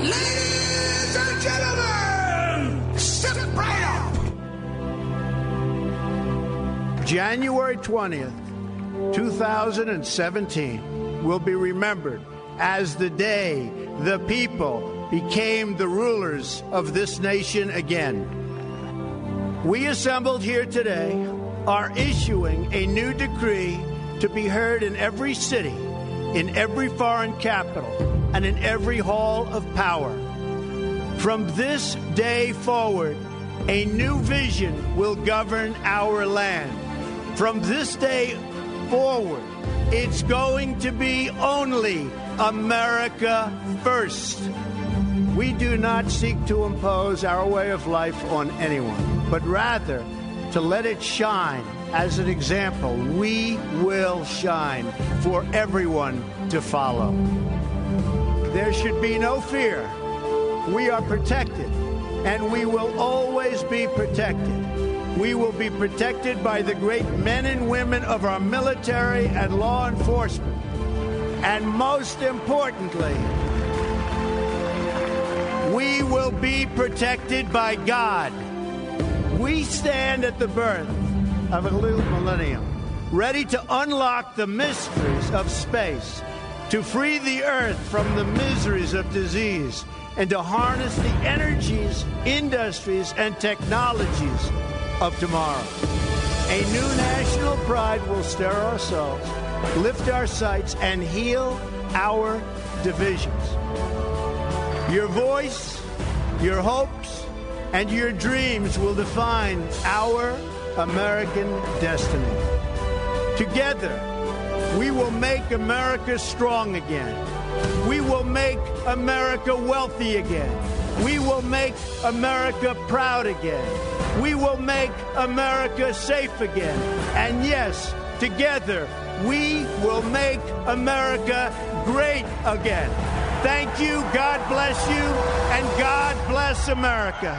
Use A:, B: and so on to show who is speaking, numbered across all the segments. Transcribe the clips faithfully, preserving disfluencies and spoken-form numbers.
A: Ladies and gentlemen, step right up.
B: January twentieth, two thousand seventeen will be remembered as the day the people became the rulers of this nation again. We assembled here today are issuing a new decree to be heard in every city, in every foreign capital, and in every hall of power. From this day forward, a new vision will govern our land. From this day forward, it's going to be only America first. We do not seek to impose our way of life on anyone, but rather to let it shine as an example. We will shine for everyone to follow. There should be no fear. We are protected, and we will always be protected. We will be protected by the great men and women of our military and law enforcement. And most importantly, we will be protected by God. We stand at the birth of a new millennium, ready to unlock the mysteries of space, to free the earth from the miseries of disease, and to harness the energies, industries, and technologies of tomorrow. A new national pride will stir our souls, lift our sights, and heal our divisions. Your voice, your hopes, and your dreams will define our American destiny. Together, we will make America strong again. We will make America wealthy again. We will make America proud again. We will make America safe again. And yes, together, we will make America great again. Thank you, God bless you, and God bless America.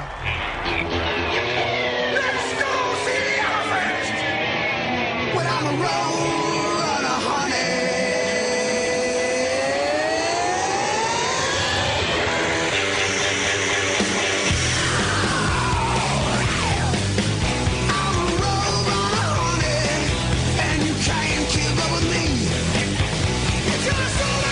A: Let's go see the elephant. When I'm a roll on a honey. I'm a roll on a honey, and you can't keep up with me. It's your soul.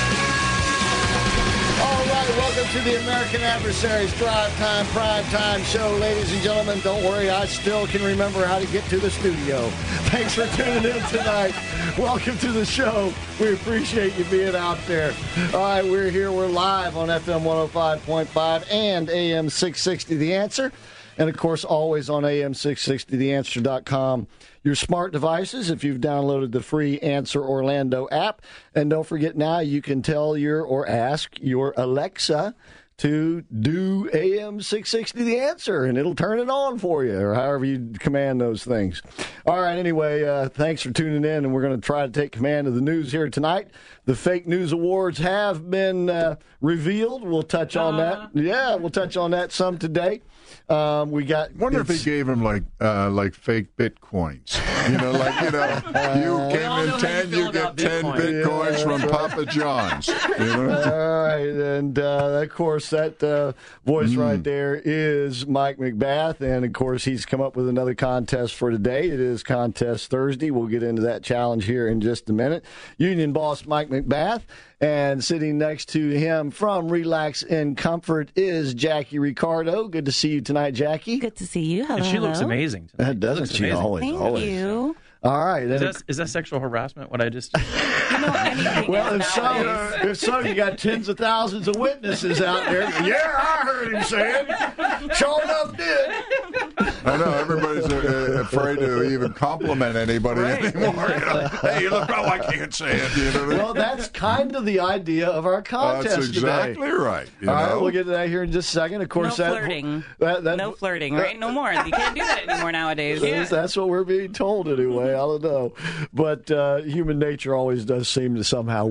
C: All right, welcome to the American Adversaries Drive Time Prime Time Show. Ladies and gentlemen, don't worry, I still can remember how to get to the studio. Thanks for tuning in tonight. Welcome to the show. We appreciate you being out there. All right, we're here. We're live on F M one oh five point five and A M six sixty The Answer. And, of course, always on A M six sixty the answer dot com. Your smart devices, if you've downloaded the free Answer Orlando app. And don't forget now, you can tell your or ask your Alexa to do A M six sixty The Answer, and it'll turn it on for you, or however you command those things. All right, anyway, uh, thanks for tuning in, and we're going to try to take command of the news here tonight. The fake news awards have been uh, revealed. We'll touch on that. Yeah, we'll touch on that some today. Um, we got.
D: Wonder if they gave him like uh, like fake bitcoins. You know, like you know, you came in ten, you get ten bitcoins
C: yeah.
D: from Papa John's. You know?
C: All right, and uh, of course that uh, voice mm. right there is Mike McBath, and of course he's come up with another contest for today. It is Contest Thursday. We'll get into that challenge here in just a minute. Union boss Mike McBath. And sitting next to him from Relax and Comfort is Jackie Ricardo. Good to see you tonight, Jackie.
E: Good to see you. Hello.
F: And she looks
E: hello.
F: amazing tonight.
C: That doesn't she? Amazing. Always,
E: Thank
C: always.
E: you.
C: All right.
F: Is that, is that sexual harassment, what I just...
E: You know, anything
C: well, if so, if so, you got tens of thousands of witnesses out there. Yeah, I heard him say it. Sure enough did.
D: I know, everybody's uh, afraid to even compliment anybody right. anymore. You know? Hey, look, oh, I can't say it. You know?
C: Well, that's kind of the idea of our contest
D: That's exactly
C: today.
D: right. You
C: All
D: know?
C: right, we'll get to that here in just a second. Of course,
E: no
C: that,
E: flirting.
C: That, that,
E: no flirting, right? No more. You can't do that anymore nowadays.
C: That's, that's what we're being told anyway. I don't know. But uh, human nature always does seem to somehow win out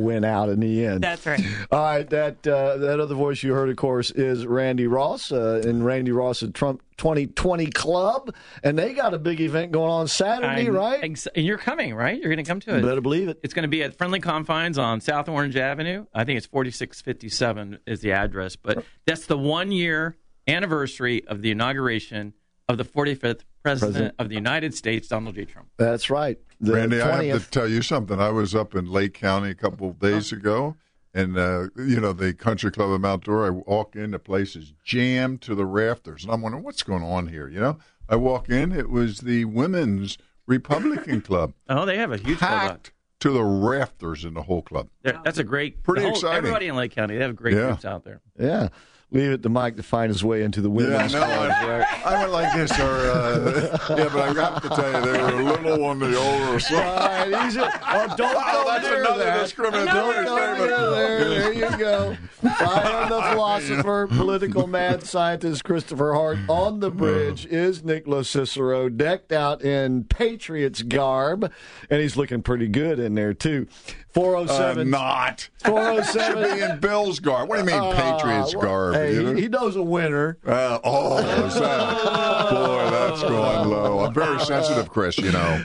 C: out in the end.
E: That's right.
C: All right, that uh, that other voice you heard, of course, is Randy Ross uh, in Randy Ross's Trump twenty twenty Club, and they got a big event going on Saturday,
F: I'm
C: right?
F: ex- you're coming, right? You're going to come to it.
C: You better believe it.
F: It's going to be at Friendly Confines on South Orange Avenue. I think it's forty-six fifty-seven is the address, but that's the one-year anniversary of the inauguration of the forty-fifth President, President of the United States, Donald J. Trump.
C: That's right. The
D: Randy, I
C: twentieth
D: have to tell you something. I was up in Lake County a couple of days ago, and, uh, you know, the Country Club of Mount Dora, I walk in, the place is jammed to the rafters, and I'm wondering, what's going on here, you know? I walk in, it was the Women's Republican Club.
F: Oh, they have a huge club.
D: Packed to the rafters in the whole club.
F: They're- That's a great,
D: Pretty
F: the whole-
D: exciting.
F: Everybody in Lake County, they have great
D: Yeah.
F: groups out there.
C: Yeah. Leave it to Mike to find his way into the women's
D: Yeah, no,
C: club,
D: I,
C: right?
D: I went like this, or, uh, yeah, but I have to tell you, they were a little on the older side.
C: All right, easy. Oh, don't
D: Oh,
C: go
D: that's
C: near
D: another
C: that.
D: discriminatory
C: Don't go
D: statement.
C: near there. There you go. Brian, the philosopher, political mad scientist Christopher Hart. On the bridge is Nicholas Cicero, decked out in Patriots garb, and he's looking pretty good in there, too. four oh
D: Uh,
C: seven
D: not.
C: four oh
D: Should be
C: seven
D: in Bill's garb. What do you mean, Patriots
C: Uh,
D: garb?
C: Hey,
D: you know?
C: he, he knows a winner.
D: Uh, oh, is that? Boy, that's going low. I'm very sensitive, Chris, you know.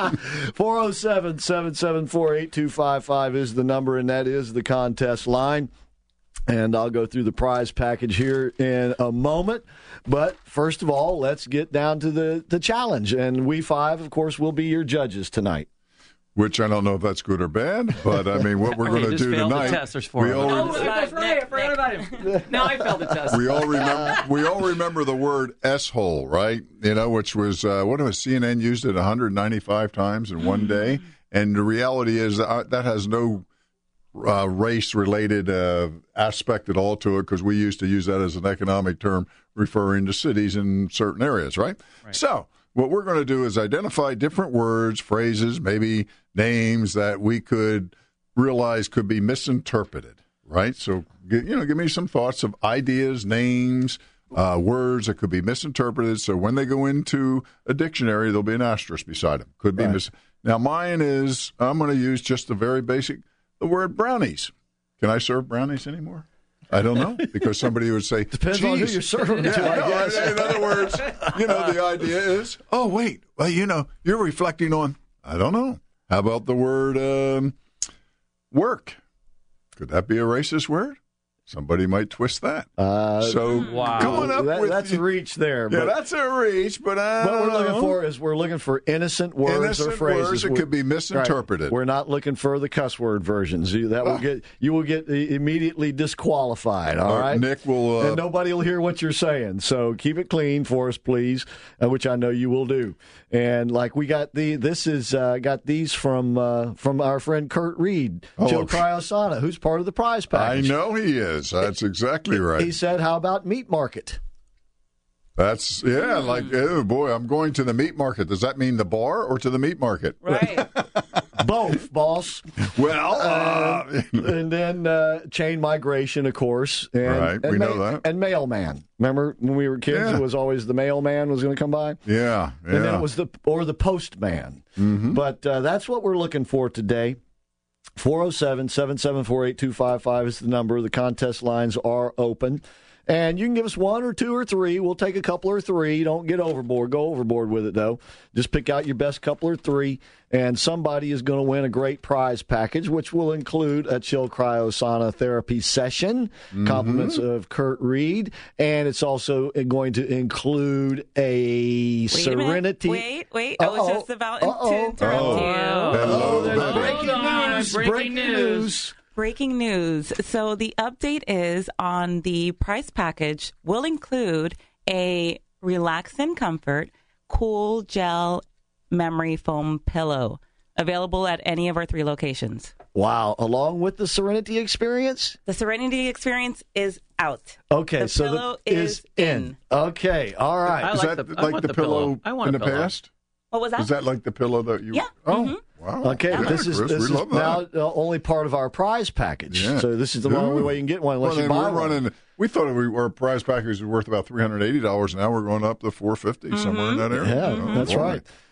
C: four oh seven, seven seven four, eight two five five is the number, and that is the contest line. And I'll go through the prize package here in a moment. But first of all, let's get down to the, the challenge. And we five, of course, will be your judges tonight.
D: Which I don't know if that's good or bad, but I mean, what we're
F: Okay,
D: going to
F: just
D: do
F: failed the
D: tonight.
F: test. There's four
D: we
F: of
D: all,
F: them.
D: re-
F: Oh, that's right. I forgot about him. Now I failed the test.
D: we all remember. We all remember the word S-hole, right? You know, which was uh, what was C N N used it one hundred ninety-five times in one day, and the reality is that that has no uh, race-related uh, aspect at all to it, because we used to use that as an economic term referring to cities in certain areas, right? right. So what we're going to do is identify different words, phrases, maybe names that we could realize could be misinterpreted, right? So, you know, give me some thoughts of ideas, names, uh, words that could be misinterpreted. So when they go into a dictionary, there'll be an asterisk beside them. Could be
C: Right.
D: mis- Now, mine is, I'm going to use just the very basic, the word brownies. Can I serve brownies anymore? I don't know, because somebody would say,
C: Depends on who
D: "Geez."
C: you're serving
D: Yeah,
C: to, I
D: no,
C: guess.
D: in other words, you know, the idea is, oh, wait, well, you know, you're reflecting on, I don't know. How about the word um, work? Could that be a racist word? Somebody might twist that.
C: Uh,
D: so
F: Wow.
D: coming up
C: that,
D: with
C: that's a reach there.
D: yeah,
C: but
D: that's a reach, but I
C: what
D: don't
C: we're looking
D: know.
C: for is we're looking for innocent words
D: Innocent
C: or phrases.
D: words that
C: We-
D: could be misinterpreted.
C: Right. We're not looking for the cuss word versions. You, that will
D: Oh.
C: get you will get immediately disqualified. All
D: Uh,
C: right,
D: Nick will. Uh,
C: and nobody will hear what you're saying. So keep it clean for us, please, uh, which I know you will do. And like we got the this is uh, got these from uh, from our friend Kurt Reed,
D: Oh,
C: Joe
D: okay.
C: Cryosana, who's part of the prize
D: I
C: package.
D: know he is. That's exactly right.
C: He said, "How about meat market?"
D: That's yeah, like oh boy, I'm going to the meat market. Does that mean the bar or to the meat market?
E: Right.
C: Both, boss.
D: Well, uh,
C: And then uh, chain migration, of course. And,
D: Right,
C: and
D: we know that.
C: And mailman. Remember when we were kids,
D: Yeah.
C: it was always the mailman was going to come by?
D: yeah, yeah.
C: And then it was the, or the postman.
D: Mm-hmm.
C: But uh, that's what we're looking for today. four oh seven, seven seven four, eight two five five is the number. The contest lines are open. And you can give us one or two or three. We'll take a couple or three. Don't get overboard. Go overboard with it, though. Just pick out your best couple or three, and somebody is going to win a great prize package, which will include a chill cryosana therapy session,
D: Mm-hmm.
C: compliments of Kurt Reed, and it's also going to include a
E: Wait a minute.
C: Serenity.
E: Wait, wait. I was
C: Uh-oh.
E: just about
C: Uh-oh.
E: to interrupt
D: Oh.
E: you.
D: Hello,
C: there's
D: Betty.
C: breaking
F: Hold on.
C: news.
F: Breaking
C: Breaking
F: news.
C: news.
E: Breaking news. So the update is on the price package will include a Relax and Comfort Cool Gel Memory Foam Pillow available at any of our three locations.
C: Wow. Along with the Serenity experience?
E: The Serenity experience is out.
C: Okay,
E: The
C: so
E: pillow
C: the
E: is in.
C: Okay, all right.
F: I
D: Is
F: like
D: that
F: the- I
D: like
F: want
D: the,
F: the
D: pillow,
F: pillow. I want
D: in
F: a
D: the
F: pillow.
D: past?
E: What was that?
D: Is that like the pillow that you?
E: Yeah.
D: Oh,
E: Mhm.
D: wow.
C: Okay,
D: Yeah,
C: this is
D: Chris,
C: this
D: we
C: is
D: love
C: now
D: that.
C: uh, only part of our prize package.
D: Yeah.
C: So this is the
D: Yeah.
C: only way you can get one unless
D: Well,
C: you
D: then
C: buy
D: we're
C: one.
D: running. We thought we were prize package was worth about three hundred eighty dollars. Now we're going up to four fifty somewhere in that area.
C: Yeah,
D: Oh,
C: that's
D: boy.
C: right.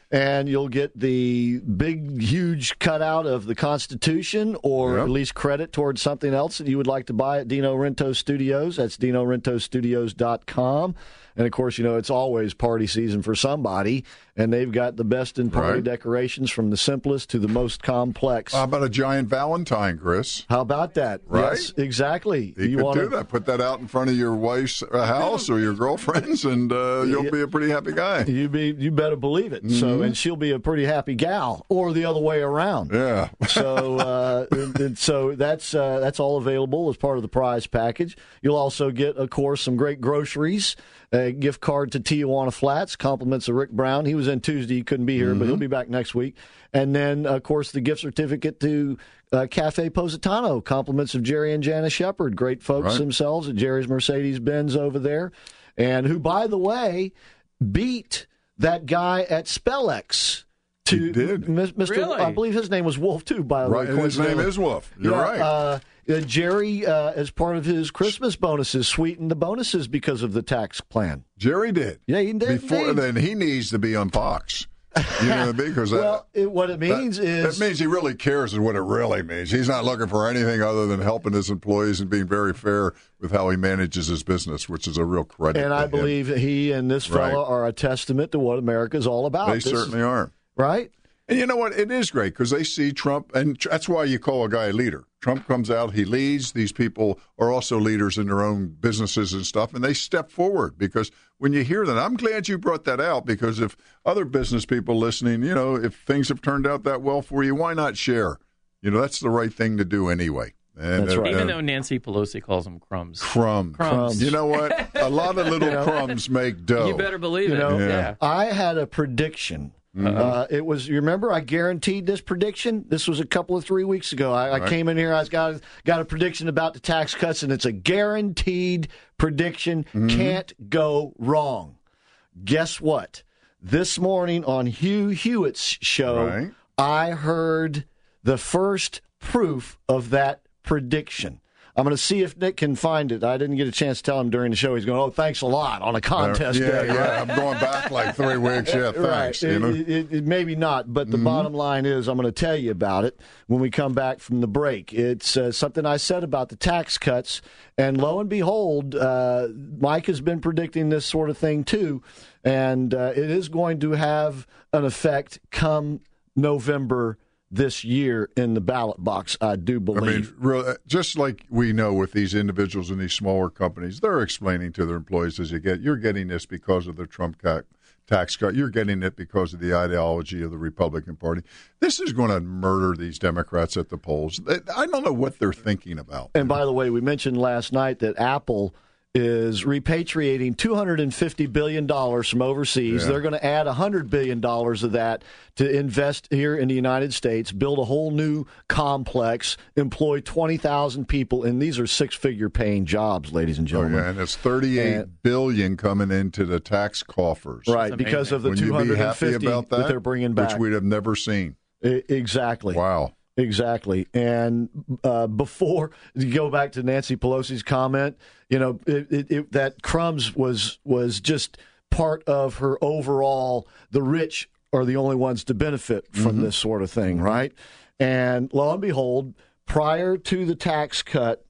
C: and you'll get the big, huge cutout of the Constitution, or
D: Yep.
C: at least credit towards something else that you would like to buy at Dino Rento Studios. That's dino rento studios dot com. And, of course, you know, it's always party season for somebody, and they've got the best in party
D: Right.
C: decorations from the simplest to the most complex.
D: How about a giant Valentine, Chris?
C: How about that?
D: Right?
C: Yes, exactly.
D: You, could
C: wanna-
D: do that. Put that out in front of your wife's uh, house or your girlfriend's, and uh, you'll be a pretty happy guy.
C: You be you better believe it. So, and she'll be a pretty happy gal, or the other way around.
D: Yeah.
C: So, uh, and, and so that's uh, that's all available as part of the prize package. You'll also get, of course, some great groceries, a gift card to Tijuana Flats, compliments of Rick Brown. He was in Tuesday, he couldn't be here, but he'll be back next week. And then, of course, the gift certificate to uh, Cafe Positano, compliments of Jerry and Janice Shepard, great folks
D: Right.
C: themselves at Jerry's Mercedes-Benz over there, and who, by the way, beat that guy at Spellex. To
D: He did.
C: Mis- Mister
F: Really?
C: I believe his name was Wolf, too, by the way.
D: Right. And his name
C: coincidentally.
D: is Wolf. You're
C: Yeah,
D: right.
C: Uh, uh, Jerry, uh, as part of his Christmas bonuses, sweetened the bonuses because of the tax plan.
D: Jerry did.
C: Yeah, he did.
D: Before
C: indeed.
D: then, he needs to be on Fox. You know what I mean? Because
C: Well, it, what it means
D: that,
C: is
D: that means he really cares is what it really means. He's not looking for anything other than helping his employees and being very fair with how he manages his business, which is a real credit.
C: and
D: to
C: I
D: him.
C: believe he and this
D: Right.
C: fellow are a testament to what America's all about.
D: they
C: This is-
D: certainly are.
C: right?
D: And you know what? It is great because they see Trump, and that's why you call a guy a leader. Trump comes out, he leads. These people are also leaders in their own businesses and stuff, and they step forward because when you hear that, I'm glad you brought that out because if other business people listening, you know, if things have turned out that well for you, why not share? You know, that's the right thing to do anyway. And,
C: That's right.
F: Even
D: and
F: though Nancy Pelosi calls them crumbs.
D: crumbs.
F: Crumbs.
D: You know what? A lot of little crumbs make dough.
F: You better believe
C: You
F: it.
C: know,
F: yeah.
C: I had a prediction. Uh, it was, you remember, I guaranteed this prediction. This was a couple of three weeks ago. I, I
D: Right.
C: came in here, I got got a prediction about the tax cuts, and it's a guaranteed prediction. Can't go wrong. Guess what? This morning on Hugh Hewitt's show,
D: Right.
C: I heard the first proof of that prediction. I'm going to see if Nick can find it. I didn't get a chance to tell him during the show. He's going, oh, thanks a lot on a contest
D: yeah,
C: day.
D: yeah. I'm going back like three weeks. Yeah, thanks.
C: Right.
D: You know?
C: It, it, it, maybe not, but the bottom line is I'm going to tell you about it when we come back from the break. It's uh, something I said about the tax cuts, and lo and behold, uh, Mike has been predicting this sort of thing too, and uh, it is going to have an effect come November this year in the ballot box, I do
D: I
C: believe.
D: mean, real, just like we know with these individuals in these smaller companies, they're explaining to their employees as you get, you're getting this because of the Trump ca- tax cut. You're getting it because of the ideology of the Republican Party. This is going to murder these Democrats at the polls. They- I don't know what they're thinking about.
C: And by the way, we mentioned last night that Apple is repatriating two hundred fifty billion dollars from overseas.
D: Yeah.
C: They're going to add one hundred billion dollars of that to invest here in the United States, build a whole new complex, employ twenty thousand people, and these are six-figure paying jobs, ladies and
D: Oh,
C: gentlemen.
D: yeah, and it's thirty-eight
C: And-
D: billion coming into the tax coffers.
C: Right,
F: That's
C: because
F: amazing.
C: of the
D: Wouldn't you be happy
C: two hundred fifty
D: about that?
C: they're bringing back.
D: Which we'd have never seen.
C: I- exactly.
D: Wow.
C: Exactly. And uh, before you go back to Nancy Pelosi's comment, you know, it, it, it, that crumbs was was just part of her overall, the rich are the only ones to benefit from
D: Mm-hmm.
C: this sort of thing, right? And lo and behold, prior to the tax cut,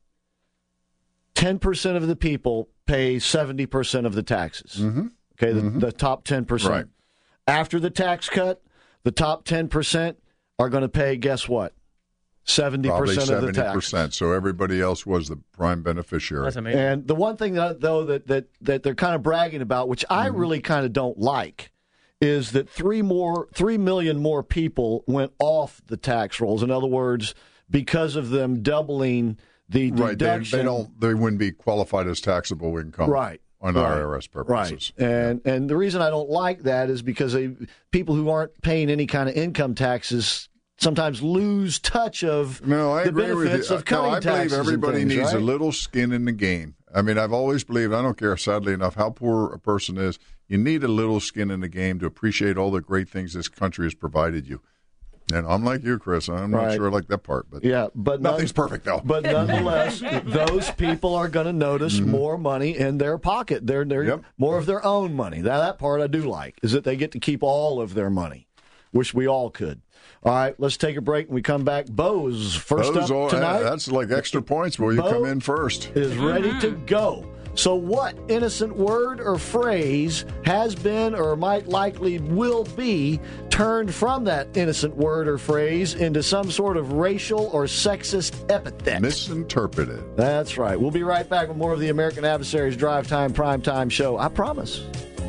C: ten percent of the people pay seventy percent of the taxes.
D: Mm-hmm.
C: Okay, the, the top ten percent.
D: Right.
C: After the tax cut, the top ten percent are going to pay, guess what? seventy
D: Probably
C: percent of the
D: seventy
C: tax.
D: percent. So everybody else was the prime beneficiary.
F: That's amazing.
C: And the one thing, that, though, that, that, that they're kind of bragging about, which I
D: Mm-hmm.
C: really kind of don't like, is that three more, three million more people went off the tax rolls. In other words, because of them doubling the
D: Right. They,
C: deduction.
D: they don't. They wouldn't be qualified as taxable income.
C: Right.
D: On
C: Right.
D: I R S purposes.
C: Right. And and the reason I don't like that is because they, people who aren't paying any kind of income taxes sometimes lose touch of
D: No, I
C: the
D: agree with
C: benefits
D: you.
C: of cutting
D: no, I believe
C: taxes and
D: everybody
C: things,
D: needs
C: right?
D: a little skin in the game. I mean, I've always believed, I don't care, sadly enough, how poor a person is, you need a little skin in the game to appreciate all the great things this country has provided you. And I'm like you, Chris. I'm not
C: Right.
D: sure I like that part. But
C: Yeah, but none-
D: nothing's perfect, though.
C: But nonetheless, those people are going to notice more money in their pocket. They're, they're
D: Yep.
C: more of their own money. Now, that part I do like, is that they get to keep all of their money. Wish we all could. All right, let's take a break. When we come back, Bo's first
D: Those
C: up
D: all,
C: tonight.
D: That's like extra points where you
C: Bo
D: come in first.
C: Is ready to go. So what innocent word or phrase has been or might likely will be turned from that innocent word or phrase into some sort of racial or sexist epithet?
D: Misinterpreted.
C: That's right. We'll be right back with more of the American Adversaries Drive Time Primetime Show. I promise.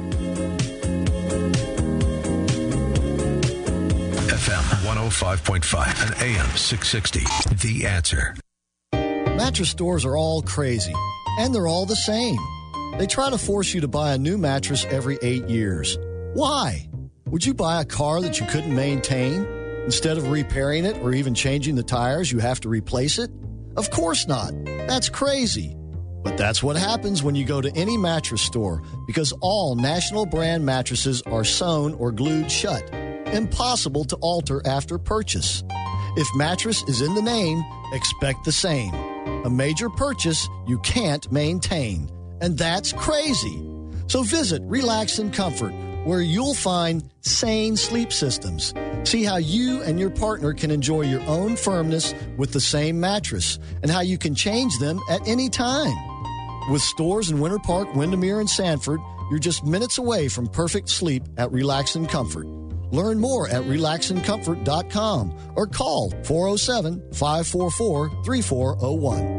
G: F M one oh five point five and A M six sixty. The Answer.
H: Mattress stores are all crazy, and they're all the same. They try to force you to buy a new mattress every eight years. Why? Would you buy a car that you couldn't maintain? Instead of repairing it or even changing the tires, you have to replace it? Of course not. That's crazy. But that's what happens when you go to any mattress store, because all national brand mattresses are sewn or glued shut. Impossible to alter after purchase. If mattress is in the name, expect the same. A major purchase you can't maintain. And that's crazy. So visit Relax and Comfort, where you'll find sane sleep systems. See how you and your partner can enjoy your own firmness with the same mattress, and how you can change them at any time. With stores in Winter Park, Windermere, and Sanford, you're just minutes away from perfect sleep at Relax and Comfort. Learn more at relax and comfort dot com or call four oh seven, five four four, three four oh one.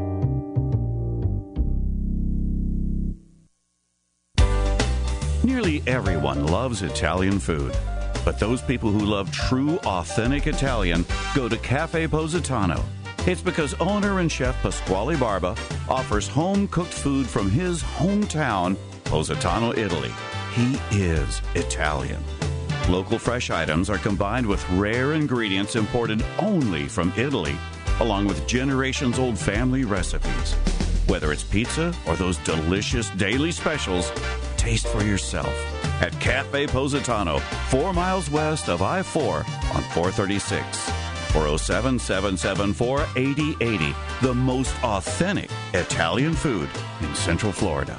I: Nearly everyone loves Italian food, but those people who love true, authentic Italian go to Cafe Positano. It's because owner and chef Pasquale Barba offers home-cooked food from his hometown, Positano, Italy. He is Italian. Local fresh items are combined with rare ingredients imported only from Italy, along with generations-old family recipes. Whether it's pizza or those delicious daily specials, taste for yourself at Cafe Positano, four miles west of I four on four thirty-six. four oh seven, seven seven four, eight oh eight oh. The most authentic Italian food in Central Florida.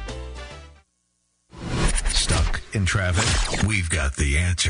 G: Stuck in traffic? We've got the answer.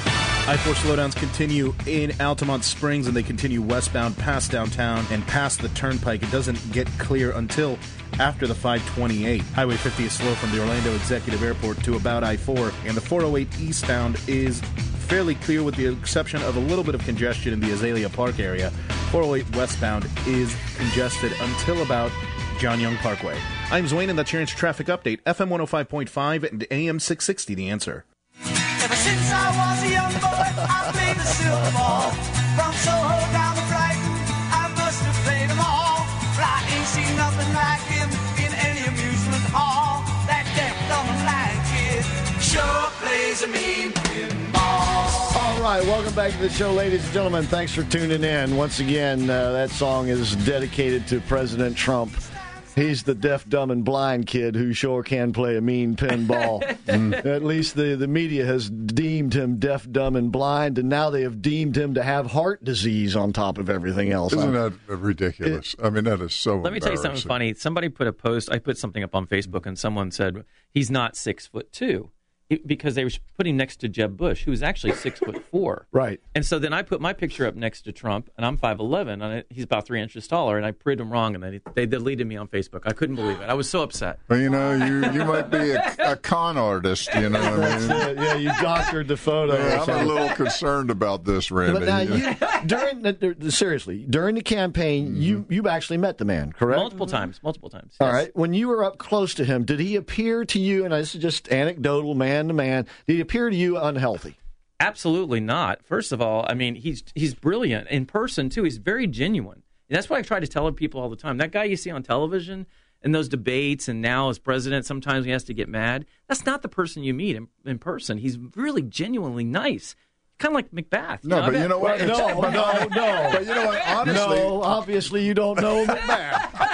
J: I four slowdowns continue in Altamont Springs, and they continue westbound past downtown and past the turnpike. It doesn't get clear until after the five twenty-eight. Highway fifty is slow from the Orlando Executive Airport to about I four, and the four oh eight eastbound is fairly clear with the exception of a little bit of congestion in the Azalea Park area. four oh eight westbound is congested until about John Young Parkway. I'm Zwane, and that's your Answer Traffic Update. F M one oh five point five and A M six sixty, The Answer.
A: Ever since I was a young boy, I played the silver ball. From Soho down to Brighton, I must have played them all. But I ain't seen nothing like him in any amusement hall. That deaf, dumb, and blind kid sure plays a mean pinball.
C: All right, welcome back to the show, ladies and gentlemen. Thanks for tuning in. Once again, uh, that song is dedicated to President Trump. He's the deaf, dumb, and blind kid who sure can play a mean pinball. mm. At least the, the media has deemed him deaf, dumb, and blind, and now they have deemed him to have heart disease on top of everything else.
D: Isn't that ridiculous? It, I mean, that is so
F: Let me tell you something funny. Somebody put a post, I put something up on Facebook, and someone said he's not six foot two. Because they were putting next to Jeb Bush, who was actually six foot four.
C: Right.
F: And so then I put my picture up next to Trump, and I'm five eleven, and he's about three inches taller, and I proved him wrong, and they, they deleted me on Facebook. I couldn't believe it. I was so upset.
D: Well, you know, you you might be a, a con artist, you know what I mean?
C: Uh, yeah, you doctored the photo.
D: Yeah, I'm a little concerned about this, Randy.
C: But now, you, during the, seriously, during the campaign, mm-hmm. you you actually met the man, correct?
F: Multiple times, multiple times.
C: All
F: yes.
C: right. When you were up close to him, did he appear to you, and this is just anecdotal, man to man, did he appear to you unhealthy?
F: Absolutely not. First of all, I mean, he's he's brilliant in person, too. He's very genuine. And that's what I try to tell people all the time. That guy you see on television in those debates and now as president, sometimes he has to get mad. That's not the person you meet in, in person. He's really genuinely nice. Kind of like Macbeth.
D: No,
F: you know?
D: but you know what?
C: No, no, no.
D: But you know what? Honestly,
C: no, obviously you don't know Macbeth.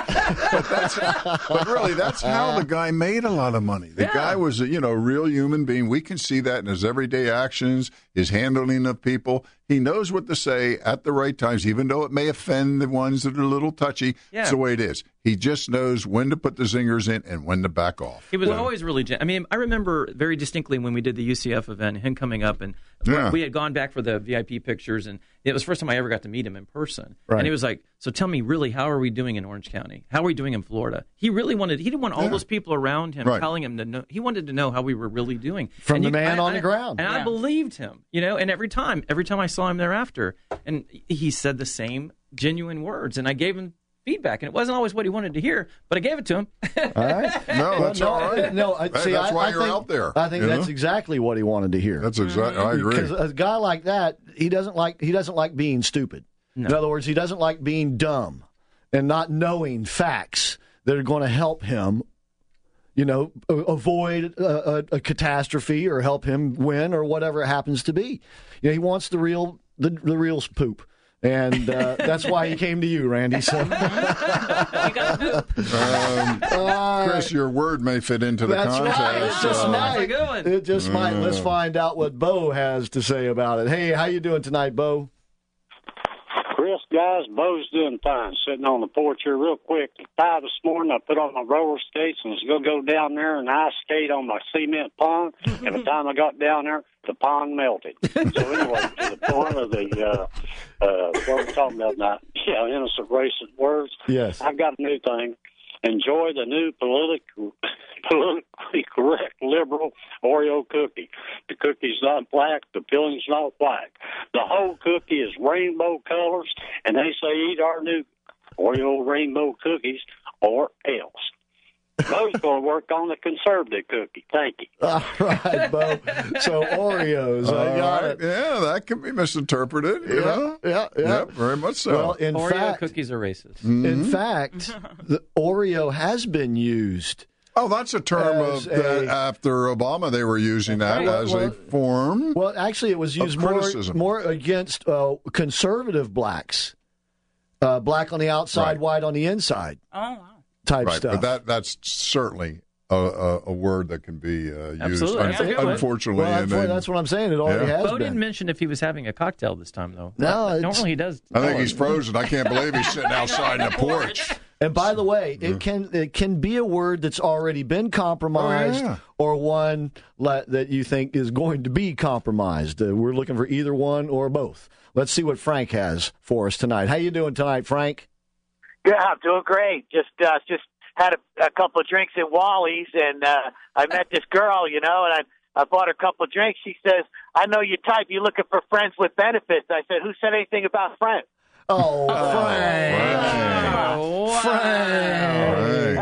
D: but, that's, but really, that's how the guy made a lot of money. The
F: Yeah.
D: guy was a you know real human being. We can see that in his everyday actions, his handling of people. He knows what to say at the right times, even though it may offend the ones that are a little touchy.
F: Yeah.
D: It's the way it is. He just knows when to put the zingers in and when to back off.
F: He was
D: Yeah.
F: always really. Gen- I mean, I remember very distinctly when we did the U C F event, him coming up, and
D: Yeah.
F: we had gone back for the V I P pictures, and it was the first time I ever got to meet him in person.
C: Right.
F: And he was like, "So tell me, really, how are we doing in Orange County? How are we doing in Florida?" He really wanted. He didn't want all
D: Yeah.
F: those people around him
D: Right.
F: telling him to know. He wanted to know how we were really doing
C: From
F: And
C: the
F: you-
C: man
F: I-
C: on the
F: I-
C: ground.
F: And I
E: Yeah.
F: believed him, you know. And every time, every time I saw him thereafter, and he said the same genuine words, and I gave him feedback, and it wasn't always what he wanted to hear, but I gave it to him.
C: All right.
D: No, that's
C: no,
D: all right.
C: No, I,
D: Hey,
C: see,
D: that's
C: I,
D: why
C: I
D: you're
C: think,
D: out there,
C: I think
D: you
C: that's
D: know?
C: exactly what he wanted to hear.
D: That's exactly. I agree.
C: Because a guy like that, he doesn't like he doesn't like being stupid.
F: No.
C: In other words, he doesn't like being dumb and not knowing facts that are going to help him, you know, a- avoid a, a, a catastrophe or help him win or whatever it happens to be. You know, he wants the real the, the real poop. And uh, that's why he came to you, Randy. So,
E: You got poop.
D: Um, Chris, your word may fit into the
C: that's
D: contest.
C: right. It just
D: uh,
F: That's a
C: might.
F: good one.
C: It just might. Let's find out what Bo has to say about it. Hey, how you doing tonight, Bo?
K: Chris, guys, Bo's doing fine. Sitting on the porch here real quick. Five this morning, I put on my roller skates and was going to go down there and ice skate on my cement pond. And by the time I got down there, the pond melted. So anyway, to the point of the, uh, uh, what we're talking about now, yeah, innocent racist words.
C: Yes.
K: I've got a new thing. Enjoy the new politic, politically correct liberal Oreo cookie. The cookie's not black, the filling's not white. The whole cookie is rainbow colors, and they say eat our new Oreo rainbow cookies or else. Bo's going to work on the conservative cookie. Thank you.
C: All right, Bo. So Oreos, I
D: all
C: got
D: right.
C: it.
D: Yeah, that can be misinterpreted. You
C: Yeah,
D: know?
C: yeah, yeah.
D: Yep, very much so.
C: Well, in
F: Oreo
C: fact,
F: cookies are racist.
C: in fact, the Oreo has been used.
D: Oh, that's a term
C: As
D: of that
C: a-
D: after Obama. They were using that
C: Well,
D: as
C: well,
D: a form.
C: Well, actually, it was used more
D: criticism.
C: more against uh, conservative blacks, uh, black on the outside,
D: Right.
C: white on the inside
E: Oh, wow.
C: type
D: Right,
C: stuff.
D: but that that's certainly a, a, a word that can be uh, used.
F: Absolutely.
D: un-
F: That's a good one.
D: unfortunately,
C: well,
D: and
C: that's,
D: then-
C: that's what I'm saying. It already
D: Yeah.
C: has
F: Bo
C: been.
F: didn't mention if he was having a cocktail this time, though.
C: No, it's-
F: normally he does.
D: I think he's frozen. I can't believe he's sitting outside in the porch.
C: And by the way, it can it can be a word that's already been compromised,
D: Oh, yeah.
C: or one le- that you think is going to be compromised. Uh, we're looking for either one or both. Let's see what Frank has for us tonight. How you doing tonight, Frank?
L: Yeah, I'm doing great. Just uh, just had a, a couple of drinks at Wally's, and uh, I met this girl, you know, and I I bought her a couple of drinks. She says, "I know your type. You're looking for friends with benefits." I said, "Who said anything about friends?"
C: Oh, Frank!
F: Oh,
C: Frank!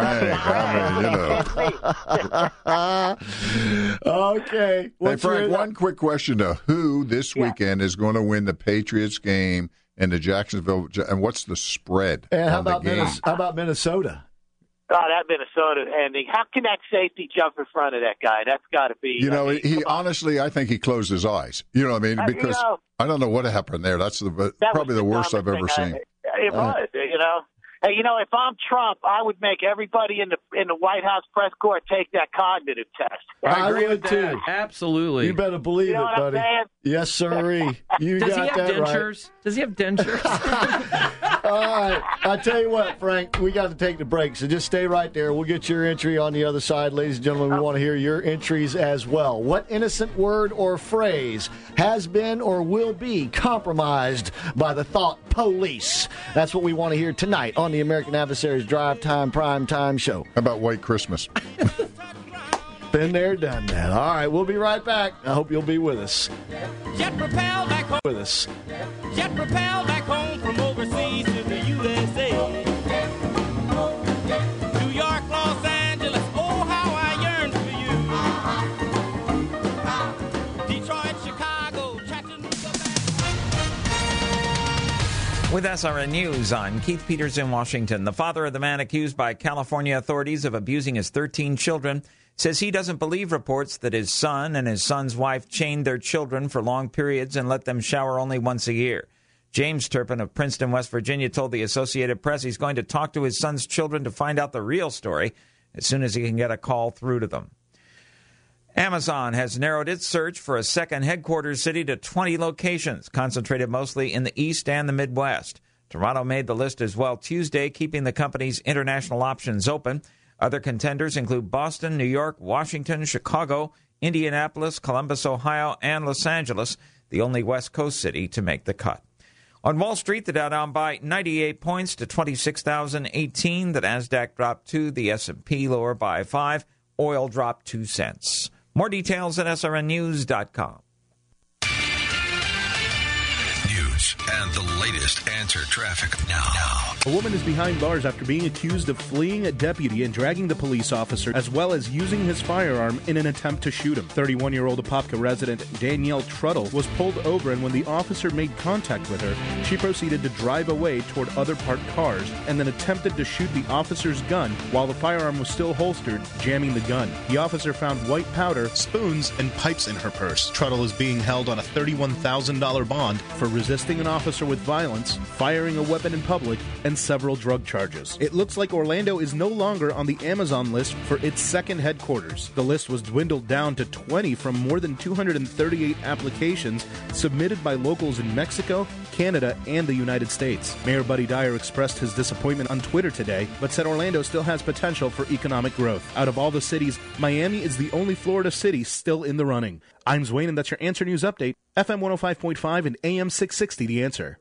D: Frank, Frank, I mean, you know.
C: Okay.
D: Hey,
C: What's
D: Frank,
C: your-
D: one quick question to who this weekend is going to win the Patriots game and the Jacksonville, and what's the spread
C: And how
D: on the
C: about,
D: game?
C: Minnes- how about Minnesota?
L: Oh, that Minnesota ending. How can that safety jump in front of that guy? That's got to be.
D: You know,
L: I mean,
D: he
L: come on.
D: honestly, I think he closed his eyes. You know what I mean?
L: Uh, you
D: Because
L: know-
D: I don't know what happened there. That's the
L: That
D: probably
L: was
D: the worst I've
L: dumbest
D: ever
L: thing
D: seen.
L: I- It was, you know. Hey, you know, if I'm Trump, I would make everybody in the in the White House press corps take that cognitive test.
C: I
F: agree
C: would
F: with
C: too.
F: that. Absolutely.
C: You better believe
L: You know
C: it,
L: what I'm
C: buddy.
L: saying?
C: Yes, sirree. You
F: Does
C: got
F: he have
C: that right.
F: dentures? Does he have dentures?
C: All right. I tell you what, Frank, we got to take the break, so just stay right there. We'll get your entry on the other side. Ladies and gentlemen, we want to hear your entries as well. What innocent word or phrase has been or will be compromised by the thought police? That's what we want to hear tonight on the American Adversaries Drive Time Prime Time Show.
D: How about White Christmas?
C: Been there, done that. All right, we'll be right back. I hope you'll be with us.
A: Jet propelled back home.
C: With us.
A: Jet propelled back home from overseas to the U S A. New York, Los Angeles, oh how I yearn for you. Detroit, Chicago, Chattanooga.
M: With S R N News, I'm Keith Peters in Washington. The father of the man accused by California authorities of abusing his thirteen children says he doesn't believe reports that his son and his son's wife chained their children for long periods and let them shower only once a year. James Turpin of Princeton, West Virginia, told the Associated Press he's going to talk to his son's children to find out the real story as soon as he can get a call through to them. Amazon has narrowed its search for a second headquarters city to twenty locations, concentrated mostly in the East and the Midwest. Toronto made the list as well Tuesday, keeping the company's international options open. Other contenders include Boston, New York, Washington, Chicago, Indianapolis, Columbus, Ohio, and Los Angeles, the only West Coast city to make the cut. On Wall Street, the Dow down by ninety-eight points to twenty-six thousand eighteen. The NASDAQ dropped two, the S and P lower by five. Oil dropped two cents. More details at S R N news dot com.
G: News and the latest Answer Traffic now. now.
J: A woman is behind bars after being accused of fleeing a deputy and dragging the police officer, as well as using his firearm in an attempt to shoot him. thirty-one-year-old Apopka resident Danielle Truttle was pulled over, and when the officer made contact with her, she proceeded to drive away toward other parked cars and then attempted to shoot the officer's gun while the firearm was still holstered, jamming the gun. The officer found white powder, spoons, and pipes in her purse. Truttle is being held on a thirty-one thousand dollars bond for resisting an officer with violence, firing a weapon in public, and several drug charges. It looks like Orlando is no longer on the Amazon list for its second headquarters. The list was dwindled down to twenty from more than two hundred thirty-eight applications submitted by locals in Mexico, Canada, and the United States. Mayor Buddy Dyer expressed his disappointment on Twitter today, but said Orlando still has potential for economic growth. Out of all the cities, Miami is the only Florida city still in the running. I'm Zwane, and that's your Answer News Update, F M one oh five point five and A M six sixty, The Answer.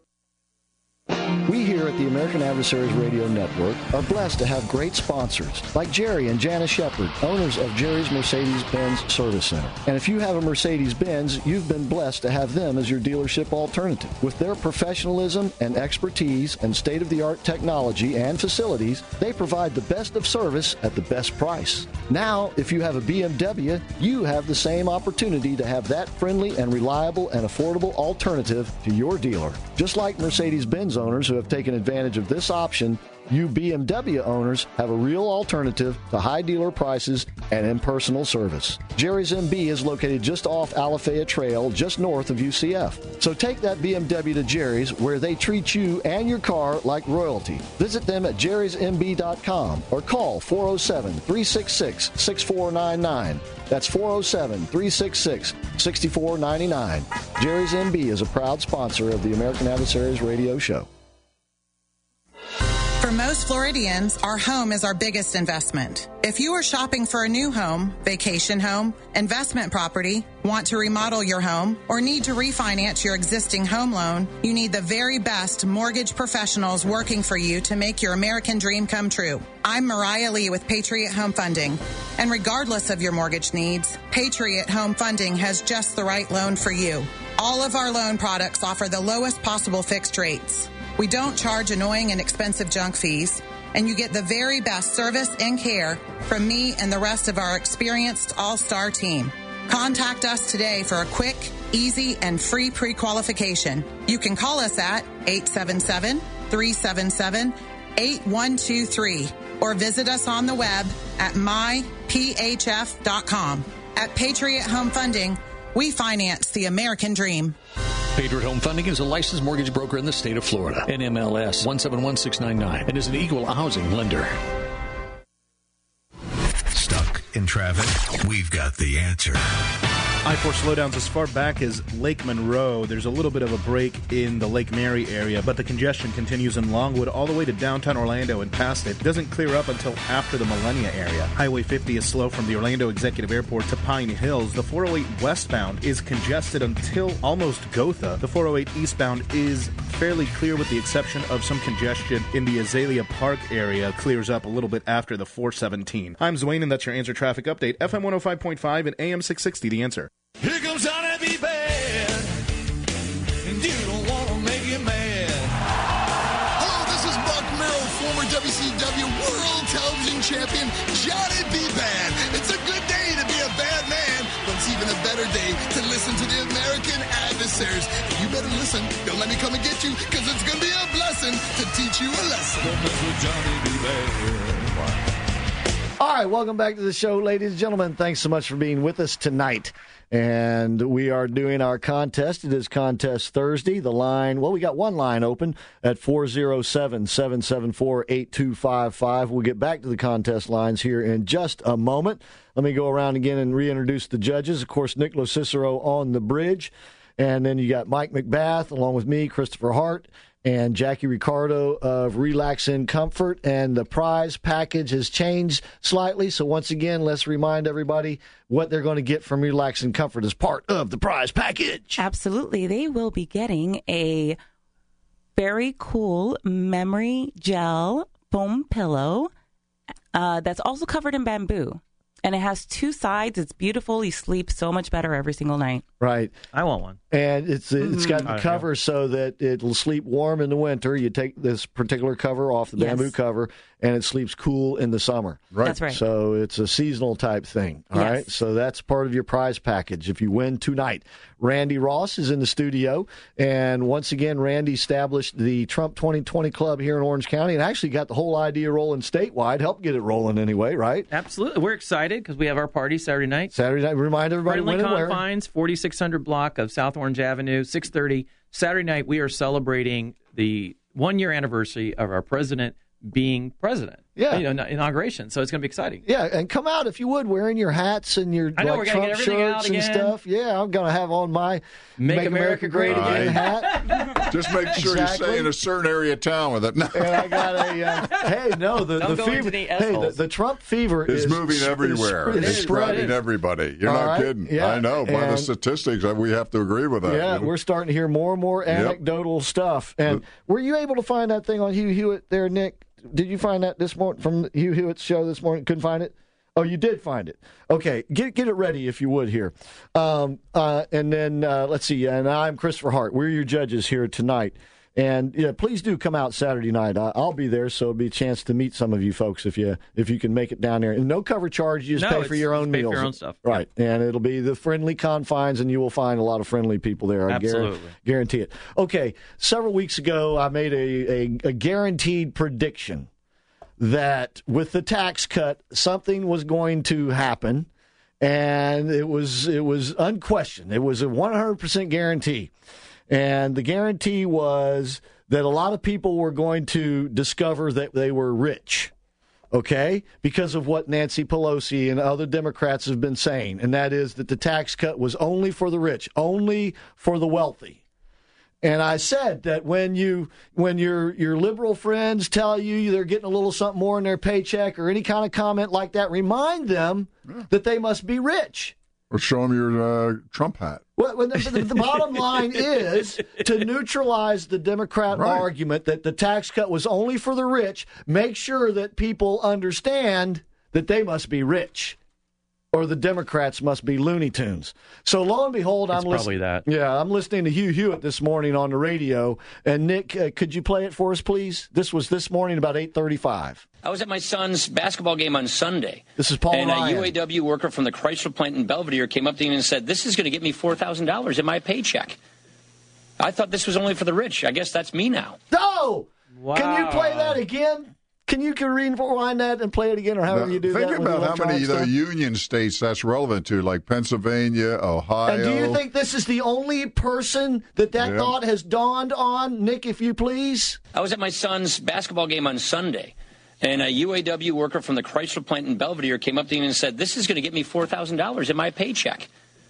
H: We here at the American Adversaries Radio Network are blessed to have great sponsors like Jerry and Janice Shepard, owners of Jerry's Mercedes-Benz Service Center. And if you have a Mercedes-Benz, you've been blessed to have them as your dealership alternative. With their professionalism and expertise and state-of-the-art technology and facilities, they provide the best of service at the best price. Now, if you have a B M W, you have the same opportunity to have that friendly and reliable and affordable alternative to your dealer. Just like Mercedes-Benz owners who have taken advantage of this option, you B M W owners have a real alternative to high dealer prices and impersonal service. Jerry's M B is located just off Alafaya Trail, just north of U C F. So take that B M W to Jerry's, where they treat you and your car like royalty. Visit them at jerrys m b dot com or call four oh seven, three six six, six four nine nine. That's four oh seven, three six six, six four nine nine. Jerry's M B is a proud sponsor of the American Adversaries Radio Show.
N: For most Floridians, our home is our biggest investment. If you are shopping for a new home, vacation home, investment property, want to remodel your home, or need to refinance your existing home loan, you need the very best mortgage professionals working for you to make your American dream come true. I'm Mariah Lee with Patriot Home Funding. And regardless of your mortgage needs, Patriot Home Funding has just the right loan for you. All of our loan products offer the lowest possible fixed rates. We don't charge annoying and expensive junk fees, and you get the very best service and care from me and the rest of our experienced all-star team. Contact us today for a quick, easy, and free pre-qualification. You can call us at eight seven seven, three seven seven, eight one two three or visit us on the web at my p h f dot com. At Patriot Home Funding, we finance the American dream.
O: Patriot Home Funding is a licensed mortgage broker in the state of Florida. N M L S one seven one six nine nine and is an equal housing lender.
G: Stuck in traffic? We've got the answer.
J: I four slowdowns as far back as Lake Monroe. There's a little bit of a break in the Lake Mary area, but the congestion continues in Longwood all the way to downtown Orlando and past it. It doesn't clear up until after the Millenia area. Highway fifty is slow from the Orlando Executive Airport to Pine Hills. The four oh eight westbound is congested until almost Gotha. The four oh eight eastbound is fairly clear with the exception of some congestion in the Azalea Park area. Clears up a little bit after the four seventeen. I'm Zwane, and that's your Answer Traffic Update. F M one oh five point five and A M six sixty, The Answer.
A: Here comes Johnny B. Bad, and you don't want to make him mad.
P: Hello, this is Buck Merrill, former W C W World Television Champion Johnny B. Bad. It's a good day to be a bad man, but it's even a better day to listen to the American Adversaries. You better listen. Don't let me come and get you, because it's going to be a blessing to teach you a lesson. Don't mess with Johnny B. Bad.
C: All right, welcome back to the show, ladies and gentlemen. Thanks so much for being with us tonight. And we are doing our contest. It is Contest Thursday. The line, well, we got one line open at four oh seven, seven seven four, eight two five five. We'll get back to the contest lines here in just a moment. Let me go around again and reintroduce the judges. Of course, Nick Locicero on the bridge. And then you got Mike McBath, along with me, Christopher Hart, and Jackie Ricardo of Relax in Comfort. And the prize package has changed slightly. So once again, let's remind everybody what they're going to get from Relax in Comfort as part of the prize package.
E: Absolutely. They will be getting a very cool memory gel foam pillow uh, that's also covered in bamboo. And it has two sides. It's beautiful. You sleep so much better every single night.
C: Right.
F: I want one.
C: And it's it's got
F: Mm.
C: the cover so that it'll sleep warm in the winter. You take this particular cover off, the
E: Yes.
C: bamboo cover, and it sleeps cool in the summer.
D: Right.
E: That's right.
C: So it's a seasonal type thing. All
E: Yes.
C: right. So that's part of your prize package if you win tonight. Randy Ross is in the studio. And once again, Randy established the Trump twenty twenty Club here in Orange County and actually got the whole idea rolling statewide. Helped get it rolling anyway, right?
F: Absolutely. We're excited because we have our party Saturday night.
C: Saturday night. Remind everybody
F: Friendly
C: when and where.
F: Confines, forty-six hundred block of South Orange Avenue, six thirty. Saturday night, we are celebrating the one-year anniversary of our president being president.
C: Yeah.
F: You know, inauguration. So it's going to be exciting.
C: Yeah, and come out if you would, wearing your hats and your
F: I know,
C: like,
F: we're gonna
C: Trump
F: get everything
C: shirts
F: out
C: and
F: again.
C: stuff. Yeah, I'm going to have on my
F: Make America Great
C: Again
D: Again.
C: hat.
D: Just make sure
C: Exactly.
D: you stay in a certain area of town with it. No.
C: And I got a, uh, hey, no, the,
F: Don't
C: the
F: go
C: fever,
F: into the
C: hey, the,
F: S-holes.
C: the Trump fever
D: It's
C: is
D: moving
C: is-
D: everywhere.
C: is
D: It's
C: spreading.
D: spreading everybody. You're
C: All
D: not
C: right,
D: kidding.
C: yeah,
D: I know. By the
C: and-
D: statistics, we have to agree with that.
C: Yeah,
D: you know?
C: we're starting to hear more and more anecdotal stuff. And were you able to find that thing on Hugh Hewitt there, Nick? Did you find that this morning from Hugh Hewitt's show this morning? Couldn't find it? Oh, you did find it. Okay, get get it ready if you would here. Um, uh, and then uh, let's see. And I'm Christopher Hart. We're your judges here tonight. And yeah, please do come out Saturday night. I, I'll be there, so it'll be a chance to meet some of you folks if you if you can make it down there. And no cover charge. You just
F: No,
C: pay for
F: it's-
C: your
F: just
C: own
F: pay for
C: meals.
F: your own stuff.
C: Right. And it'll be the friendly confines, and you will find a lot of friendly people there. I guar-
F: Absolutely.
C: guarantee it. Okay, several weeks ago, I made a, a, a guaranteed prediction that with the tax cut, something was going to happen, and it was it was unquestioned. It was a one hundred percent guarantee, and the guarantee was that a lot of people were going to discover that they were rich. Okay, because of what Nancy Pelosi and other Democrats have been saying, and that is that the tax cut was only for the rich, only for the wealthy. And I said that when you when your your liberal friends tell you they're getting a little something more in their paycheck or any kind of comment like that, remind them that they must be rich.
D: Or show them your uh, Trump hat.
C: Well, the, the, the bottom line is to neutralize the Democrat
D: Right.
C: argument that the tax cut was only for the rich. Make sure that people understand that they must be rich, or the Democrats must be Looney Tunes. So lo and behold,
F: It's
C: I'm
F: probably
C: listening.
F: that.
C: Yeah, I'm listening to Hugh Hewitt this morning on the radio. And Nick, uh, could you play it for us, please? This was this morning about eight thirty-five.
Q: I was at my son's basketball game on Sunday.
C: This is Paul
Q: And a
C: Ryan.
Q: U A W worker from the Chrysler plant in Belvedere came up to me and said, "This is going to get me four thousand dollars in my paycheck." I thought this was only for the rich. I guess that's me now.
C: No!
F: Wow.
C: Can you play that again? Can you can rewind that and play it again, or however
D: Now,
C: you do
D: think
C: that? with
D: about how many
C: electronic
D: of the
C: stuff?
D: union states that's relevant to, like Pennsylvania, Ohio.
C: And do you think this is the only person that that
D: Yeah.
C: thought has dawned on? Nick, if you please.
Q: I was at my son's basketball game on Sunday. And a U A W worker from the Chrysler plant in Belvedere came up to me and said, "This is going to get me four thousand dollars in my paycheck."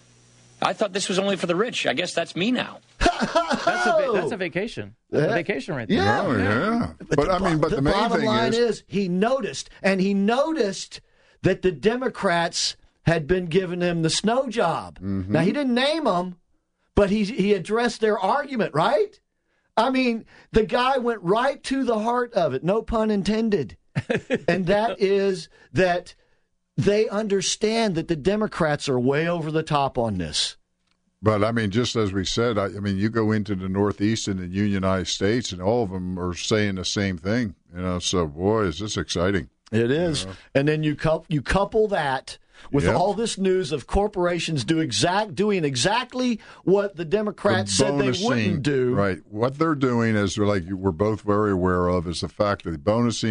Q: I thought this was only for the rich. I guess that's me now.
F: That's a, va- that's a vacation. That's
C: Yeah.
F: a vacation right there.
C: Yeah.
D: Oh, yeah. But, I mean, but the, main
C: bottom
D: thing
C: line
D: is,
C: is he noticed, and he noticed that the Democrats had been giving him the snow job.
D: Mm-hmm.
C: Now, he didn't name them, but he, he addressed their argument, right? I mean, the guy went right to the heart of it, no pun intended. And that is that they understand that the Democrats are way over the top on this.
D: But, I mean, just as we said, I, I mean, you go into the Northeast and the unionized states, and all of them are saying the same thing. You know, so, boy, is this exciting.
C: It is.
D: Yeah.
C: And then you couple, you couple that with
D: Yep.
C: all this news of corporations do exact doing exactly what the Democrats
D: The
C: said they
D: bonusing,
C: wouldn't do.
D: Right. What they're doing is, like we're both very aware of, is the fact that bonusing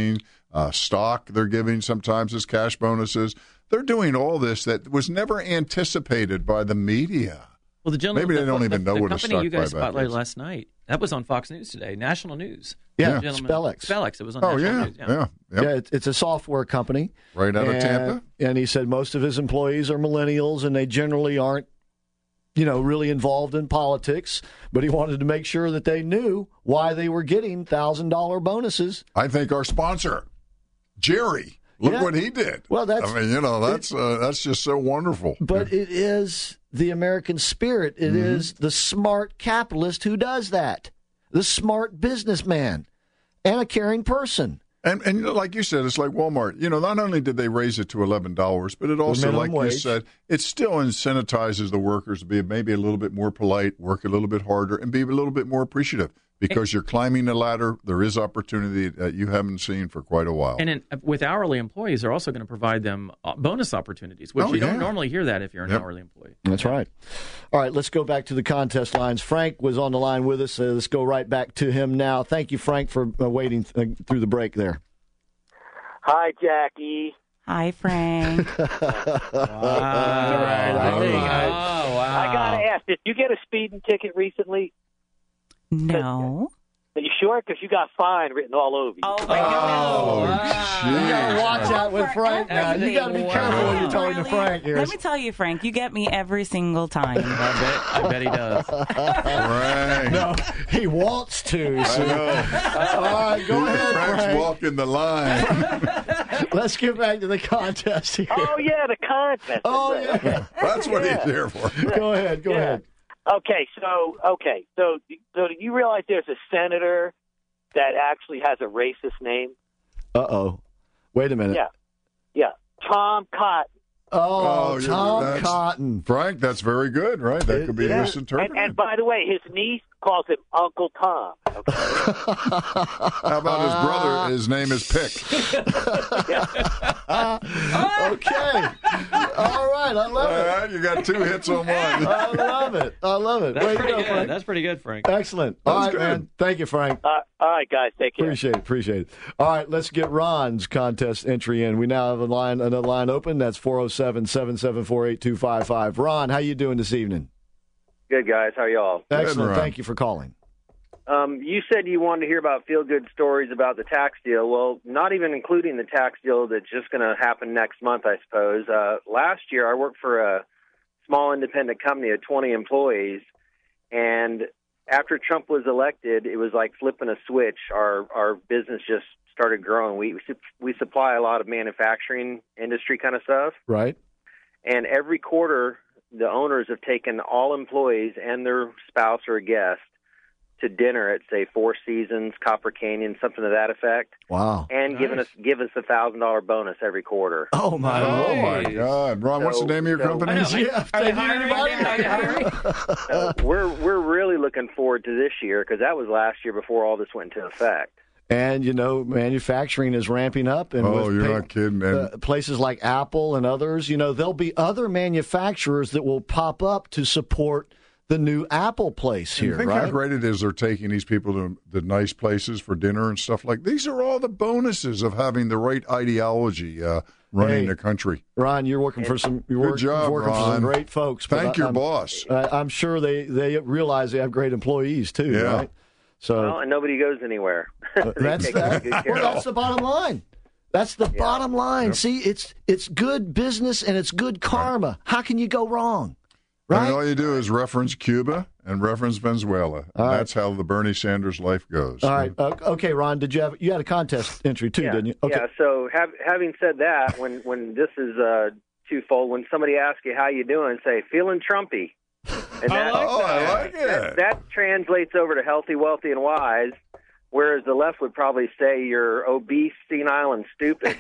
D: uh, stock they're giving sometimes as cash bonuses. They're doing all this that was never anticipated by the media.
F: Well, the gentleman,
D: maybe they
F: the,
D: don't even
F: the,
D: know
F: the
D: what a
F: company
D: stock
F: you guys
D: buyback
F: spotlighted
D: is.
F: last night. That was on Fox News today, national news.
C: Yeah,
F: The gentleman-
C: Spellex.
F: Spellex. It was on
D: Oh,
F: national
D: yeah,
F: news.
D: yeah. Yep.
C: Yeah, it, it's a software company.
D: Right out of
C: and,
D: Tampa.
C: And he said most of his employees are millennials, and they generally aren't, you know, really involved in politics. But he wanted to make sure that they knew why they were getting one thousand dollars bonuses.
D: I think our sponsor, Jerry, look
C: Yeah.
D: what he did.
C: Well, that's-
D: I mean, you know, that's uh, that's just so wonderful.
C: But it is the American spirit. It
D: Mm-hmm.
C: is the smart capitalist who does that, the smart businessman, and a caring person.
D: And and you know, like you said, it's like Walmart. You know, not only did they raise it to eleven dollars, but it also,
C: minimum
D: like you
C: wage.
D: said, it still incentivizes the workers to be maybe a little bit more polite, work a little bit harder, and be a little bit more appreciative. Because you're climbing the ladder, there is opportunity that you haven't seen for quite a while.
F: And in, with hourly employees, they're also going to provide them uh, bonus opportunities, which
D: Oh,
F: you don't
D: yeah.
F: normally hear that if you're an
D: Yep.
F: hourly employee.
C: That's right. All right, let's go back to the contest lines. Frank was on the line with us. Uh, let's go right back to him now. Thank you, Frank, for uh, waiting th- through the break there.
L: Hi, Jackie.
E: Hi, Frank.
F: Wow.
C: All
F: There you
C: right.
F: go. Oh, wow.
L: I gotta ask, did you get a speeding ticket recently?
E: No.
L: Are you sure? Because you got fine written all over you.
E: Oh, my
D: Oh,
C: You got to watch out with Frank now. You got to be careful when you're talking to Frank here.
E: Let me tell you, Frank, you get me every single time.
F: I bet, I bet he does.
D: Frank.
C: No, he wants to.
D: I
C: So.
D: know.
C: All right, go ahead,
D: Frank's
C: Frank.
D: walking the line.
C: Let's get back to the contest here.
L: Oh, yeah, the contest.
C: Oh,
L: That's
C: yeah.
D: That's what he's here for.
C: Go ahead, go
L: Yeah.
C: ahead.
L: Okay, so okay, so so do you realize there's a senator that actually has a racist name?
C: Uh-oh. Wait a minute.
L: Yeah, yeah, Tom Cotton.
C: Oh,
D: Oh, you're-
C: Tom
D: that's-
C: Cotton.
D: Frank, that's very good, right? That could be
C: Yeah.
D: misinterpreted.
L: And, and by the way, his niece calls him Uncle Tom. Okay.
D: How about his brother? His name is Pick.
C: Okay. All right, I love
D: All
C: it.
D: right, you got two hits on one.
C: I love it. I love it.
F: That's
C: Way to
F: pretty
C: go,
F: good.
C: Frank.
F: That's pretty good, Frank.
C: Excellent. All
D: That's
C: right,
D: good.
C: man. Thank you, Frank.
L: Uh, all right, guys, take care.
C: Appreciate it. Appreciate it. All right, let's get Ron's contest entry in. We now have a line, another line open. That's four oh seven, seven seven four, eight two five five. Ron, how you doing this evening?
R: Good, guys. How are y'all?
C: Excellent.
D: Ron.
C: Thank you for calling.
R: Um, you said you wanted to hear about feel-good stories about the tax deal. Well, not even including the tax deal that's just going to happen next month, I suppose. Uh, last year, I worked for a small independent company of twenty employees, and after Trump was elected, it was like flipping a switch. Our our business just started growing. We we supply a lot of manufacturing industry kind of stuff,
C: Right?
R: and every quarter, the owners have taken all employees and their spouse or a guest to dinner at, say, Four Seasons, Copper Canyon, something to that effect,
C: Wow.
R: and
F: Nice.
R: given us give us a thousand dollar bonus every quarter.
C: Oh, my
D: Oh,
C: Lord.
D: my God. Ron, what's the name of your
R: So-
D: company?
F: I know.
C: Yeah,
F: Are they
C: thank you,
F: hiring?
C: everybody.
F: Are they hiring?
R: Uh, we're we're really looking forward to this year because that was last year before all this went into effect.
C: And, you know, manufacturing is ramping up. And
D: Oh,
C: with
D: you're
C: pa-
D: not kidding, man.
C: Uh, places like Apple and others, you know, there'll be other manufacturers that will pop up to support the new Apple place
D: And
C: here,
D: think
C: right?
D: how great it is they're taking these people to the nice places for dinner and stuff like these are all the bonuses of having the right ideology uh, running
C: Hey,
D: the country.
C: Ron, you're working for some. You're
D: Good
C: work-
D: job,
C: working for some
D: Ron.
C: great folks. but
D: Thank
C: I-
D: your
C: I'm-
D: boss.
C: I- I'm sure they, they realize they have great employees too,
D: Yeah.
C: right? So
R: Well, and nobody goes anywhere.
C: uh,
R: They
C: that's
R: take
C: that.
R: good care
C: Well,
R: of
C: that's the bottom line. That's the bottom line. See, it's it's good business and it's good karma. How can you go wrong?
D: I
C: Right?
D: mean, all you do is reference Cuba and reference Venezuela. And
C: All right.
D: that's how the Bernie Sanders life goes.
C: All right. Uh, okay, Ron. Did you have you had a contest entry too?
R: yeah.
C: Didn't you? Okay.
R: Yeah. So, have, having said that, when when this is uh, twofold, when somebody asks you how you doing, say feeling Trumpy, and that,
D: Oh, I like
R: that,
D: it.
R: that translates over to healthy, wealthy, and wise. Whereas the left would probably say you're obese, senile, and stupid.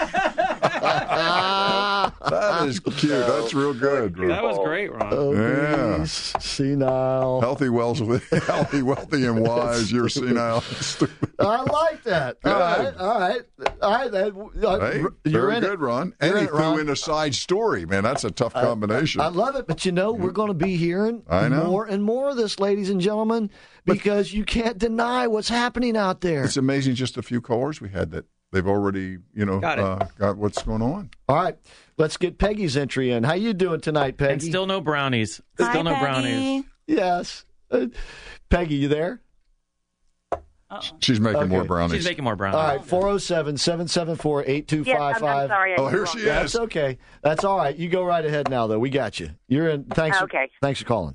D: That is cute. That's real good. Ron.
F: That was great, Ron.
C: Obese, senile.
D: Healthy, wealthy, healthy, wealthy, and wise. You're senile and stupid.
C: I like that. All right. All right. All right. That, uh,
D: Hey,
C: you're
D: very
C: in
D: good,
C: it.
D: Ron. And
C: You're
D: he
C: in it,
D: threw
C: Ron.
D: in a side story. Man, that's a tough combination.
C: I love it, but you know, we're going to be hearing
D: I know.
C: more and more of this, ladies and gentlemen, because you can't deny what's happening out there.
D: It's amazing just a few callers we had that they've already, you know,
F: Got it.
D: uh, got what's going on.
C: All right, let's get Peggy's entry in. How you doing tonight, Peggy?
F: And still no brownies. Still
E: Hi,
F: no
E: Peggy.
F: brownies.
C: Yes. Uh, Peggy, you there?
D: She's making
C: Okay.
D: more brownies.
F: She's making more brownies.
C: All right, four oh seven, seven seven four, eight two five five.
S: Yes, I'm- I'm sorry, I
D: Oh, here she is.
C: That's okay. That's all right. You go right ahead now, though. We got you. You're in. Thanks.
S: Okay.
C: For, thanks for calling.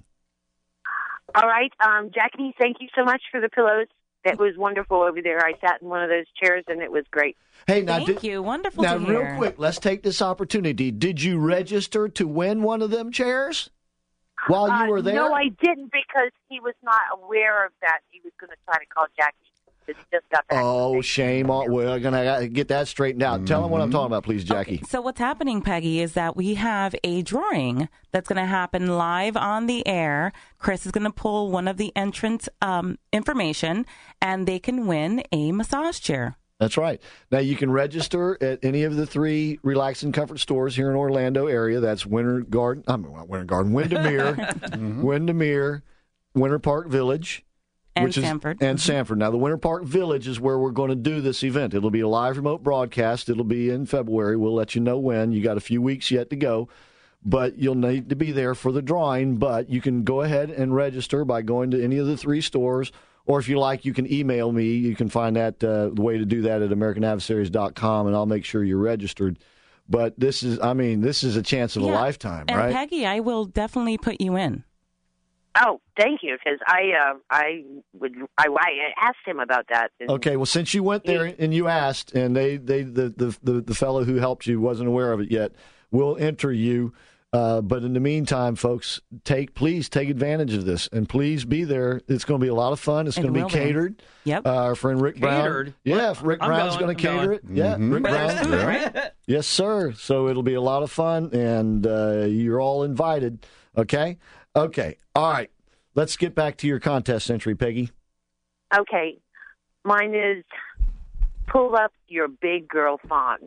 S: All right, um, Jackie, thank you so much for the pillows. That was wonderful over there. I sat in one of those chairs, and it was great.
C: Hey, now,
E: Thank
C: did,
E: you. Wonderful
C: now,
E: to hear.
C: real quick, let's take this opportunity. Did you register to win one of them chairs while you
S: Uh,
C: were there?
S: No, I didn't because he was not aware of that. He was going to try to call Jackie because he just got back.
C: Oh, shame on. We're going to get that straightened out. Tell them what I'm talking about, please, Jackie.
E: So what's happening, Peggy, is that we have a drawing that's going to happen live on the air. Chris is going to pull one of the entrance um, information, and they can win a massage chair.
C: That's right. Now, you can register at any of the three Relax and Comfort stores here in Orlando area. That's Winter Garden, I mean, not Winter Garden, Windermere, Windermere, Winter Park Village.
E: And
C: which is,
E: Sanford.
C: And Sanford. Now, the Winter Park Village is where we're going to do this event. It'll be a live remote broadcast. It'll be in February. We'll let you know when. You got a few weeks yet to go, but you'll need to be there for the drawing. But you can go ahead and register by going to any of the three stores, or if you like, you can email me. You can find that uh, the way to do that at American Adversaries dot com, and I'll make sure you're registered. But this is, I mean, this is a chance of a
E: Yeah.
C: lifetime,
E: And
C: right?
E: Peggy, I will definitely put you in.
S: Oh, thank you, because I, uh, I would, I, I asked him about that. and-
C: Okay, well, since you went there and you asked, and they, they the, the, the, the fellow who helped you wasn't aware of it yet, we'll enter you. Uh, but in the meantime, folks, take please take advantage of this, and please be there. It's going to be a lot of fun. It's
E: It
C: going to be
E: will be.
C: cated.
E: Yep.
C: Uh, our friend Rick
F: Catered?
C: Brown. Yeah, Rick
F: I'm
C: Brown's
F: going,
C: going to
F: I'm
C: cater
F: going.
C: it. Yeah,
D: Mhm.
C: Rick Brown.
F: Let's do it, right?
C: Yes, sir. So it'll be a lot of fun, and uh, you're all invited. Okay? Okay. All right. Let's get back to your contest entry, Peggy.
S: Okay, mine is pull up your big girl thong,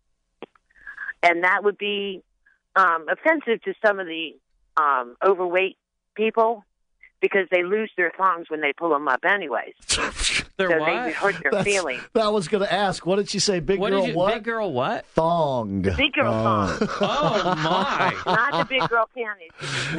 S: and that would be um, offensive to some of the um, overweight people because they lose their thongs when they pull them up, anyways.
F: They're
S: so
F: what?
S: they hurt their
C: That's-
S: feelings.
C: I was going to ask, what did she say? Big
F: What
C: girl
F: did you?
C: what?
F: Big girl what?
C: Thong.
S: Big girl
C: Oh.
S: thong,
F: Oh my!
S: not the big girl panties.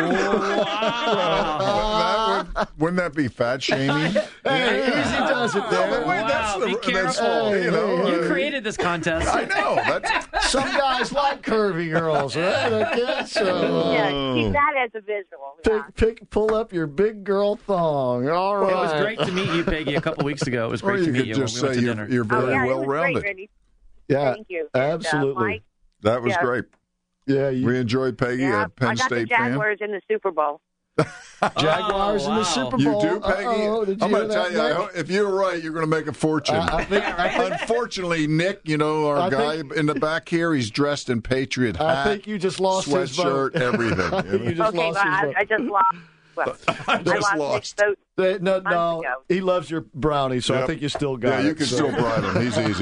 F: Wow.
D: That would, wouldn't that be fat shaming?
C: Hey, easy does it there.
D: Wait, that's
F: Wow,
D: the-
F: be
D: that's-
F: careful.
D: you know,
F: You
D: uh,
F: created this contest.
D: I know. That's,
C: Some guys like curvy girls, right? Okay, so
S: Yeah,
C: uh,
S: keep that as a visual. Yeah.
C: pick, pick, pull up your big girl thong. All right.
F: It was great to meet you, Peggy, a couple weeks ago. It was
D: or
F: great
D: you
F: to meet
D: could
F: you
D: just
F: when we went
D: say
F: to
D: you're,
F: dinner.
D: you're
S: Oh,
D: very
S: yeah,
D: well
S: it was great,
D: rounded.
S: Randy.
C: Yeah,
S: Thank you. And, uh,
C: absolutely.
S: Mike,
D: That was
S: Yeah.
D: great.
C: Yeah, you,
D: We enjoyed Peggy,
S: yeah,
D: a Penn
S: I got
D: State
S: the
D: fan.
S: Jaguars in the Super Bowl.
C: Jaguars
F: Oh,
C: in the
F: wow.
C: Super
D: You
C: Bowl.
D: do, Peggy?
C: Uh-oh, did
D: I'm
C: you
D: going to
C: hear
D: tell
C: that,
D: you, I
C: Nick?
D: hope, if you're right, you're going to make a fortune.
C: Uh, I think, I think,
D: Unfortunately, Nick, you know, our
C: I
D: guy
C: think-
D: in the back here, he's dressed in Patriot hat,
C: I think you just lost his vote.
D: sweatshirt, everything.
C: I think you just
S: Okay,
C: lost
S: but
C: his
S: I,
C: vote.
S: I just lost. Well, I
D: just
S: lost,
D: lost.
S: six votes.
C: They- no, no,
S: months ago.
C: he loves your brownie, so I
D: Yep.
C: think you still got
D: Yeah,
C: it.
D: you can
C: so.
D: still bribe him. He's easy.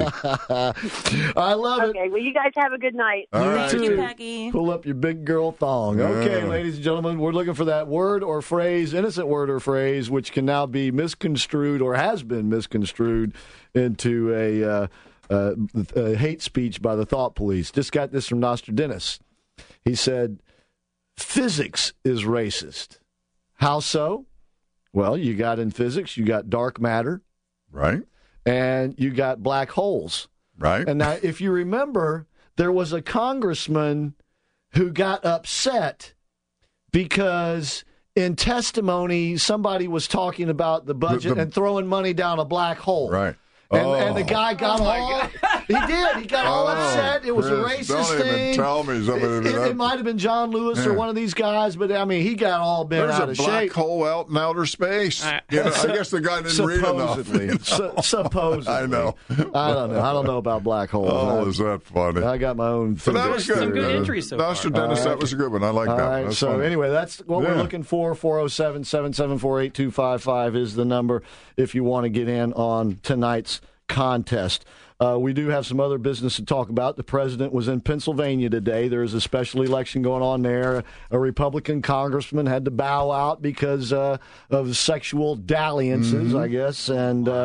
C: I love it.
S: Okay, well, you guys have a good night.
D: All
C: You
D: right.
E: Thank
C: too.
E: you, Peggy.
C: Pull up your big girl thong. Okay,
D: Yeah.
C: ladies and gentlemen, we're looking for that word or phrase, innocent word or phrase, which can now be misconstrued or has been misconstrued into a, uh, uh, a hate speech by the thought police. Just got this from Nostradamus. He said, physics is racist. How so? Well, you got in physics, you got dark matter,
D: Right?
C: and you got black holes.
D: Right?
C: And now, if you remember, there was a congressman who got upset because in testimony, somebody was talking about the budget
D: The- the-
C: and throwing money down a black hole.
D: Right.
C: And,
D: Oh.
C: and the guy got all, he did, he got all
D: Oh,
C: upset. It was a
D: Chris,
C: racist
D: don't even
C: thing.
D: tell me something
C: It,
D: like
C: it,
D: that.
C: it might have been John Lewis or
D: Yeah.
C: one of these guys, but I mean, he got all bent
D: There's
C: out
D: a
C: of
D: black
C: shape.
D: hole out in outer space.
F: I-
D: You know, I guess the guy didn't read enough.
C: Supposedly. Su- supposedly.
D: I know.
C: I don't know. I don't know about black holes.
D: Oh,
C: I-
D: is that funny?
C: I got my own.
D: But that was
C: physics
D: good.
F: Some good
C: theory.
F: entries so far.
D: Nostradamus,
C: All right.
D: that was a good one. I like
C: All
D: that.
C: right.
D: That's
C: So
D: funny.
C: anyway, that's what we're
D: Yeah.
C: looking for. four oh seven, seven seven four, eight two five five is the number if you want to get in on tonight's contest. Uh, we do have some other business to talk about. The president was in Pennsylvania today. There is a special election going on there. A Republican congressman had to bow out because uh, of sexual dalliances,
D: Mm-hmm.
C: I guess. And uh,
F: Why?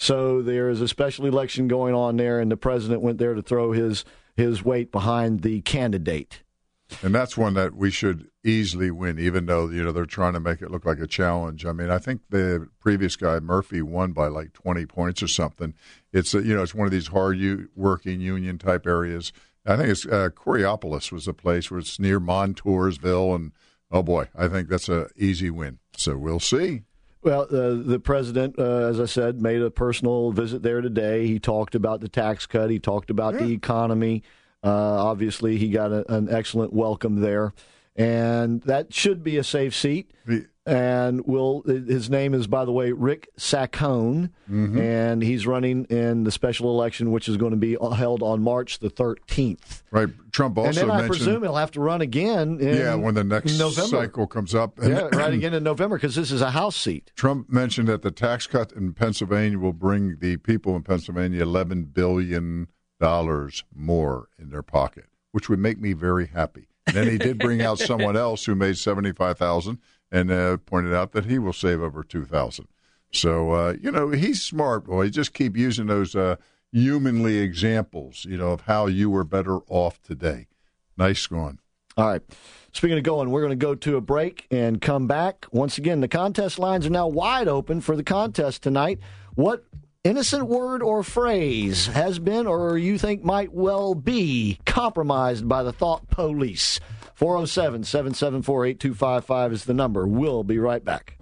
C: So there is a special election going on there, and the president went there to throw his his weight behind the candidate.
D: And that's one that we should easily win, even though, you know, they're trying to make it look like a challenge. I mean, I think the previous guy, Murphy, won by like twenty points or something. It's, a, you know, it's one of these hard-working union-type areas. I think it's uh, Coriopolis was the place where it's near Montoursville, and, oh, boy, I think that's an easy win. So we'll see.
C: Well, uh, the president, uh, as I said, made a personal visit there today. He talked about the tax cut. He talked about yeah. the economy. Uh, obviously, he got a, an excellent welcome there. And that should be a safe seat. The, and will his name is, by the way, Rick Saccone, mm-hmm. and he's running in the special election, which is going to be held on March the thirteenth.
D: Right. Trump also
C: mentioned... And then I
D: mentioned,
C: presume he'll have to run again in
D: Yeah, when the next
C: November.
D: cycle comes up. And,
C: yeah, right again in November, because this is a House seat.
D: Trump mentioned that the tax cut in Pennsylvania will bring the people in Pennsylvania eleven billion dollars more in their pocket, which would make me very happy. And then he did bring out someone else who made seventy-five thousand dollars and uh, pointed out that he will save over two thousand dollars. So, uh, you know, he's smart, boy. Just keep using those uh, humanly examples, you know, of how you were better off today. Nice going.
C: All right. Speaking of going, we're going to go to a break and come back. Once again, the contest lines are now wide open for the contest tonight. What innocent word or phrase has been or you think might well be compromised by the thought police? four oh seven, seven seven four, eight two five five is the number. We'll be right back.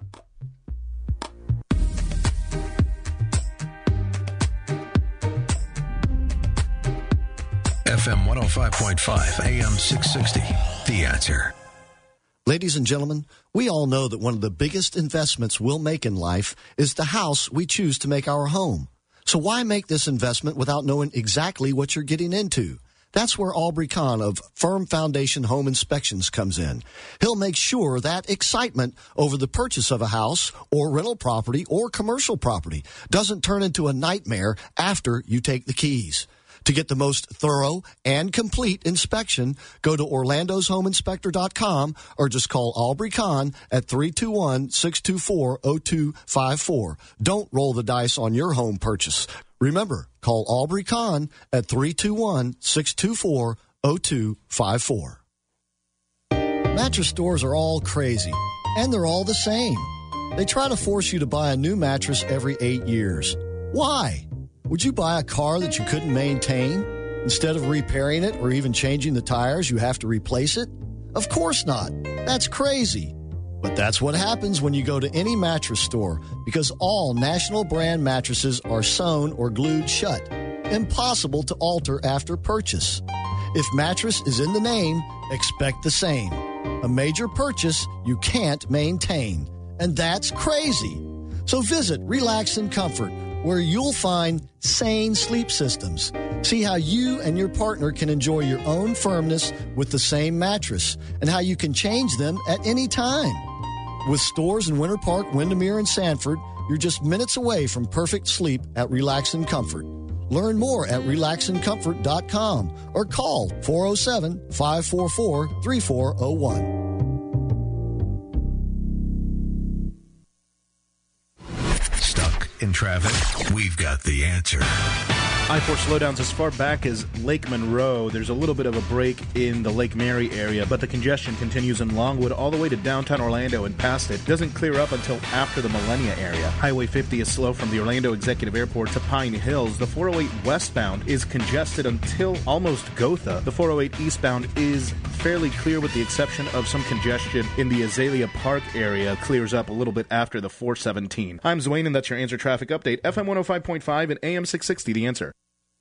G: F M one oh five point five, A M six sixty, The Answer.
H: Ladies and gentlemen, we all know that one of the biggest investments we'll make in life is the house we choose to make our home. So why make this investment without knowing exactly what you're getting into? That's where Aubrey Kahn of Firm Foundation Home Inspections comes in. He'll make sure that excitement over the purchase of a house or rental property or commercial property doesn't turn into a nightmare after you take the keys. To get the most thorough and complete inspection, go to orlandos home inspector dot com or just call Aubrey Kahn at three two one, six two four, zero two five four. Don't roll the dice on your home purchase. Remember, call Aubrey Kahn at three two one, six two four, zero two five four. Mattress stores are all crazy, and they're all the same. They try to force you to buy a new mattress every eight years. Why? Would you buy a car that you couldn't maintain? Instead of repairing it or even changing the tires, you have to replace it? Of course not. That's crazy. But that's what happens when you go to any mattress store, because all national brand mattresses are sewn or glued shut. Impossible to alter after purchase. If mattress is in the name, expect the same. A major purchase you can't maintain. And that's crazy. So visit Relax and Comfort, where you'll find sane sleep systems. See how you and your partner can enjoy your own firmness with the same mattress and how you can change them at any time. With stores in Winter Park, Windermere, and Sanford, you're just minutes away from perfect sleep at Relax and Comfort. Learn more at relax and comfort dot com or call four oh seven, five four four, three four oh one.
G: Stuck in traffic? We've got the answer.
J: I four slowdowns as far back as Lake Monroe. There's a little bit of a break in the Lake Mary area, but the congestion continues in Longwood all the way to downtown Orlando and past it. Doesn't clear up until after the Millenia area. Highway fifty is slow from the Orlando Executive Airport to Pine Hills. The four oh eight westbound is congested until almost Gotha. The four oh eight eastbound is fairly clear with the exception of some congestion in the Azalea Park area. Clears up a little bit after the four seventeen. I'm Zwane, and that's your Answer Traffic Update. F M one oh five point five and A M six sixty, The Answer.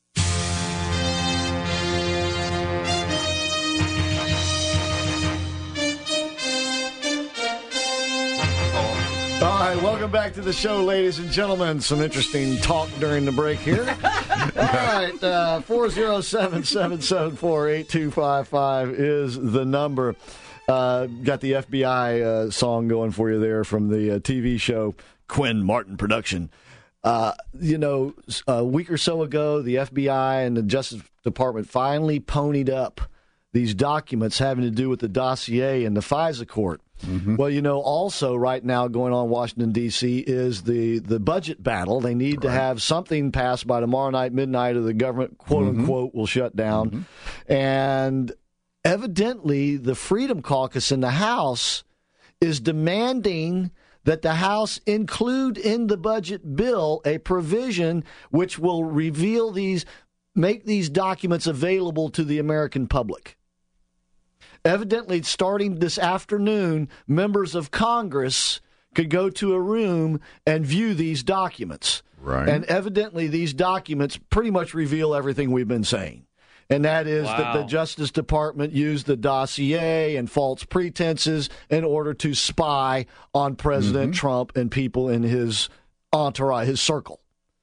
C: All right, welcome back to the show, ladies and gentlemen. Some interesting talk during the break here. All right, uh, four oh seven, seven seven four, eight two five five is the number. Uh, got the F B I uh, song going for you there from the uh, T V show Quinn Martin production. Uh, you know, a week or so ago, the F B I and the Justice Department finally ponied up these documents having to do with the dossier in the FISA court.
D: Mm-hmm.
C: Well, you know, also right now going on in Washington, D C is the, the budget battle. They need to have something passed by tomorrow night, midnight, or the government, quote
D: Mm-hmm.
C: unquote, will shut down. Mm-hmm. And evidently, the Freedom Caucus in the House is demanding that the House include in the budget bill a provision which will reveal these, make these documents available to the American public. Evidently, starting this afternoon, members of Congress could go to a room and view these documents.
D: Right.
C: And evidently, these documents pretty much reveal everything we've been saying. And that is
F: Wow.
C: that the Justice Department used the dossier and false pretenses in order to spy on President
D: Mm-hmm.
C: Trump and people in his entourage, his circle.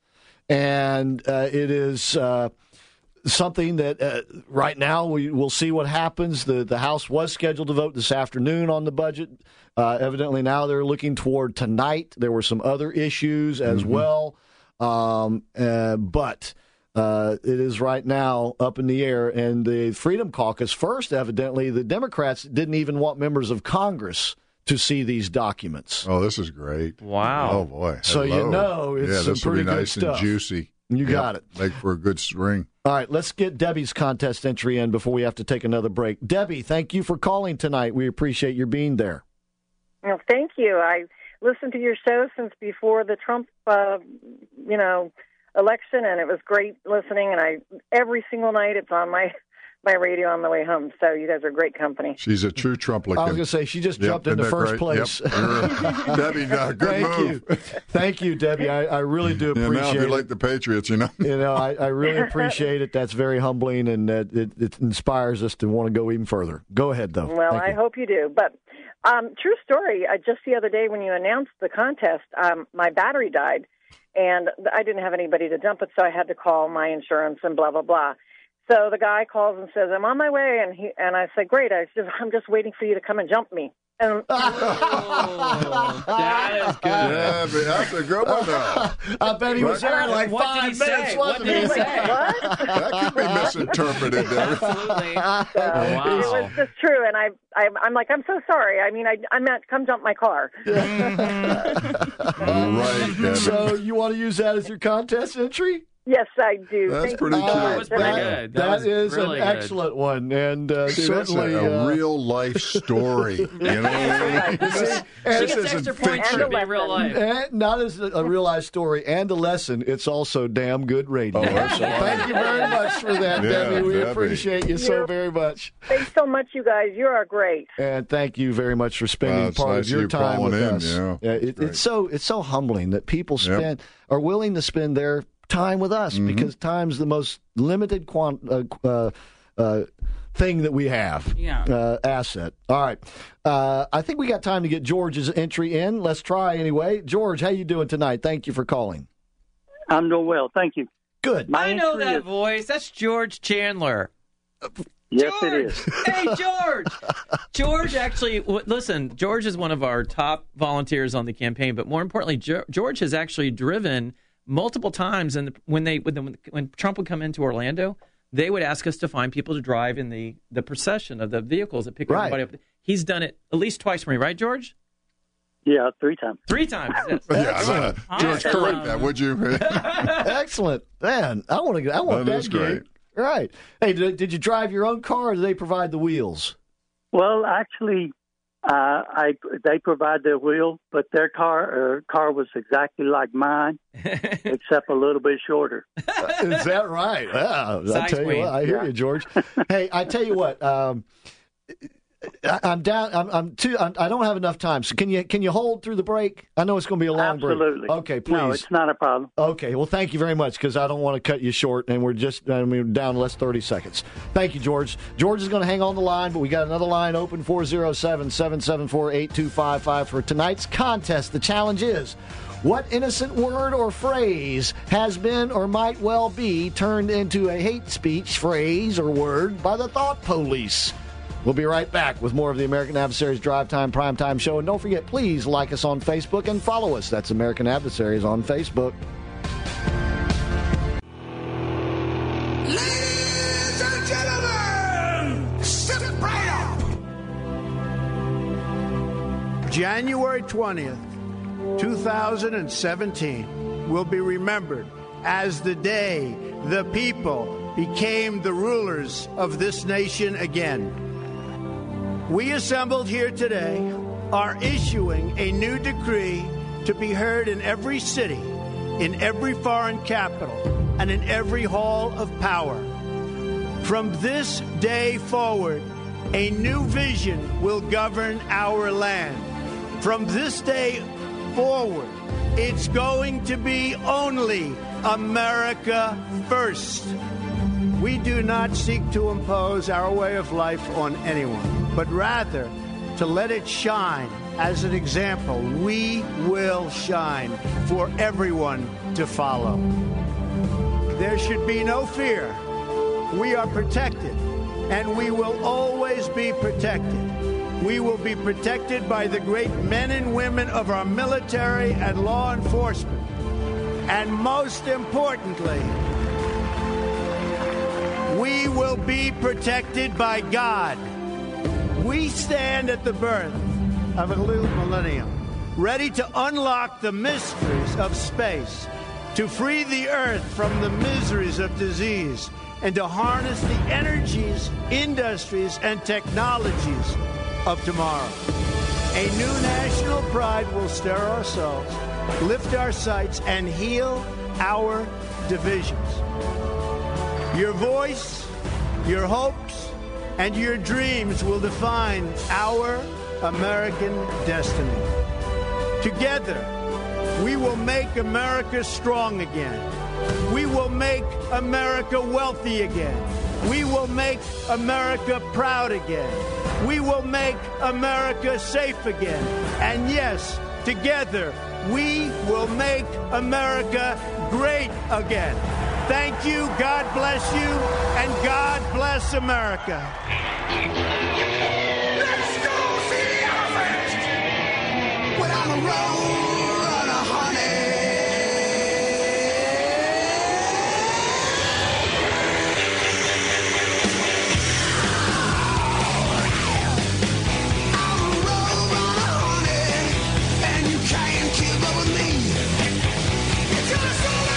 C: And uh, it is uh, something that uh, right now we will see what happens. The, the House was scheduled to vote this afternoon on the budget. Uh, evidently now they're looking toward tonight. There were some other issues as
D: Mm-hmm.
C: well. Um, uh, but uh, it is right now up in the air. And the Freedom Caucus, first, evidently, the Democrats didn't even want members of Congress to see these documents.
D: Oh, this is great.
F: Wow.
D: Oh, boy.
C: So you
D: Hello.
C: know it's
D: yeah,
C: some
D: this will
C: pretty
D: be
C: good
D: nice
C: stuff.
D: and juicy.
C: You
D: Yep.
C: got it.
D: Make for a good string.
C: All right, let's get Debbie's contest entry in before we have to take another break. Debbie, thank you for calling tonight. We appreciate your being there.
T: Well, thank you. I listened to your show since before the Trump, uh, you know, election, and it was great listening. And I every single night it's on my my radio on the way home. So you guys are great company.
D: She's a true Trump-looking.
C: I was going to say, she just
D: Yep,
C: jumped into
D: isn't that
C: first
D: great?
C: place.
D: Yep. Debbie, no, good
C: Thank
D: move.
C: you. Thank you, Debbie. I, I really do
D: Yeah,
C: appreciate
D: now if you
C: it.
D: like the Patriots, you know.
C: You know, I, I really appreciate it. That's very humbling, and uh, it, it inspires us to want to go even further. Go ahead, though.
T: Well,
C: Thank
T: I
C: you.
T: hope you do. But um, true story. I, just the other day when you announced the contest, um, my battery died, and I didn't have anybody to dump it, so I had to call my insurance and blah blah blah. So the guy calls and says, "I'm on my way," and he and I said, "Great, I just I'm just waiting for you to come and jump me." And
F: Oh, that is good.
D: Yeah, but that's a good one, though.
C: I bet he was there in like
F: What
C: five
F: did he
C: minutes,
F: say?
C: wasn't
F: What did he say?
D: That could be misinterpreted, Debbie.
F: Absolutely.
T: So
F: Wow.
T: it was just true, and I, I I'm like, I'm so sorry. I mean, I I meant come jump my car.
D: Right, Debbie.
C: So you want to use that as your contest entry?
T: Yes, I do.
D: That's
T: Thank
D: pretty
T: you so
D: cute.
T: much.
F: That was pretty
T: And I-
F: good. That
C: That
F: was
C: is
F: really
C: an
F: good.
C: excellent one, and uh,
D: See, that's
C: certainly
D: a, a
C: uh,
D: real life story. You know what I mean? This,
F: She
D: this
F: gets
D: isn't
F: extra points
D: fiction.
F: for being real life.
C: and not as a, a real life story and a lesson. It's also damn good radio.
D: Oh,
C: so
D: absolutely.
C: thank you very much for that,
D: Yeah,
C: Debbie. We
D: Debbie.
C: appreciate you so
T: You're-
C: very much,
T: Thanks so much, you guys. You are great.
C: and thank you very much for spending
D: Well, it's
C: part
D: nice
C: of your
D: you
C: time
D: calling
C: with
D: in,
C: us.
D: yeah.
C: it,
D: Great.
C: it's so it's so humbling that people
D: Yep.
C: spend are willing to spend their time with us
D: Mhm.
C: because time's the most limited quant, uh, uh, uh, thing that we have.
E: Yeah.
C: Uh, asset. All right. Uh, I think we got time to get George's entry in. Let's try anyway. George, how you doing tonight? Thank you for calling.
U: I'm doing well, thank you.
C: Good.
F: I know
U: entry
F: that
U: is-
F: voice. That's George Chandler.
U: Yes,
F: George!
U: it is.
F: Hey, George! George actually, w- listen, George is one of our top volunteers on the campaign, but more importantly, Jo- George has actually driven multiple times. And when they when, when Trump would come into Orlando, they would ask us to find people to drive in the, the procession of the vehicles that pick
C: Right.
F: everybody up. He's done it at least twice for me, right, George?
U: Yeah, three times.
F: Three times. Yes.
D: Yeah, uh, George, correct that, would you?
C: Excellent, man. I want to get. I want
D: That
C: that,
D: is
C: gig.
D: great.
C: Right. Hey, did, did you drive your own car, or do they provide the wheels?
U: Well, actually, uh, I they provide their wheel, but their car or car was exactly like mine, except a little bit shorter.
C: Is that right? Yeah. I
U: Size
C: tell you
U: queen.
C: what, I hear
U: Yeah.
C: you, George. Hey, I tell you what. Um, I, I'm down. I'm, I'm too. I'm, I don't have enough time. So can you can you hold through the break? I know it's going to be a long break.
U: Absolutely.
C: Okay, please.
U: No, it's not a problem.
C: Okay. Well, thank you very much because I don't want to cut you short, and we're just I mean down less thirty seconds. Thank you, George. George is going to hang on the line, but we got another line open four oh seven, seven seven four, eight two five five for tonight's contest. The challenge is: what innocent word or phrase has been or might well be turned into a hate speech phrase or word by the thought police? We'll be right back with more of the American Adversaries Drive Time Primetime Show. And don't forget, please like us on Facebook and follow us. That's American Adversaries on Facebook.
A: Ladies and gentlemen, step right up.
B: January twentieth, two thousand seventeen will be remembered as the day the people became the rulers of this nation again. We assembled here today are issuing a new decree to be heard in every city, in every foreign capital, and in every hall of power. From this day forward, a new vision will govern our land. From this day forward, it's going to be only America first. We do not seek to impose our way of life on anyone, but rather to let it shine as an example. We will shine for everyone to follow. There should be no fear. We are protected, and we will always be protected. We will be protected by the great men and women of our military and law enforcement. And most importantly, we will be protected by God. We stand at the birth of a new millennium, ready to unlock the mysteries of space, to free the earth from the miseries of disease, and to harness the energies, industries, and technologies of tomorrow. A new national pride will stir our souls, lift our sights, and heal our divisions. Your voice, your hopes, and your dreams will define our American destiny. Together, we will make America strong again. We will make America wealthy again. We will make America proud again. We will make America safe again. And yes, together, we will make America great again. Thank you, God bless you, and God bless America.
A: Let's go see the elephant! When I'm a road runner, honey. I'm a road runner, honey, and you can't keep up with me. It's gonna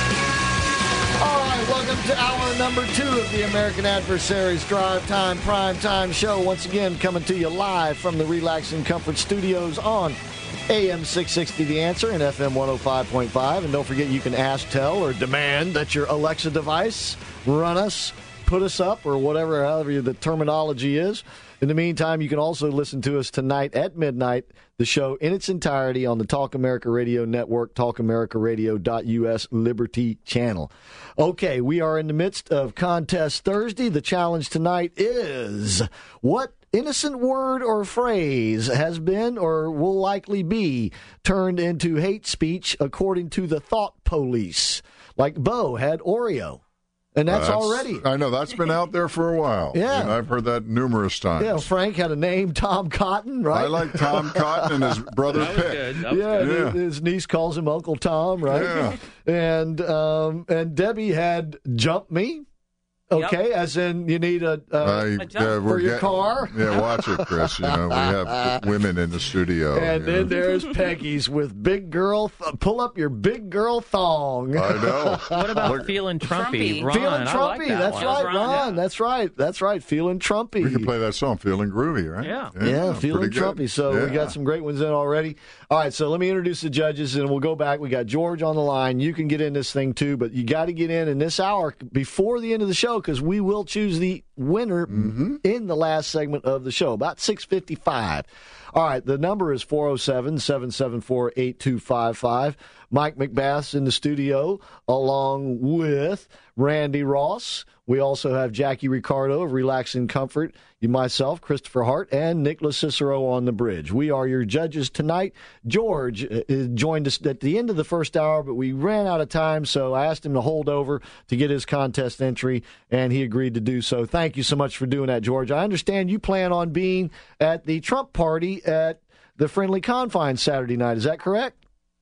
C: All right, welcome to hour number two of the American Adversaries Drive Time Prime Time Show. Once again, coming to you live from the Relax and Comfort Studios on A M six sixty The Answer and F M one oh five point five. And don't forget, you can ask, tell, or demand that your Alexa device run us, put us up, or whatever, however the terminology is. In the meantime, you can also listen to us tonight at midnight, the show in its entirety on the Talk America Radio Network, talk america radio dot u s Liberty Channel. Okay, we are in the midst of Contest Thursday. The challenge tonight is, what innocent word or phrase has been or will likely be turned into hate speech according to the thought police? Like Bo had Oreo. And that's,
D: that's
C: already.
D: I know, that's been out there for a while.
C: Yeah.
D: And I've heard that numerous times.
C: Yeah, Frank had a name, Tom Cotton, right?
D: I like Tom Cotton and his brother
F: That was
D: Pitt.
F: good. That was
C: Yeah,
F: good.
C: and his niece calls him Uncle Tom, right?
D: Yeah.
C: And um, and Debbie had Jump Me. Okay, as in you need a, uh,
D: I,
C: a
D: yeah,
C: jump
D: we're
C: for your
D: get-
C: car.
D: Yeah, watch it, Chris. You know, we have women in the studio.
C: And
D: you
C: then
D: know.
C: there's Peggy's with big girl. Th- pull up your big girl thong.
D: I know.
F: What about
D: Look-
F: feeling Trumpy? Ron,
C: Feeling
F: I
C: Trumpy.
F: like that
C: That's
F: one.
C: right,
F: Ron,
C: Ron.
F: yeah.
C: That's right. That's right. Feeling Trumpy.
D: We can play that song, Feeling Groovy, right?
F: Yeah.
C: Yeah, feeling
D: pretty good.
C: Trumpy. So we
D: Yeah.
C: got some great ones in already. All right, so let me introduce the judges, and we'll go back. We got George on the line. You can get in this thing, too, but you got to get in in this hour before the end of the show because we will choose the winner
D: Mm-hmm.
C: in the last segment of the show, about six fifty-five. All right, the number is four oh seven, seven seven four, eight two five five. Mike McBath's in the studio along with Randy Ross. We also have Jackie Ricardo of Relax and Comfort, you, myself, Christopher Hart, and Nicholas Cicero on the bridge. We are your judges tonight. George uh, joined us at the end of the first hour, but we ran out of time, so I asked him to hold over to get his contest entry, and he agreed to do so. Thank you so much for doing that, George. I understand you plan on being at the Trump party at the Friendly Confines Saturday night. Is that correct?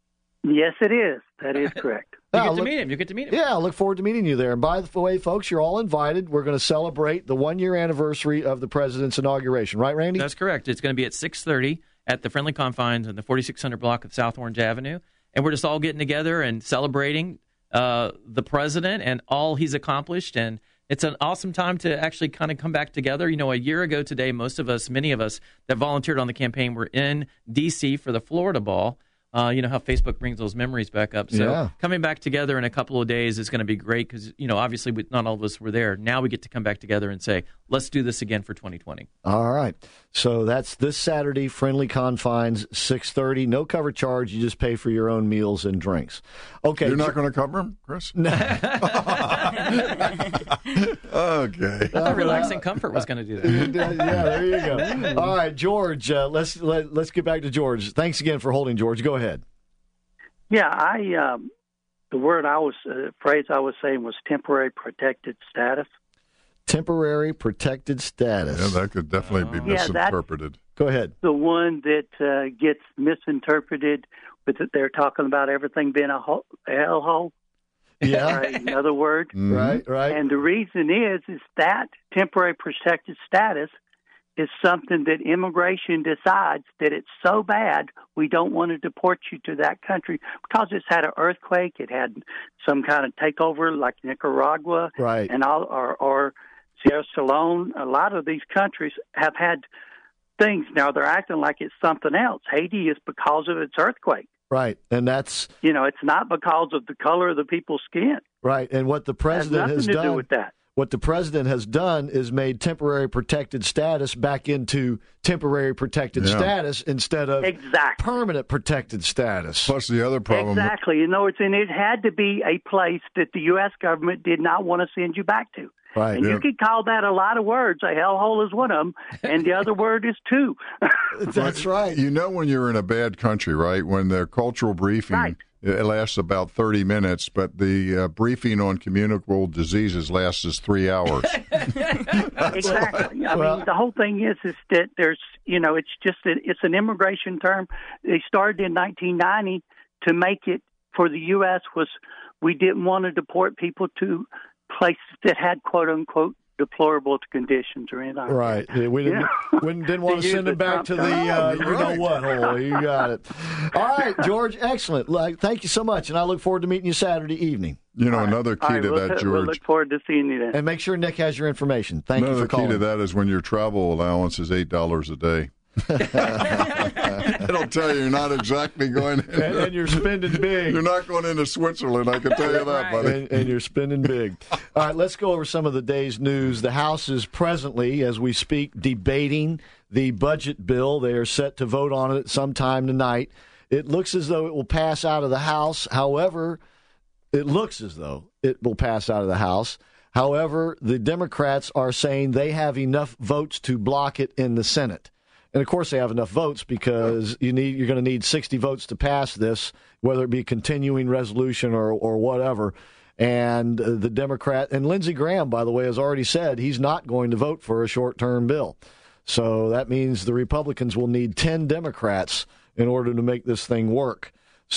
U: Yes, it is. That is correct.
F: You
C: Ah,
F: get to
C: look-
F: meet him. You get to meet him.
C: Yeah, I look forward to meeting you there. And by the way, folks, you're all invited. We're going to celebrate the one-year anniversary of the president's inauguration. Right, Randy?
F: That's correct. It's going to be at six thirty at the Friendly Confines in the forty-six hundred block of South Orange Avenue. And we're just all getting together and celebrating uh, the president and all he's accomplished. And it's an awesome time to actually kind of come back together. You know, a year ago today, most of us, many of us that volunteered on the campaign were in D C for the Florida Ball. Uh, you know how Facebook brings those memories back up. So
C: Yeah.
F: coming back together in a couple of days is going to be great because, you know, obviously we, not all of us were there. Now we get to come back together and say, let's do this again for twenty twenty.
C: All right. So that's this Saturday, Friendly Confines, six thirty. No cover charge. You just pay for your own meals and drinks. Okay.
D: You're not going to cover them, Chris?
C: No.
D: Okay.
F: I thought Relaxing Comfort was going to do that.
C: Yeah, there you go. All right, George, uh, let's let, let's get back to George. Thanks again for holding, George. Go ahead.
U: Yeah, I um, the word I was uh, phrase I was saying was temporary protected status.
C: Temporary protected status.
D: Yeah, that could definitely be
U: Yeah, that-
D: misinterpreted.
C: Go ahead.
U: The one that uh, gets misinterpreted with it, they're talking about everything being a, ho- a hellhole.
C: Yeah.
U: Right, another word.
D: Mhm.
C: Right, right.
U: And the reason is is that temporary protected status is something that immigration decides that it's so bad we don't want to deport you to that country because it's had an earthquake, it had some kind of takeover like Nicaragua,
C: Right.
U: and all, or, or Sierra Leone. A lot of these countries have had things. Now they're acting like it's something else. Haiti is because of its earthquake.
C: Right. And that's
U: You know, it's not because of the color of the people's skin.
C: right. And what the
U: It has
C: president
U: nothing
C: has
U: to
C: done
U: do with that.
C: What the president has done is made temporary protected status back into temporary protected
D: Yeah.
C: status instead of
U: Exactly.
C: permanent protected status.
D: Plus, the other problem.
U: Exactly. You know, it's and it had to be a place that the U S government did not want to send you back to.
C: Right.
U: And
D: Yeah.
U: you could call that a lot of words. A hellhole is one of them, and the other word is two.
C: That's right.
D: You know when you're in a bad country, right? When their cultural briefing
U: Right.
D: it lasts about thirty minutes, but the uh, briefing on communicable diseases lasts three hours.
U: Exactly. I
C: Well-
U: mean, the whole thing is is that there's, you know, it's just a, it's an immigration term. They started in nineteen ninety to make it for the U S was we didn't want to deport people to places that had quote unquote deplorable conditions or anything.
C: Right. Yeah, we didn't,
U: Yeah.
C: we didn't want to
U: They
C: send
U: use
C: him back
U: the
C: to the
U: Trump
C: uh,
U: term.
C: you know what hole. You got it. All right, George. Excellent. Like, thank you so much, and I look forward to meeting you Saturday evening.
D: You know, another key
U: All right,
D: to
U: we'll,
D: that,
U: we'll
D: George.
U: look forward to seeing you then.
C: And make sure Nick has your information. Thank you
D: Another
C: for
D: key
C: calling.
D: to that is when your travel allowance is eight dollars a day. It'll tell you you're not exactly going.
C: and, and you're spending big.
D: You're not going into Switzerland. I can tell you that, buddy.
C: And, and you're spending big. All right, let's go over some of the day's news. The House is presently, as we speak, debating the budget bill. They are set to vote on it sometime tonight. It looks as though it will pass out of the House. However, it looks as though it will pass out of the House. However, the Democrats are saying they have enough votes to block it in the Senate. And, of course, they have enough votes because you need, you're going to need sixty votes to pass this, whether it be continuing resolution or, or whatever. And uh, the Democrat, and Lindsey Graham, by the way, has already said he's not going to vote for a short-term bill. So that means the Republicans will need ten Democrats in order to make this thing work.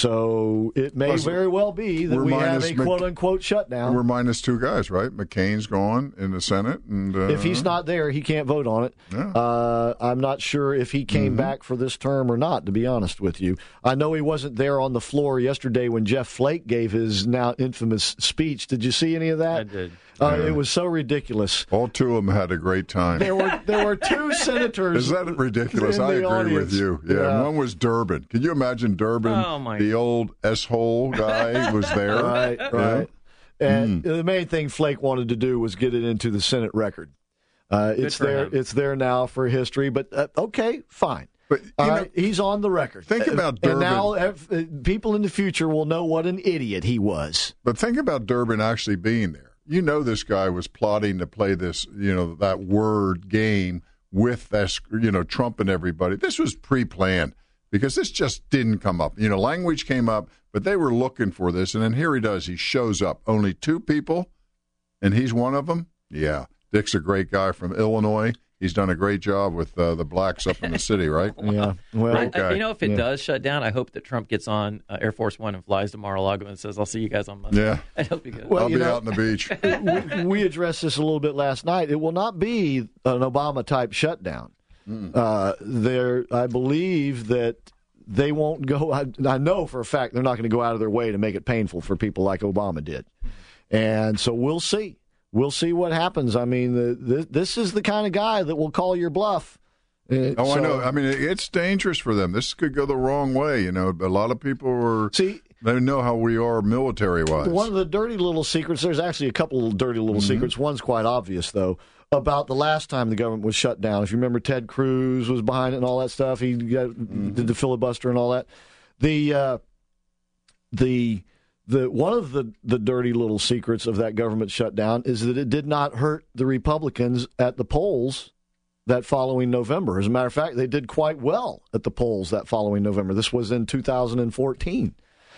C: So it may
D: Plus,
C: very well be that
D: we're
C: we have
D: minus
C: a
D: Mc-
C: quote-unquote shutdown.
D: We're minus two guys, right? McCain's gone in the Senate, and uh,
C: If he's not there, he can't vote on it.
D: Yeah.
C: Uh, I'm not sure if he came
D: Mhm.
C: back for this term or not, to be honest with you. I know he wasn't there on the floor yesterday when Jeff Flake gave his now infamous speech. Did you see any of that?
F: I did.
C: Uh,
D: Yeah.
C: It was so ridiculous.
D: all two of them had a great time.
C: There were there were two senators.
D: Is that ridiculous?
C: in
D: I
C: the
D: agree
C: audience.
D: with you. Yeah,
C: Yeah.
D: one was Durbin. Can you imagine Durbin,
F: Oh, my-
D: the old S-hole guy, was there?
C: Right, right. And the main thing Flake wanted to do was get it into the Senate record. Uh, it's
F: for
C: there.
F: him.
C: It's there now for history. But uh, okay, fine.
D: But, you
C: All
D: know,
C: right, he's on the record.
D: think
C: Uh,
D: about
C: And
D: Durbin.
C: now uh, people in the future will know what an idiot he was.
D: But think about Durbin actually being there. You know, this guy was plotting to play this, you know, that word game with that, you know, Trump and everybody. This was pre-planned because this just didn't come up. You know, language came up, but they were looking for this. And then here he does. He shows up. Only two people, and he's one of them. Yeah. Dick's a great guy from Illinois. He's done a great job with uh, the blacks up in the city, right?
C: Yeah. Well,
F: I- I-
D: Okay.
F: you know, if it
C: Yeah.
F: does shut down, I hope that Trump gets on uh, Air Force One and flies to Mar-a-Lago and says, "I'll see you guys on Monday."
D: Yeah.
F: I hope he goes.
C: Well,
D: I'll
C: you
D: be
C: know-
D: out on the beach.
C: we, we addressed this a little bit last night. It will not be an Obama type shutdown. Mm. Uh, there, I believe that they won't go. I, I know for a fact they're not going to go out of their way to make it painful for people like Obama did. And so we'll see. We'll see what happens. I mean, the, the, this is the kind of guy that will call your bluff. Uh,
D: oh,
C: so,
D: I know. I mean, it's dangerous for them. This could go the wrong way. You know, a lot of people are.
C: See,
D: they know how we are military-wise.
C: One of the dirty little secrets. There's actually a couple of dirty little mm-hmm. secrets. One's quite obvious, though, about the last time the government was shut down. If you remember, Ted Cruz was behind it and all that stuff. He got, mm-hmm. did the filibuster and all that. The uh, the the one of the, the dirty little secrets of that government shutdown is that it did not hurt the Republicans at the polls that following November. As a matter of fact, they did quite well at the polls that following November. This was in two thousand fourteen.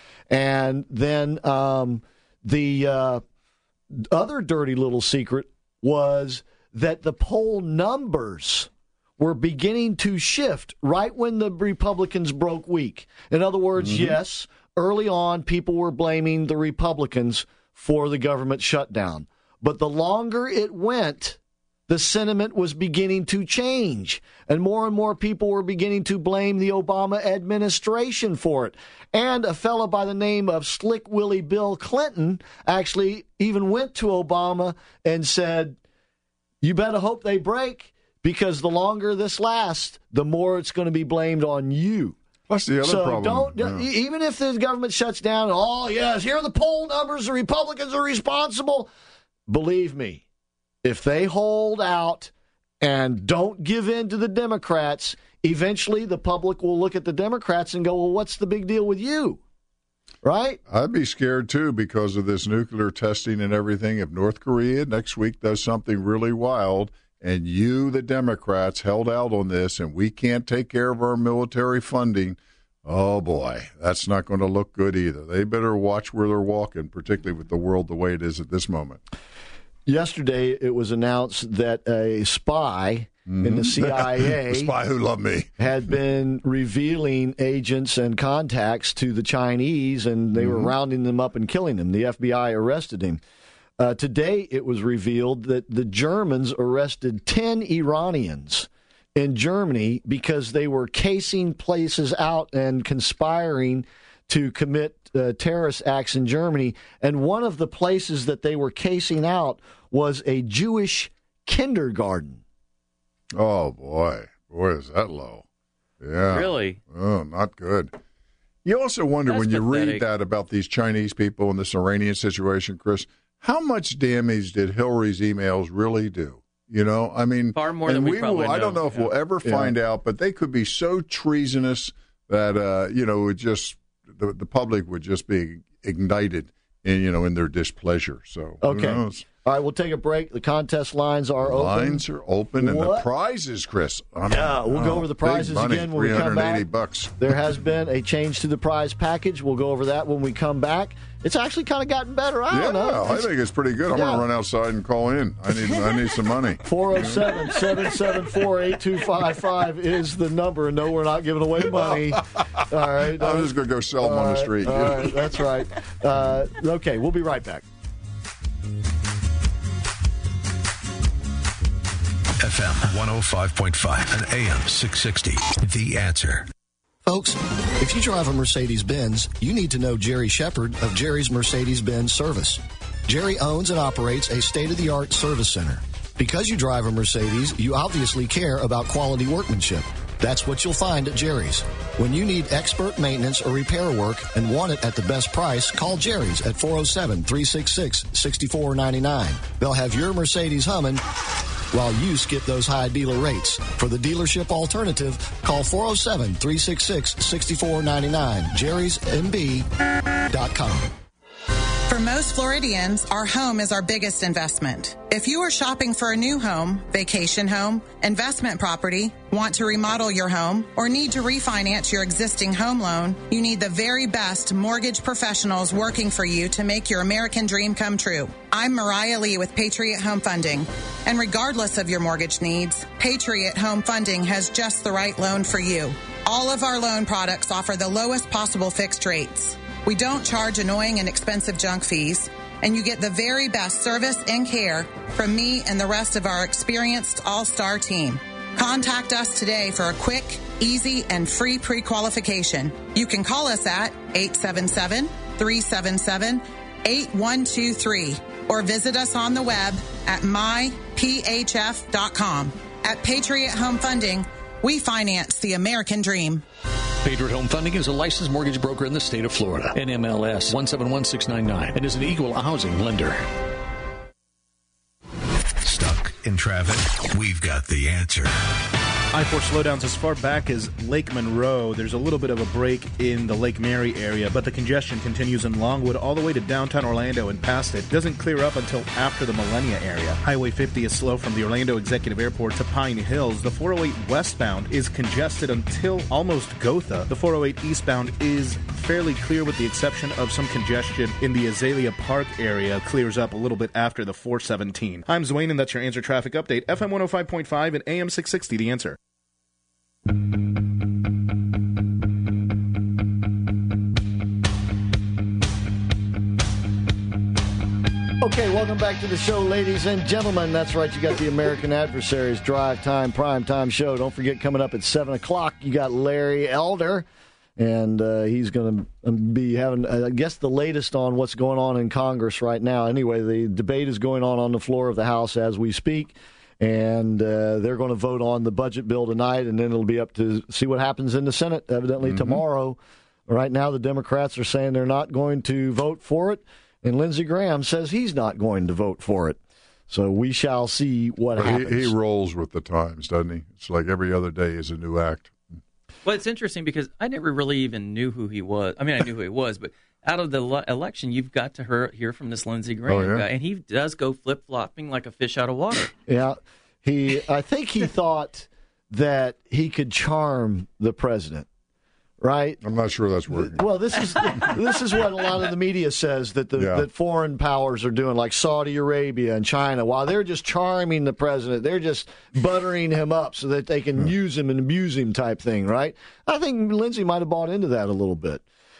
C: And then um, the uh, other dirty little secret was that the poll numbers were beginning to shift right when the Republicans broke weak. In other words, mm-hmm. yes, early on, people were blaming the Republicans for the government shutdown. But the longer it went, the sentiment was beginning to change, and more and more people were beginning to blame the Obama administration for it. And a fellow by the name of Slick Willie Bill Clinton actually even went to Obama and said, you better hope they break, because the longer this lasts, the more it's going to be blamed on you.
D: That's the other
C: so
D: problem.
C: Don't,
D: yeah.
C: Even if the government shuts down, oh, yes, here are the poll numbers, the Republicans are responsible. Believe me, if they hold out and don't give in to the Democrats, eventually the public will look at the Democrats and go, well, what's the big deal with you? Right?
D: I'd be scared, too, because of this nuclear testing and everything. If North Korea next week does something really wild and you, the Democrats, held out on this and we can't take care of our military funding, oh, boy, that's not going to look good either. They better watch where they're walking, particularly with the world the way it is at this moment.
C: Yesterday, it was announced that a spy mm-hmm. in the C I A
D: the spy who loved me.
C: had been revealing agents and contacts to the Chinese, and they mm-hmm. were rounding them up and killing them. The F B I arrested him. Uh, today, it was revealed that the Germans arrested ten Iranians in Germany because they were casing places out and conspiring to commit uh, terrorist acts in Germany. And one of the places that they were casing out was a Jewish kindergarten.
D: Oh, boy. Boy, is that low. Yeah.
F: Really?
D: Oh, not good. You also wonder
F: That's
D: when you
F: pathetic.
D: read that about these Chinese people in this Iranian situation, Chris, how much damage did Hillary's emails really do? You know, I mean,
F: far more
D: and
F: than we,
D: we
F: probably
D: will,
F: know.
D: I don't know if
F: yeah.
D: we'll ever
C: Yeah.
D: find out, but they could be so treasonous that, uh, you know, it just the, the public would just be ignited in, you know, in their displeasure. So, who
C: Okay.
D: knows?
C: All right, we'll take a break. The contest lines are open.
D: Lines are open, and
C: What?
D: the prizes, Chris. I mean,
C: Yeah, we'll go
D: oh,
C: over the
D: big
C: prizes
D: money,
C: again when we come
D: three hundred eighty
C: back.
D: bucks.
C: There has been a change to the prize package. We'll go over that when we come back. It's actually kind of gotten better. I
D: Yeah,
C: don't know.
D: I think it's pretty good. I'm
C: Yeah.
D: going to run outside and call in. I need I need some money.
C: four oh seven, seven seven four, eight two five five is the number. No, we're not giving away money. All right.
D: I'm just going to go sell them on the
C: All right,
D: street.
C: All right, that's right. Uh, okay, we'll be right back.
G: F M one oh five point five and A M six sixty. The Answer.
H: Folks, if you drive a Mercedes-Benz, you need to know Jerry Shepard of Jerry's Mercedes-Benz Service. Jerry owns and operates a state-of-the-art service center. Because you drive a Mercedes, you obviously care about quality workmanship. That's what you'll find at Jerry's. When you need expert maintenance or repair work and want it at the best price, call Jerry's at four oh seven, three six six, six four nine nine. They'll have your Mercedes humming while you skip those high dealer rates. For the dealership alternative, call four oh seven, three six six, six four nine nine. jerrys m b dot com.
N: For most Floridians, our home is our biggest investment. If you are shopping for a new home, vacation home, investment property, want to remodel your home, or need to refinance your existing home loan, you need the very best mortgage professionals working for you to make your American dream come true. I'm Mariah Lee with Patriot Home Funding. And regardless of your mortgage needs, Patriot Home Funding has just the right loan for you. All of our loan products offer the lowest possible fixed rates. We don't charge annoying and expensive junk fees, and you get the very best service and care from me and the rest of our experienced all-star team. Contact us today for a quick, easy, and free pre-qualification. You can call us at eight seven seven, three seven seven, eight one two three or visit us on the web at my p h f dot com. At Patriot Home Funding, we finance the American dream.
O: Patriot Home Funding is a licensed mortgage broker in the state of Florida. N M L S one seven one six nine nine and is an equal housing lender.
G: Stuck in traffic? We've got the answer.
J: I four slowdowns as far back as Lake Monroe. There's a little bit of a break in the Lake Mary area, but the congestion continues in Longwood all the way to downtown Orlando and past it. Doesn't clear up until after the Millennia area. Highway fifty is slow from the Orlando Executive Airport to Pine Hills. The four oh eight westbound is congested until almost Gotha. The four oh eight eastbound is fairly clear with the exception of some congestion in the Azalea Park area. Clears up a little bit after the four seventeen. I'm Zwane, and that's your Answer Traffic Update. F M one oh five point five and A M six sixty, The Answer.
C: Okay, welcome back to the show, ladies and gentlemen. That's right, you got the American Adversaries Drive Time Prime Time Show. Don't forget, coming up at seven o'clock, you got Larry Elder, and uh, he's going to be having, uh, I guess, the latest on what's going on in Congress right now. Anyway, the debate is going on on the floor of the House as we speak. And uh, they're going to vote on the budget bill tonight, and then it'll be up to see what happens in the Senate, evidently, mm-hmm. tomorrow. Right now, the Democrats are saying they're not going to vote for it, and Lindsey Graham says he's not going to vote for it. So we shall see what
D: but
C: happens.
D: He, he rolls with the times, doesn't he? It's like every other day is a new act.
F: Well, it's interesting because I never really even knew who he was. I mean, I knew who he was, but out of the le- election, you've got to hear, hear from this Lindsey Graham
D: oh, yeah?
F: guy, and he does go flip-flopping like a fish out of water.
C: Yeah, he. I think he thought that he could charm the president, right?
D: I'm not sure that's working.
C: Well, this is this is what a lot of the media says that the
D: yeah.
C: that foreign powers are doing, like Saudi Arabia and China. While they're just charming the president, they're just buttering him up so that they can
D: yeah.
C: use him and abuse him, type thing, right? I think Lindsey might have bought into that a little bit.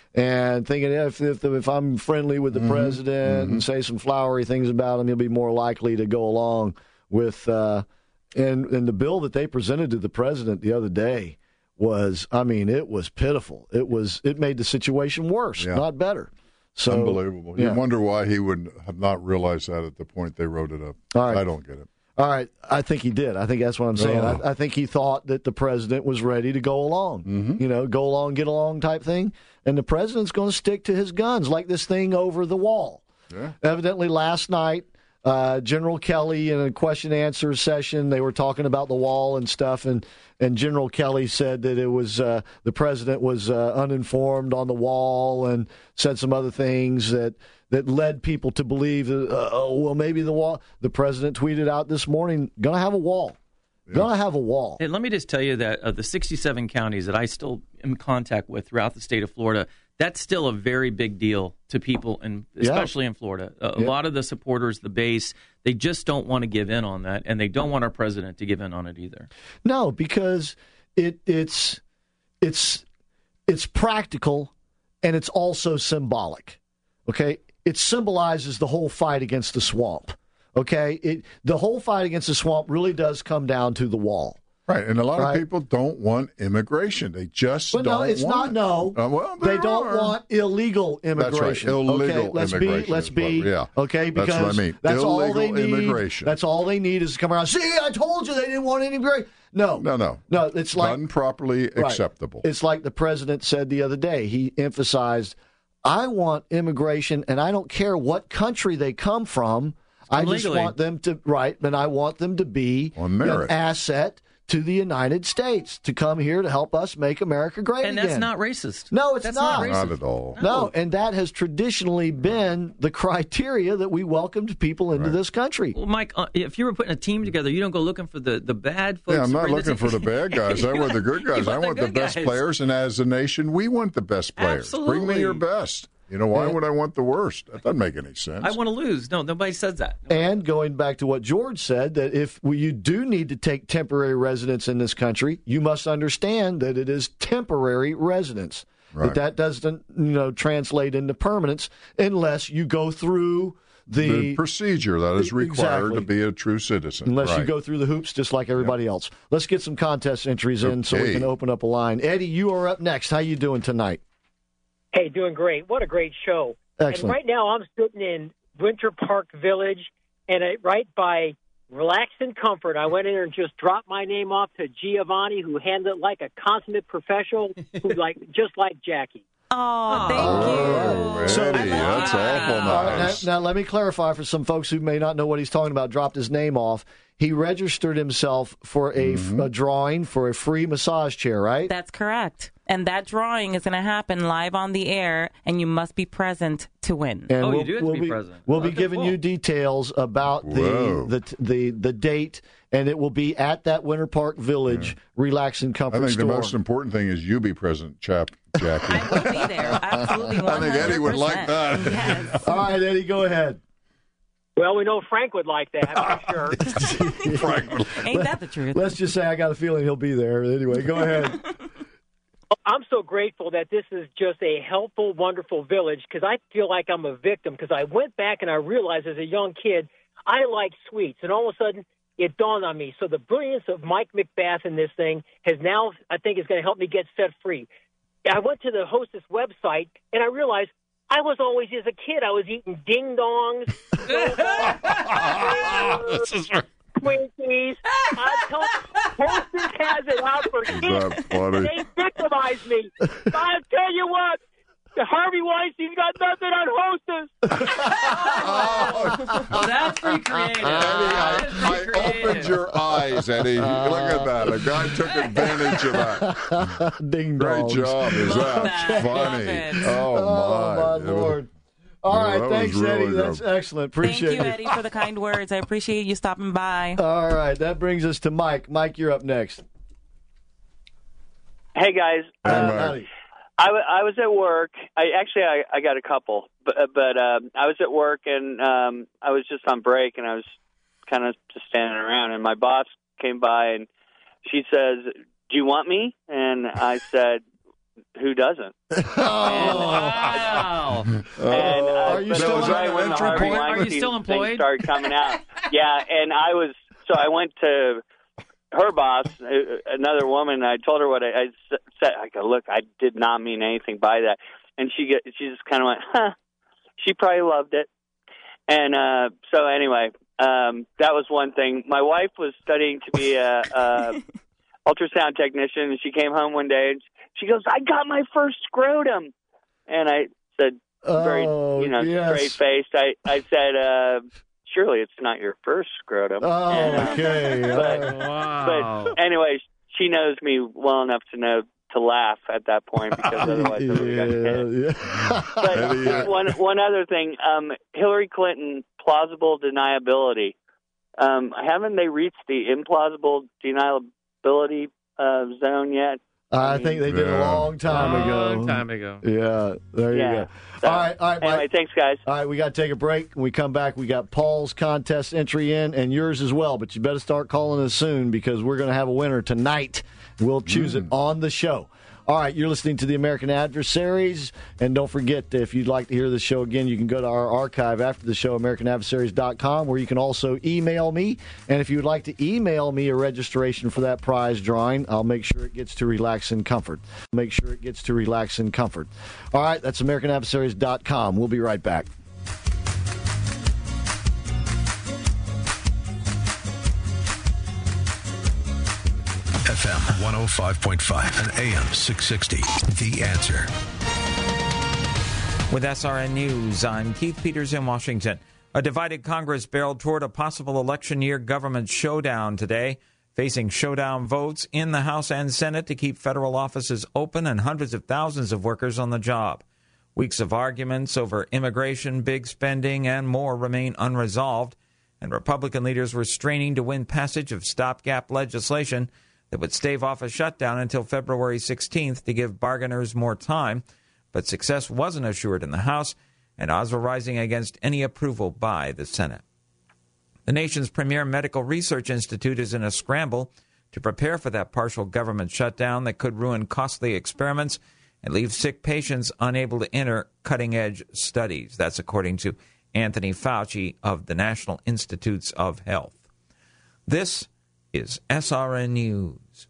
C: And thinking if if, if I'm friendly with the mm-hmm. president mm-hmm. and say some flowery things about him, he'll be more likely to go along with. Uh, and and the bill that they presented to the president the other day was, I mean, it was pitiful. It was it made the situation worse,
D: yeah.
C: not better. So
D: unbelievable.
C: Yeah.
D: You wonder why he would have not realized that at the point they wrote it up.
C: All right.
D: I don't get it.
C: All right, I think he did. I think that's what I'm saying.
D: Oh.
C: I, I think he thought that the president was ready to go along,
D: mm-hmm.
C: you know, go along, get along type thing. And the president's going to stick to his guns, like this thing over the wall.
D: Yeah.
C: Evidently, last night, uh, General Kelly, in a question-answer session, they were talking about the wall and stuff, and, and General Kelly said that it was uh, the president was uh, uninformed on the wall, and said some other things that that led people to believe that, uh, oh, well, maybe the wall. The president tweeted out this morning, going to have a wall. Yeah. Going to have a wall.
F: And let me just tell you that of the sixty-seven counties that I still am in contact with throughout the state of Florida, that's still a very big deal to people, and especially yeah. in Florida. A,
C: yeah.
F: a lot of the supporters, the base, they just don't want to give in on that, and they don't want our president to give in on it either.
C: No, because it it's it's it's practical, and it's also symbolic. Okay, it symbolizes the whole fight against the swamp. Okay, it, the whole fight against the swamp really does come down to the wall.
D: Right, and a lot
C: right?
D: of people don't want immigration. They just
C: but
D: don't
C: no, it's
D: want
C: not.
D: it.
C: No,
D: uh, well,
C: they don't
D: are.
C: want illegal immigration.
D: That's right, illegal
C: okay, let's
D: immigration.
C: Be, let's be.
D: What, yeah,
C: okay, because
D: that's what I mean.
C: That's
D: illegal
C: all they need.
D: Immigration.
C: That's all they need is to come around. See, I told you they didn't want any immigration. No,
D: no, no,
C: no. It's like
D: done properly,
C: right.
D: acceptable.
C: It's like the president said the other day. He emphasized, "I want immigration, and I don't care what country they come from. I
F: Legally.
C: just want them to right, and I want them to be
D: On merit.
C: an asset to the United States to come here to help us make America great
F: and
C: again."
F: that's not racist.
C: No, it's
F: that's
C: not.
F: Not, racist.
D: Not at all.
C: No, and that has traditionally been the criteria that we welcomed people into
D: Right.
C: this country.
F: Well, Mike, uh, if you were putting a team together, you don't go looking for the, the bad folks.
D: Yeah, I'm not
F: for
D: looking for the bad guys. I want the good guys. I want the, the best
F: guys.
D: players, and as a nation, we want the best players.
F: Absolutely.
D: Bring me your best. You know, why
C: Yeah.
D: would I want the worst? That doesn't make any sense.
F: I want to lose. No, nobody says that.
C: And going back to what George said, that if you do need to take temporary residence in this country, you must understand that it is temporary residence.
D: Right.
C: That that doesn't, you know, translate into permanence unless you go through the,
D: the procedure that is required
C: exactly.
D: to be a true citizen.
C: Unless
D: right.
C: you go through the hoops just like everybody yep. else. Let's get some contest entries in okay. so we can open up a line. Eddie, you are up next. How you doing tonight?
I: Hey, doing great. What a great show.
C: Excellent.
I: And right now I'm sitting in Winter Park Village, and it, right by Relax and Comfort, I went in there and just dropped my name off to Giovanni, who handled it like a consummate professional, who like just like Jackie.
E: Oh, thank
D: oh,
E: you.
D: So, Eddie, that's awful nice.
C: Now, now, let me clarify for some folks who may not know what he's talking about, dropped his name off. He registered himself for a, mm-hmm. a drawing for a free massage chair, right?
E: That's correct. And that drawing is going to happen live on the air, and you must be present to win.
C: And
F: oh,
C: we'll,
F: you do have
C: we'll
F: to be,
C: be present. We'll
F: okay,
C: be giving
F: cool.
C: you details about the, the the the date, and it will be at that Winter Park Village yeah. Relax and Comfort
D: I think
C: store.
D: the most important thing is you be present, chap, Jackie.
E: I will be there. Absolutely, one hundred percent.
D: I think Eddie would like that.
E: Yes.
C: All right, Eddie, go ahead.
I: Well, we know Frank would like that, I'm sure.
D: Frank would like
E: Ain't that the truth?
C: Let's just say I got a feeling he'll be there. Anyway, go ahead.
I: I'm so grateful that this is just a helpful, wonderful village, because I feel like I'm a victim, because I went back and I realized as a young kid I like sweets, and all of a sudden it dawned on me. So the brilliance of Mike McBath in this thing has now, I think, is going to help me get set free. I went to the Hostess website, and I realized I was always, as a kid, I was eating ding-dongs,
D: This is right.
I: Twinkies. I tell you, Hostess has it out for kids. They victimize me. I'll tell you what, Harvey Weinstein's got nothing on Hostess.
F: oh, well, that's pretty creative.
D: Eddie, I, I
F: creative.
D: opened your eyes, Eddie. Look at that. A guy took advantage of that.
C: Ding
D: Great
C: dongs.
D: job. Is that,
E: that.
D: funny? Oh,
C: Oh,
D: my.
C: my Lord. All right,
D: that
C: thanks,
D: was really
C: Eddie. That's
D: good.
C: excellent. Appreciate
E: Thank you,
C: it.
E: Eddie, for the kind words. I appreciate you stopping by.
C: All right, that brings us to Mike. Mike, you're up next.
V: Hey, guys.
D: Hey,
V: Uh,
D: Mike.
C: Howdy.
V: I, w- I was at work. I actually I, I got a couple, but but um, I was at work and um, I was just on break and I was kind of just standing around and my boss came by and she says, "Do you want me?" And I said, "Who doesn't?"
C: Oh,
F: wow.
V: And uh,
C: Are you
V: but
C: still
V: it was
C: on
V: right
C: the
V: when the
C: entry
V: Harvey
C: point?
F: Are you
V: Weinstein
F: still
V: thing
F: employed?
V: started coming out. Yeah, and I was so I went to her boss, uh, another woman. I told her what I, I said. I go, "Look, I did not mean anything by that." And she get, she just kind of went, "Huh." She probably loved it. And uh, so anyway, um, that was one thing. My wife was studying to be a, a ultrasound technician, and she came home one day and she goes, "I got my first scrotum." And I said, very,
C: Oh,
V: you know,
C: yes.
V: straight faced. I I said, uh, "Surely it's not your first scrotum."
C: Oh,
V: And, uh,
C: okay.
V: but,
F: Wow.
V: but anyway, she knows me well enough to know to laugh at that point because otherwise I would have gotten hit.
C: yeah,
V: But one one other thing, um, Hillary Clinton plausible deniability. Um, haven't they reached the implausible deniability uh, zone yet?
C: I think they did a
D: Yeah.
C: long time ago.
F: Long time ago.
C: Yeah, there
V: Yeah.
C: you go.
V: So,
C: all right, all right,
V: anyway,
C: Mike.
V: thanks, guys.
C: All right, we got to take a break. When we come back, we got Paul's contest entry in and yours as well. But you better start calling us soon because we're going to have a winner tonight. We'll choose it on the show. All right, you're listening to the American Adversaries. And don't forget, if you'd like to hear the show again, you can go to our archive after the show, american adversaries dot com, where you can also email me. And if you'd like to email me a registration for that prize drawing, I'll make sure it gets to Relax and Comfort. Make sure it gets to Relax and Comfort. All right, that's american adversaries dot com. We'll be right back.
G: F M one oh five point five and A M six sixty. The Answer.
M: With S R N News, I'm Keith Peters in Washington. A divided Congress barreled toward a possible election year government showdown today, facing showdown votes in the House and Senate to keep federal offices open and hundreds of thousands of workers on the job. Weeks of arguments over immigration, big spending, and more remain unresolved, and Republican leaders were straining to win passage of stopgap legislation that would stave off a shutdown until February sixteenth to give bargainers more time. But success wasn't assured in the House, and odds were rising against any approval by the Senate. The nation's premier medical research institute is in a scramble to prepare for that partial government shutdown that could ruin costly experiments and leave sick patients unable to enter cutting-edge studies. That's according to Anthony Fauci of the National Institutes of Health. This is S R N News.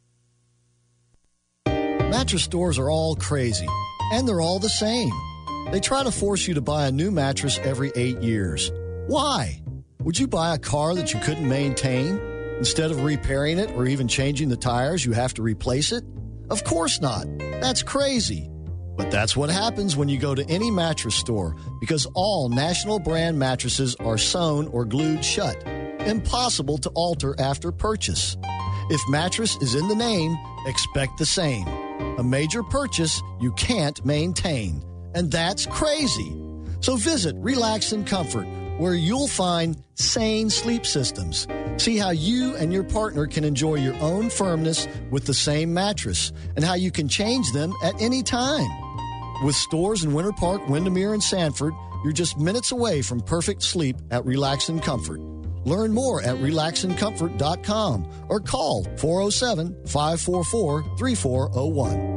H: Mattress stores are all crazy, and they're all the same. They try to force you to buy a new mattress every eight years. Why? Would you buy a car that you couldn't maintain? Instead of repairing it or even changing the tires, you have to replace it? Of course not. That's crazy. But that's what happens when you go to any mattress store, because all national brand mattresses are sewn or glued shut. Impossible to alter after purchase. If mattress is in the name, expect the same. A major purchase you can't maintain. And that's crazy. So visit Relax and Comfort, where you'll find sane sleep systems. See how you and your partner can enjoy your own firmness with the same mattress, and how you can change them at any time. With stores in Winter Park, Windermere, and Sanford, you're just minutes away from perfect sleep at Relax and Comfort. Learn more at relax and comfort dot com or call four oh seven, five four four, three four oh one.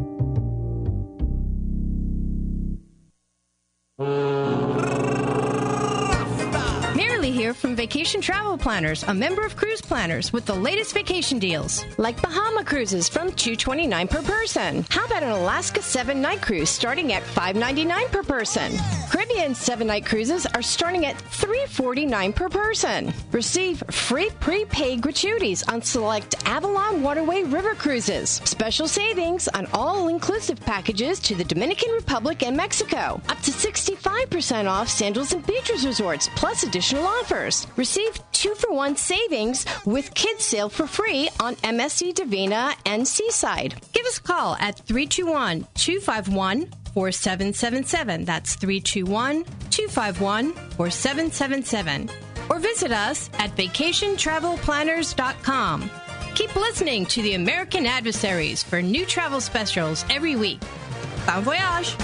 K: Here from Vacation Travel Planners, a member of Cruise Planners, with the latest vacation deals. Like Bahama cruises from two hundred twenty-nine dollars per person. How about an Alaska seven-night cruise starting at five hundred ninety-nine dollars per person? Caribbean seven-night cruises are starting at three hundred forty-nine dollars per person. Receive free prepaid gratuities on select Avalon Waterway River cruises. Special savings on all-inclusive packages to the Dominican Republic and Mexico. Up to sixty-five percent off Sandals and Beaches resorts, plus additional offers. Receive two-for-one savings with kids sale for free on M S C Divina and Seaside. Give us a call at three two one, two five one, four seven seven seven. That's three two one, two five one, four seven seven seven. Or visit us at vacation travel planners dot com. Keep listening to the American Adversaries for new travel specials every week. Bon voyage!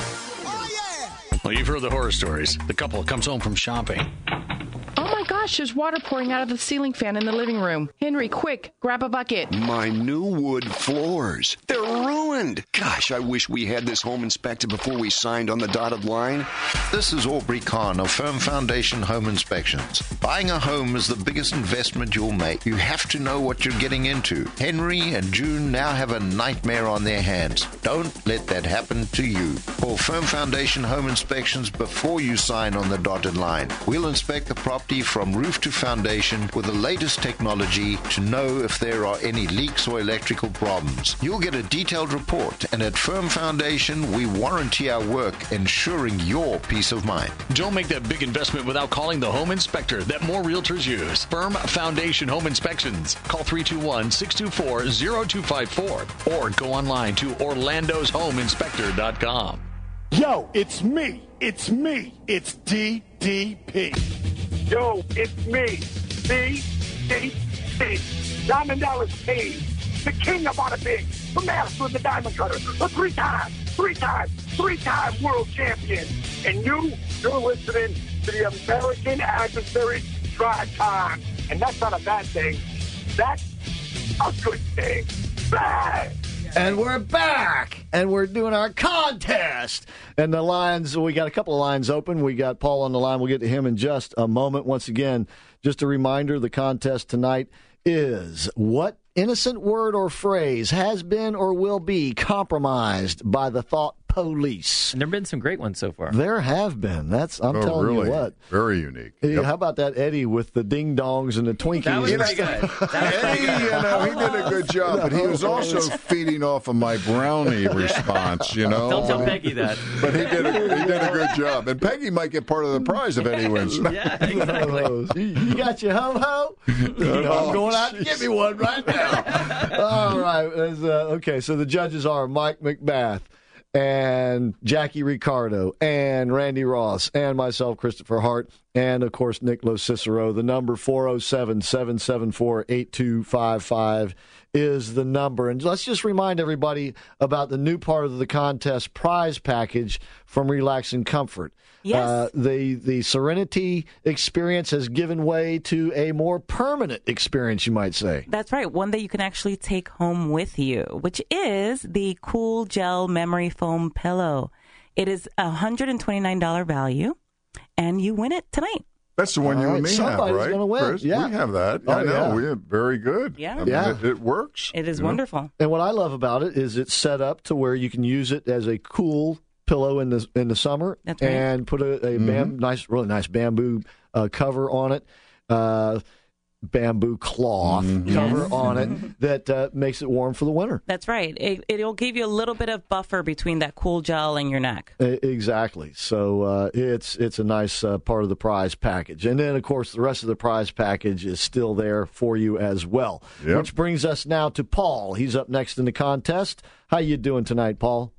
O: Well, you've heard the horror stories. The couple comes home from shopping.
P: Oh my gosh, there's water pouring out of the ceiling fan in the living room. Henry, quick, grab a bucket.
W: My new wood floors. They're ruined. Gosh, I wish we had this home inspected before we signed on the dotted line.
X: This is Aubrey Kahn of Firm Foundation Home Inspections. Buying a home is the biggest investment you'll make. You have to know what you're getting into. Henry and June now have a nightmare on their hands. Don't let that happen to you. Call Firm Foundation Home Inspections before you sign on the dotted line. We'll inspect the property from roof to foundation with the latest technology to know if there are any leaks or electrical problems. You'll get a detailed report, and at Firm Foundation, we warranty our work, ensuring your peace of mind.
O: Don't make that big investment without calling the home inspector that more realtors use. Firm Foundation Home Inspections. Call three two one, six two four, zero two five four or go online to orlandos home inspector dot com.
Y: Yo, it's me. It's me. It's D D P.
Z: Yo, it's me, D D P. Diamond Dallas Page, the king of bada bing, the master of the diamond cutter, a three-time, three-time, three-time world champion. And you, you're listening to the American Adversary Drive Time. And that's not a bad thing. That's a good thing. Bad.
C: And we're back, and we're doing our contest. And the lines, we got a couple of lines open. We got Paul on the line. We'll get to him in just a moment. Once again, just a reminder, the contest tonight is what innocent word or phrase has been or will be compromised by the thought police.
F: And there have been some great ones so far.
C: There have been. That's I'm
D: oh,
C: telling
D: really?
C: you what.
D: Very unique.
C: Hey,
D: Yep.
C: How about that Eddie with the ding dongs and the Twinkies?
F: That was
C: and
F: pretty
C: stuff?
F: good. That was pretty
D: Eddie,
F: good.
D: you know, he did a good job, but he was also feeding off of my brownie response, you know.
F: Don't tell Peggy that.
D: But he did, a, he did a good job. And Peggy might get part of the prize if Eddie wins.
F: Yeah, exactly.
C: you, you got your ho-ho? You know, I'm going out to get me one right now. All right. As, uh, okay, so the judges are Mike McBath and Jackie Ricardo and Randy Ross and myself, Christopher Hart, and, of course, Nick Cicero. The number four oh seven, seven seven four, eight two five five is the number. And let's just remind everybody about the new part of the contest prize package from Relax and Comfort.
E: Yes.
C: Uh, the, the Serenity experience has given way to a more permanent experience, you might say.
E: That's right. One that you can actually take home with you, which is the Cool Gel Memory Foam Pillow. It is a one hundred twenty-nine dollars value. and you win it tonight.
D: That's the one
C: All
D: you
C: right,
D: and me have,
C: somebody's
D: right?
C: gonna win.
D: Chris?
C: Yeah.
D: We have that.
C: Oh,
D: I know.
C: yeah.
D: We have very good.
E: Yeah.
D: I mean,
C: Yeah.
D: It, it works.
E: It is
D: you know?
E: wonderful.
C: And what I love about it is it's set up to where you can use it as a cool pillow in the in the summer.
E: That's right.
C: And put a, a bam, nice, really nice bamboo uh, cover on it. Uh, bamboo cloth cover
E: Yes.
C: on it that uh, makes it warm for the winter.
E: That's right. It, it'll give you a little bit of buffer between that cool gel and your neck.
C: E- Exactly. So uh, it's it's a nice uh, part of the prize package. And then, of course, the rest of the prize package is still there for you as well.
D: Yep.
C: Which brings us now to Paul. He's up next in the contest. How you doing tonight, Paul?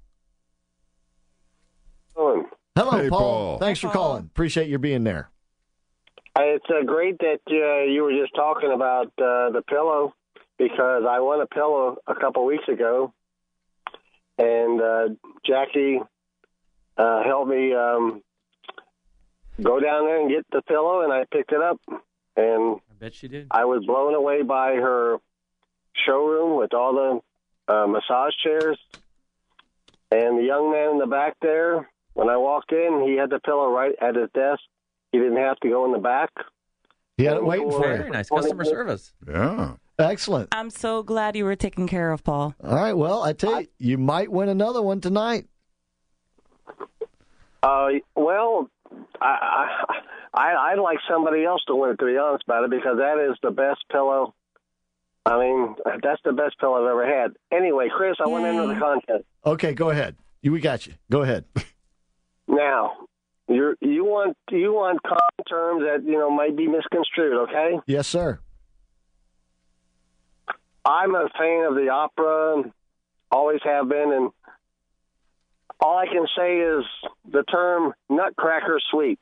B: Hello,
C: Hello,
D: Hey,
C: Paul.
D: Paul.
C: Thanks for calling. Appreciate you being there.
B: It's uh, great that uh, you were just talking about uh, the pillow because I won a pillow a couple weeks ago, and uh, Jackie uh, helped me um, go down there and get the pillow, and I picked it up, and
F: I bet she did.
B: I was blown away by her showroom with all the uh, massage chairs, and the young man in the back there. When I walked in, he had the pillow right at his desk. He didn't have to go in the back.
C: He had it waiting for
F: Very
C: you.
F: nice customer service.
D: Yeah.
C: Excellent.
E: I'm so glad you were taken care of, Paul.
C: All right. Well, I tell you, you might win another one tonight.
B: Uh, well, I, I I'd like somebody else to win it, to be honest about it, because that is the best pillow. I mean, that's the best pillow I've ever had. Anyway, Chris, I want to enter the contest.
C: Okay, go ahead. You, we got you. Go ahead.
B: Now, you're, you want you want common terms that you know might be misconstrued. Okay.
C: Yes, sir.
B: I'm a fan of the opera, always have been, and all I can say is the term "nutcracker sweet."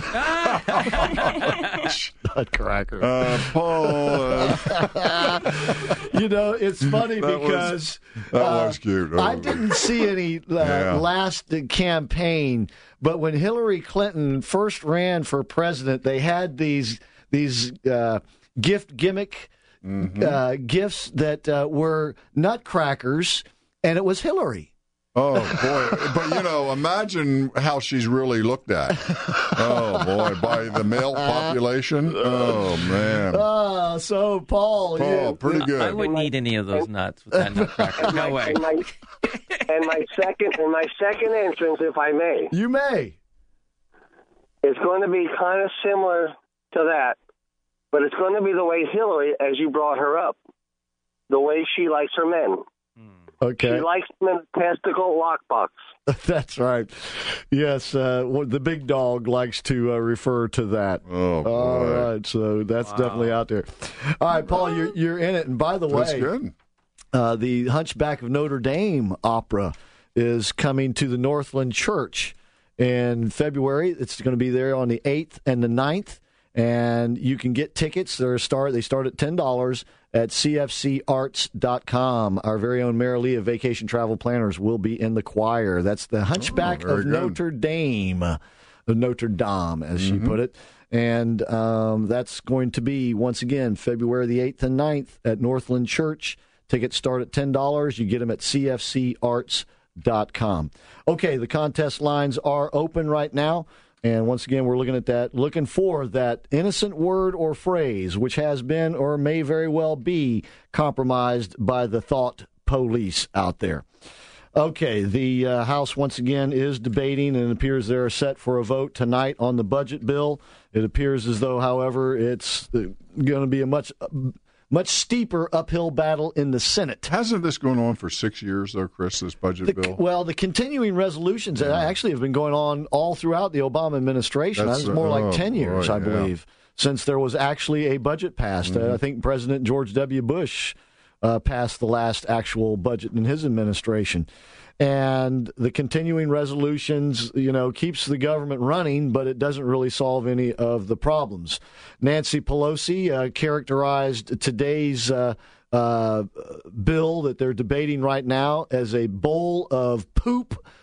C: Nutcracker.
D: Uh, Paul. Uh,
C: You know, it's funny
D: That was-
C: because
D: that
C: uh,
D: was cute.
C: I
D: Oh.
C: didn't see any uh,
D: Yeah.
C: last campaign, but when Hillary Clinton first ran for president, they had these these uh, gift gimmick
D: Mm-hmm.
C: uh, gifts that uh, were nutcrackers, and it was Hillary.
D: Oh, boy. But, you know, imagine how she's really looked at. Oh, boy. By the male population. Oh, man.
C: Uh, so, Paul.
D: Paul,
C: you,
D: pretty good.
F: I wouldn't eat any of those nuts with that nutcracker. No way.
B: And my, and my second and my second entrance, if I may,
C: You may.
B: is going to be kind of similar to that, but it's going to be the way Hillary, as you brought her up, the way she likes her men.
C: Okay.
B: She likes them in a testicle lockbox.
C: That's right. Yes, uh, what the big dog likes to uh, refer to that.
D: Oh, boy.
C: All right, so that's definitely out there. All right, Paul, you're you're in it, and by the
D: That's
C: way,
D: good.
C: Uh, the Hunchback of Notre Dame opera is coming to the Northland Church in February. It's going to be there on the eighth and the ninth, and you can get tickets. They're start they start at ten dollars at c f c arts dot com. Our very own Mary Lee of Vacation Travel Planners will be in the choir. That's the Hunchback
D: Oh, very
C: of
D: good.
C: Notre Dame, of Notre Dame, as she
D: Mm-hmm.
C: put it. And um, that's going to be, once again, February the eighth and ninth at Northland Church. Tickets start at ten dollars. You get them at c f c arts dot com. Okay, the contest lines are open right now. And once again, we're looking at that, looking for that innocent word or phrase which has been or may very well be compromised by the thought police out there. Okay, the uh, House once again is debating, and it appears they're set for a vote tonight on the budget bill. It appears as though, however, it's going to be a much much steeper uphill battle in the Senate.
D: Hasn't this gone on for six years, though, Chris, this budget
C: The,
D: bill?
C: well, the continuing resolutions yeah. actually have been going on all throughout the Obama administration. That's, That's more uh, like ten years, boy, I believe, yeah. since there was actually a budget passed. Mm-hmm. Uh, I think President George W. Bush uh, passed the last actual budget in his administration. And the continuing resolutions, you know, keeps the government running, but it doesn't really solve any of the problems. Nancy Pelosi uh, characterized today's uh, uh, bill that they're debating right now as a bowl of poop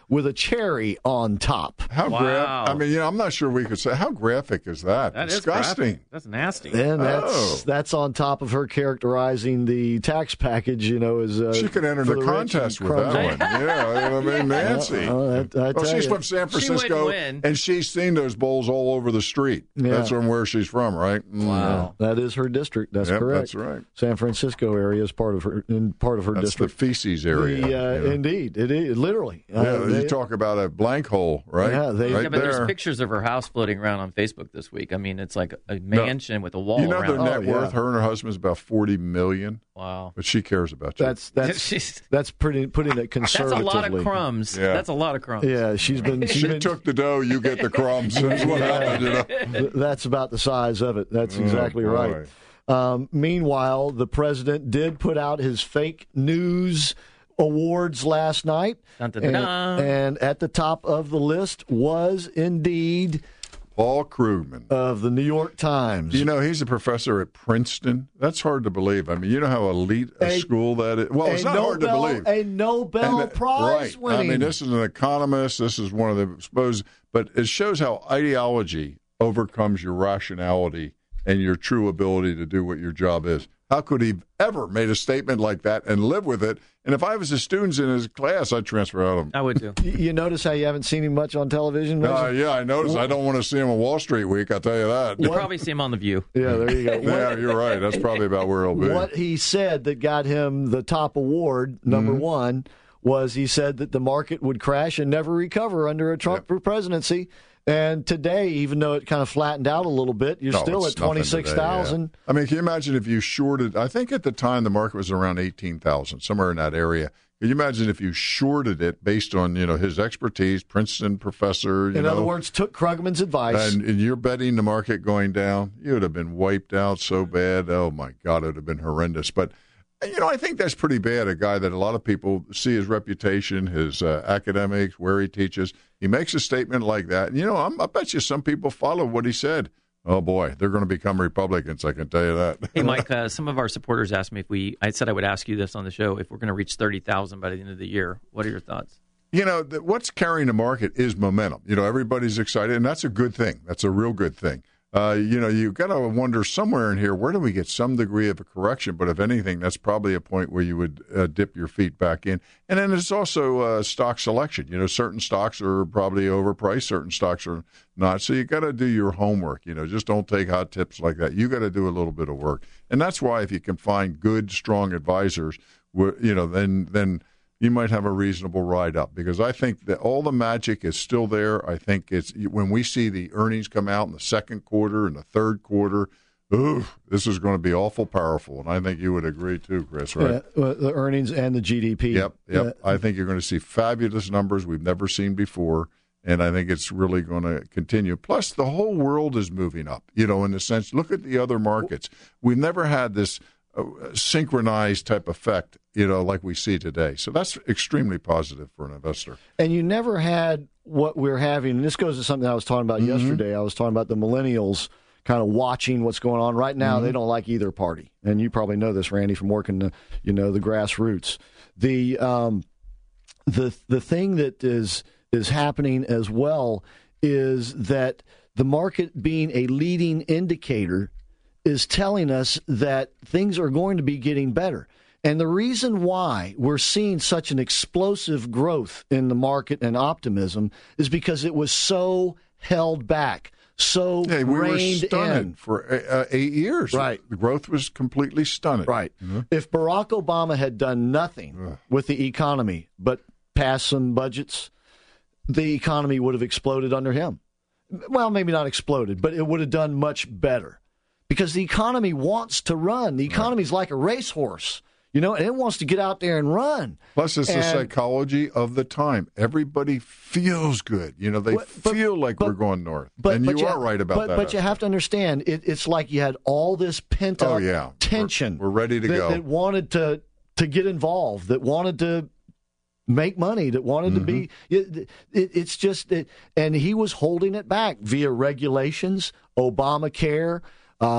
C: with a cherry on top.
D: How
F: Wow.
D: gra- I mean, you know, I'm not sure we could say how graphic is that.
F: That is
D: Disgusting.
F: graphic. That's nasty.
C: And that's
D: Oh.
C: that's on top of her characterizing the tax package, you know, as uh,
D: She could enter
C: for
D: the,
C: rich
D: contest
C: and
D: with that
C: crumbs.
D: one. Yeah, I mean, Nancy.
C: Uh, uh, I- I
D: well,
C: tell
D: she's
C: you.
D: from San
F: She
D: Francisco,
F: wouldn't win.
D: and she's seen those bowls all over the street.
C: Yeah.
D: That's from where she's from, right? Mm.
F: Wow.
C: That is her district. That's
D: Yep,
C: correct.
D: that's right.
C: San Francisco area is part of her in part of her
D: That's
C: district.
D: the feces area.
C: The, uh,
D: you know.
C: Indeed, it is literally.
D: Yeah,
C: Uh,
D: you
C: they-
D: talk about a blank hole, right?
C: Yeah, they-
D: right
F: Yeah, but
D: there.
F: there's pictures of her house floating around on Facebook this week. I mean, it's like a mansion with a wall
D: You know
F: around
D: their net
F: it.
C: Oh,
D: worth,
C: yeah.
D: her and her husband, is about forty million.
F: Wow.
D: But she cares about you.
C: That's that's that's pretty putting it
F: That's a
C: conservatively.
F: lot of crumbs.
D: Yeah.
F: That's a lot of crumbs.
C: Yeah, she's been. She's
D: she
C: been,
D: took the dough, you get the crumbs. That's what happened, you know.
C: Th- That's about the size of it. That's
D: Oh,
C: exactly
D: boy.
C: right. Um, meanwhile, the president did put out his fake news awards last night,
F: Dun, dun,
C: and,
F: dun.
C: and at the top of the list was indeed
D: Paul Krugman
C: of the New York Times.
D: You know, he's a professor at Princeton. That's hard to believe. I mean, you know how elite a,
C: A-
D: school that is. Well, it's
C: a
D: not hard to
C: Nobel-
D: believe.
C: A Nobel
D: And, uh,
C: Prize
D: right.
C: winning.
D: I mean, this is an economist. This is one of the suppose, but it shows how ideology overcomes your rationality and your true ability to do what your job is. How could he ever made a statement like that and live with it? And if I was a student in his class, I'd transfer out of him.
F: I would too.
C: You- You notice how you haven't seen him much on television?
D: Uh,
C: Mason?
D: yeah, I noticed. I don't want to see him on Wall Street Week. I'll tell you that.
F: You'll probably see him on The View.
C: Yeah, there you go.
D: Yeah, you're right. That's probably about where he'll be.
C: What he said that got him the top award, number
D: Mm-hmm.
C: one, was he said that the market would crash and never recover under a Trump presidency. And today, even though it kind of flattened out a little bit, you're
D: No,
C: still
D: it's
C: at
D: nothing
C: twenty-six thousand.
D: today, yeah. I mean, can you imagine if you shorted? I think at the time the market was around eighteen thousand, somewhere in that area. Can you imagine if you shorted it based on, you know, his expertise, Princeton professor? You
C: In
D: know,
C: other words, took Krugman's advice.
D: and, and you're betting the market going down, you would have been wiped out so bad. Oh my God, it would have been horrendous. But you know, I think that's pretty bad. A guy that a lot of people see his reputation, his uh, academics, where he teaches. He makes a statement like that. And, you know, I'm, I bet you some people follow what he said. Oh, boy, they're going to become Republicans, I can tell you that.
F: Hey, Mike, uh, some of our supporters asked me if we, I said I would ask you this on the show, if we're going to reach thirty thousand by the end of the year. What are your thoughts?
D: You know, the, what's carrying the market is momentum. You know, everybody's excited, and that's a good thing. That's a real good thing. Uh, you know, you've got to wonder somewhere in here, where do we get some degree of a correction? But if anything, that's probably a point where you would uh, dip your feet back in. And then there's also uh, stock selection. You know, certain stocks are probably overpriced, certain stocks are not. So you got to do your homework. You know, just don't take hot tips like that. You got to do a little bit of work. And that's why if you can find good, strong advisors, you know, then then – you might have a reasonable ride up, because I think that all the magic is still there. I think it's when we see the earnings come out in the second quarter and the third quarter, ooh, this is going to be awful powerful. And I think you would agree too, Chris, right?
C: Uh, well, the earnings and the G D P.
D: Yep, yep.
C: Uh,
D: I think you're going to see fabulous numbers we've never seen before, and I think it's really going to continue. Plus, the whole world is moving up, you know, in the sense, look at the other markets. We've never had this uh, synchronized type effect, you know, like we see today. So that's extremely positive for an investor.
C: And you never had what we're having, and this goes to something I was talking about
D: Mm-hmm.
C: yesterday. I was talking about the millennials kind of watching what's going on right now.
D: Mm-hmm.
C: They don't like either party, and you probably know this, Randy, from working the, you know, the grassroots. The um, the the thing that is is happening as well is that the market, being a leading indicator, is telling us that things are going to be getting better. And the reason why we're seeing such an explosive growth in the market and optimism is because it was so held back, so
D: Yeah, we were
C: reined
D: stunted
C: in.
D: for uh, eight years.
C: Right.
D: The growth was completely stunted.
C: Right. If Barack Obama had done nothing with the economy but passed some budgets, the economy would have exploded under him. Well, maybe not exploded, but it would have done much better, because the economy wants to run. The economy's like a racehorse, you know, and it wants to get out there and run.
D: Plus, it's the
C: And-
D: psychology of the time. Everybody feels good. You know, they
C: But- but-
D: feel like
C: but-
D: we're going north.
C: But,
D: and
C: but
D: you are right about
C: but,
D: that.
C: But you have to understand, it, it's like you had all this pent up
D: Oh, yeah.
C: tension.
D: We're- we're ready to
C: that,
D: go.
C: That wanted to to get involved, that wanted to make money, that wanted to be.
D: Mm-hmm.
C: It, it, it's just, it, and he was holding it back via regulations, Obamacare, uh,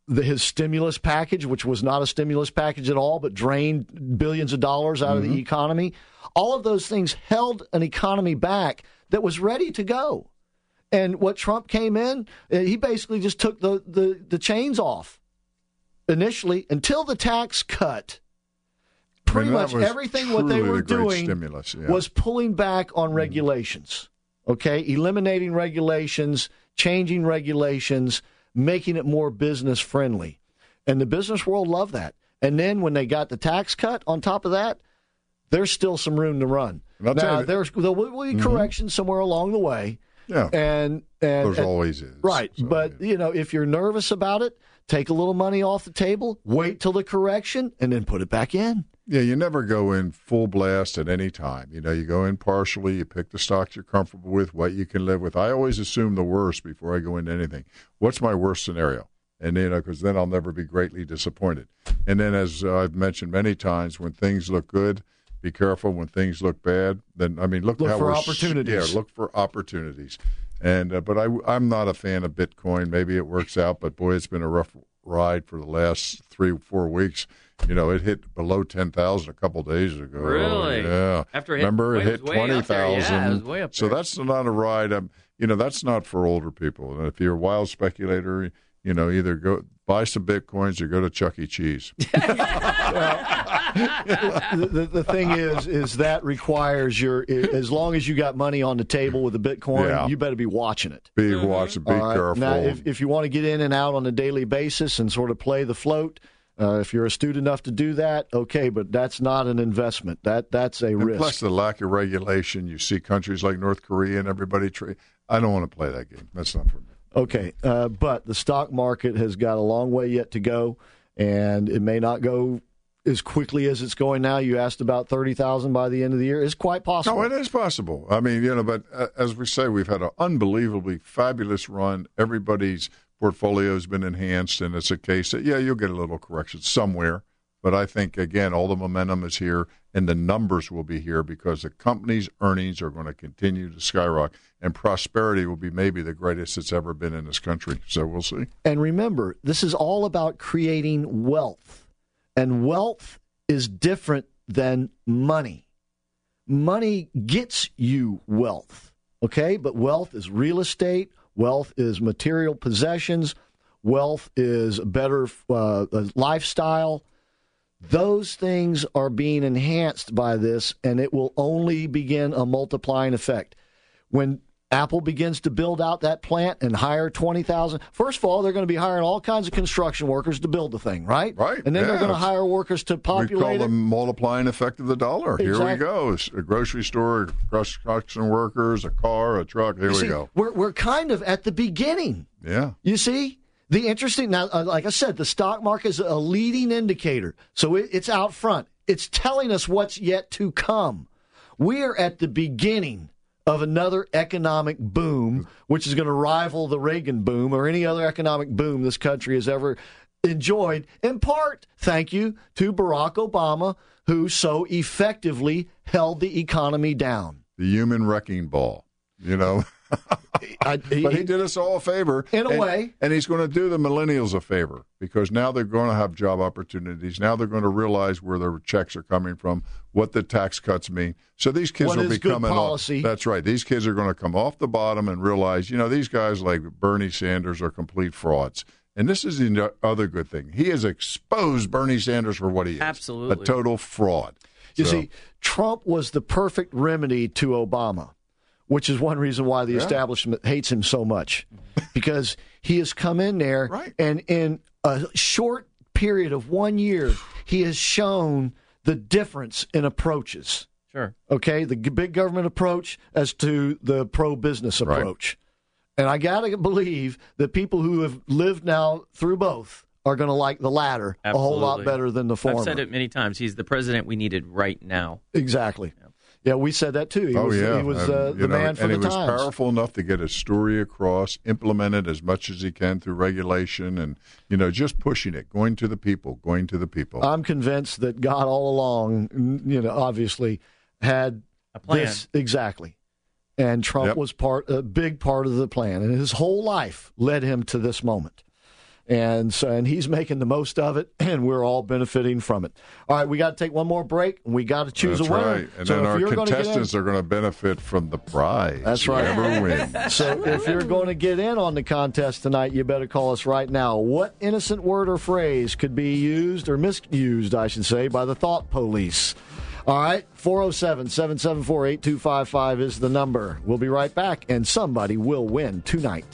C: the, his stimulus package, which was not a stimulus package at all, but drained billions of dollars out mm-hmm. of the economy. All of those things held an economy back that was ready to go. And what Trump came in, he basically just took the, the, the chains off initially until the tax cut. Pretty I mean, much everything what they were doing yeah. was pulling back on regulations, okay? Eliminating regulations, changing regulations, making it more business friendly. And the business world loved that. And then when they got the tax cut on top of that, there's still some room to run. Now, there's, there will be mm-hmm. corrections somewhere along the way. Yeah. And, and
D: There's and, always is.
C: Right. So, but, yeah. you know, if you're nervous about it, take a little money off the table, wait till the correction, and then put it back in.
D: Yeah, you never go in full blast at any time. You know, you go in partially, you pick the stocks you're comfortable with, what you can live with. I always assume the worst before I go into anything. What's my worst scenario? And, you know, because then I'll never be greatly disappointed. And then, as uh, I've mentioned many times, when things look good, be careful. When things look bad, then, I mean, look,
C: look
D: how
C: for
D: we're,
C: opportunities.
D: Yeah, look for opportunities. And uh, But I, I'm not a fan of Bitcoin. Maybe it works out, but, boy, it's been a rough ride for the last three, four weeks. You know, it hit below ten thousand a couple days ago.
F: Really?
D: Yeah.
F: After it
D: Remember,
F: hit,
D: it hit twenty thousand.
F: Yeah, it was way up
D: so
F: there.
D: that's not a ride. Um, you know, that's not for older people. And if you're a wild speculator, you know, either go buy some Bitcoins or go to Chuck E. Cheese.
C: the, the, the thing is, is that requires your, as long as you got money on the table with the Bitcoin, yeah. you better be watching it.
D: Be mm-hmm. watching, be right. careful.
C: Now, if, if you want to get in and out on a daily basis and sort of play the float, uh, if you're astute enough to do that, okay, but that's not an investment. That That's a
D: and
C: risk.
D: Plus the lack of regulation. You see countries like North Korea and everybody trade. I don't want to play that game. That's not for me.
C: Okay, uh, but the stock market has got a long way yet to go, and it may not go as quickly as it's going now. You asked about thirty thousand by the end of the year. It's quite possible.
D: No, it is possible. I mean, you know, but uh, as we say, we've had an unbelievably fabulous run. Everybody's portfolio has been enhanced, and it's a case that, yeah, you'll get a little correction somewhere. But I think, again, all the momentum is here, and the numbers will be here because the company's earnings are going to continue to skyrocket, and prosperity will be maybe the greatest it's ever been in this country. So we'll see.
C: And remember, this is all about creating wealth, and wealth is different than money. Money gets you wealth, okay? But wealth is real estate. Wealth is material possessions. Wealth is a better uh, lifestyle. Those things are being enhanced by this, and it will only begin a multiplying effect. When Apple begins to build out that plant and hire twenty thousand, first of all, they're going to be hiring all kinds of construction workers to build the thing, right?
D: Right.
C: And then
D: yeah.
C: they're going to hire workers to populate it.
D: We call them multiplying effect of the dollar.
C: Exactly.
D: Here we go. A grocery store, construction workers, a car, a truck. Here
C: you
D: we
C: see,
D: go.
C: We're, we're kind of at the beginning.
D: Yeah.
C: You see? The interesting, now, uh, like I said, the stock market is a leading indicator. So it, it's out front. It's telling us what's yet to come. We are at the beginning of another economic boom, which is going to rival the Reagan boom or any other economic boom this country has ever enjoyed, in part, thank you to Barack Obama, who so effectively held the economy down.
D: The human wrecking ball, you know.
C: I, he,
D: but he did us all a favor.
C: In a
D: and,
C: way.
D: And he's going to do the millennials a favor because now they're going to have job opportunities. Now they're going to realize where their checks are coming from, what the tax cuts mean. So these kids
C: what
D: will
C: is
D: be
C: good
D: coming
C: policy.
D: off. That's right. These kids are going to come off the bottom and realize, you know, these guys like Bernie Sanders are complete frauds. And this is the other good thing. He has exposed Bernie Sanders for what he is.
F: Absolutely.
D: A total fraud.
C: You
D: so,
C: see, Trump was the perfect remedy to Obama, which is one reason why the yeah. establishment hates him so much, because he has come in there
D: right.
C: and in a short period of one year, he has shown the difference in approaches.
F: Sure.
C: Okay, the big government approach as to the pro-business approach. Right. And I got to believe that people who have lived now through both are going to like the latter
F: Absolutely.
C: a whole lot better than the former.
F: I've said it many times. He's the president we needed right now.
C: Exactly. Yeah. Yeah, we said that too. He
D: oh,
C: was,
D: yeah.
C: he was uh, the
D: know,
C: man for
D: and
C: the
D: he was
C: times.
D: powerful enough to get his story across, implement it as much as he can through regulation, and, you know, just pushing it, going to the people, going to the people.
C: I'm convinced that God all along, you know, obviously had
F: a plan.
C: This exactly. And Trump
D: yep.
C: was part a big part of the plan, and his whole life led him to this moment. And so, and he's making the most of it, and we're all benefiting from it. All right, we got to take one more break, and we got to choose
D: That's
C: a winner.
D: right. And
C: so
D: then
C: if
D: our
C: you're
D: contestants
C: in,
D: are going to benefit from the prize.
C: That's right.
D: Whoever wins.
C: So if you're going to get in on the contest tonight, you better call us right now. What innocent word or phrase could be used or misused, I should say, by the thought police? All right, four oh seven, seven seven four, eight two five five is the number. We'll be right back, and somebody will win tonight.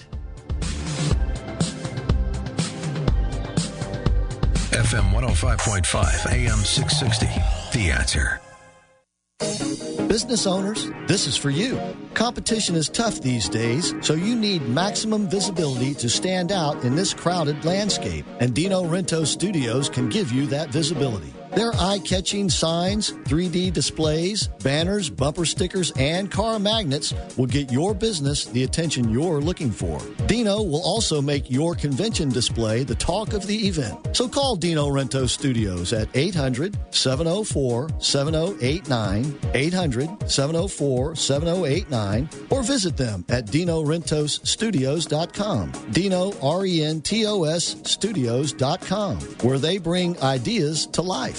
G: F M one oh five point five, A M six sixty. The Answer.
H: Business owners, this is for you. Competition is tough these days, so you need maximum visibility to stand out in this crowded landscape. And Dino Rento Studios can give you that visibility. Their eye-catching signs, three D displays, banners, bumper stickers, and car magnets will get your business the attention you're looking for. Dino will also make your convention display the talk of the event. So call Dino Rento Studios at eight hundred, seven oh four, seven oh eight nine, eight hundred, seven oh four, seven oh eight nine, or visit them at dino rentos studios dot com. Dino, R E N T O S, studios dot com, where they bring ideas to life.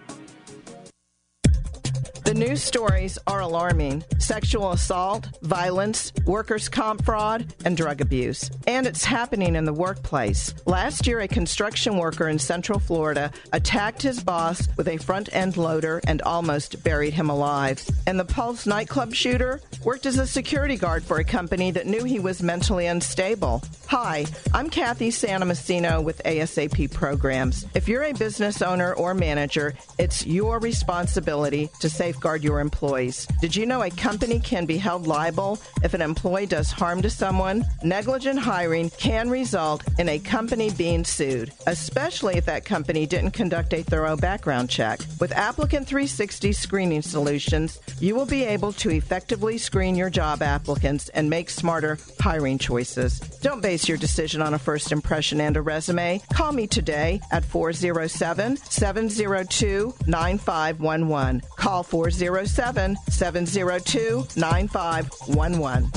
A: The news stories are alarming. Sexual assault, violence, workers' comp fraud, and drug abuse. And it's happening in the workplace. Last year, a construction worker in Central Florida attacked his boss with a front-end loader and almost buried him alive. And the Pulse nightclub shooter worked as a security guard for a company that knew he was mentally unstable. Hi, I'm Kathy Santomassino with A S A P Programs. If you're a business owner or manager, it's your responsibility to safeguard your employees. Did you know a company can be held liable if an employee does harm to someone? Negligent hiring can result in a company being sued, especially if that company didn't conduct a thorough background check. With Applicant three sixty Screening Solutions, you will be able to effectively screen your job applicants and make smarter hiring choices. Don't base your decision on a first impression and a resume. Call me today at four oh seven, seven oh two, nine five one one. Call four oh seven, seven oh two, nine five one one.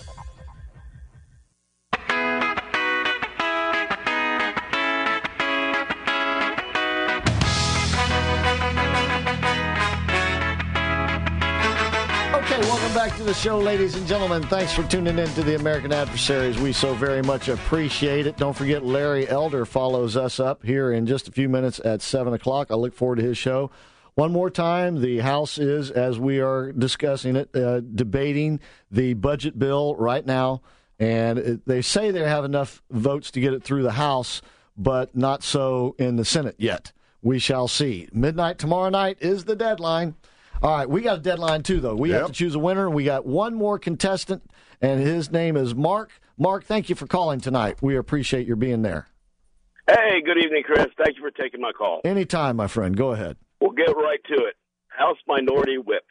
C: Welcome back to the show, ladies and gentlemen. Thanks for tuning in to the American Adversaries. We so very much appreciate it. Don't forget, Larry Elder follows us up here in just a few minutes at seven o'clock. I look forward to his show. One more time, the House is, as we are discussing it, uh, debating the budget bill right now. And it, they say they have enough votes to get it through the House, but not so in the Senate yet. We shall see. Midnight tomorrow night is the deadline. All right, we got a deadline, too, though. We yep. have to choose a winner. We got one more contestant, and his name is Mark. Mark, thank you for calling tonight. We appreciate your being there.
L: Hey, good evening, Chris. Thank you for taking my call.
C: Anytime, my friend. Go ahead.
L: We'll get right to it. House Minority Whip.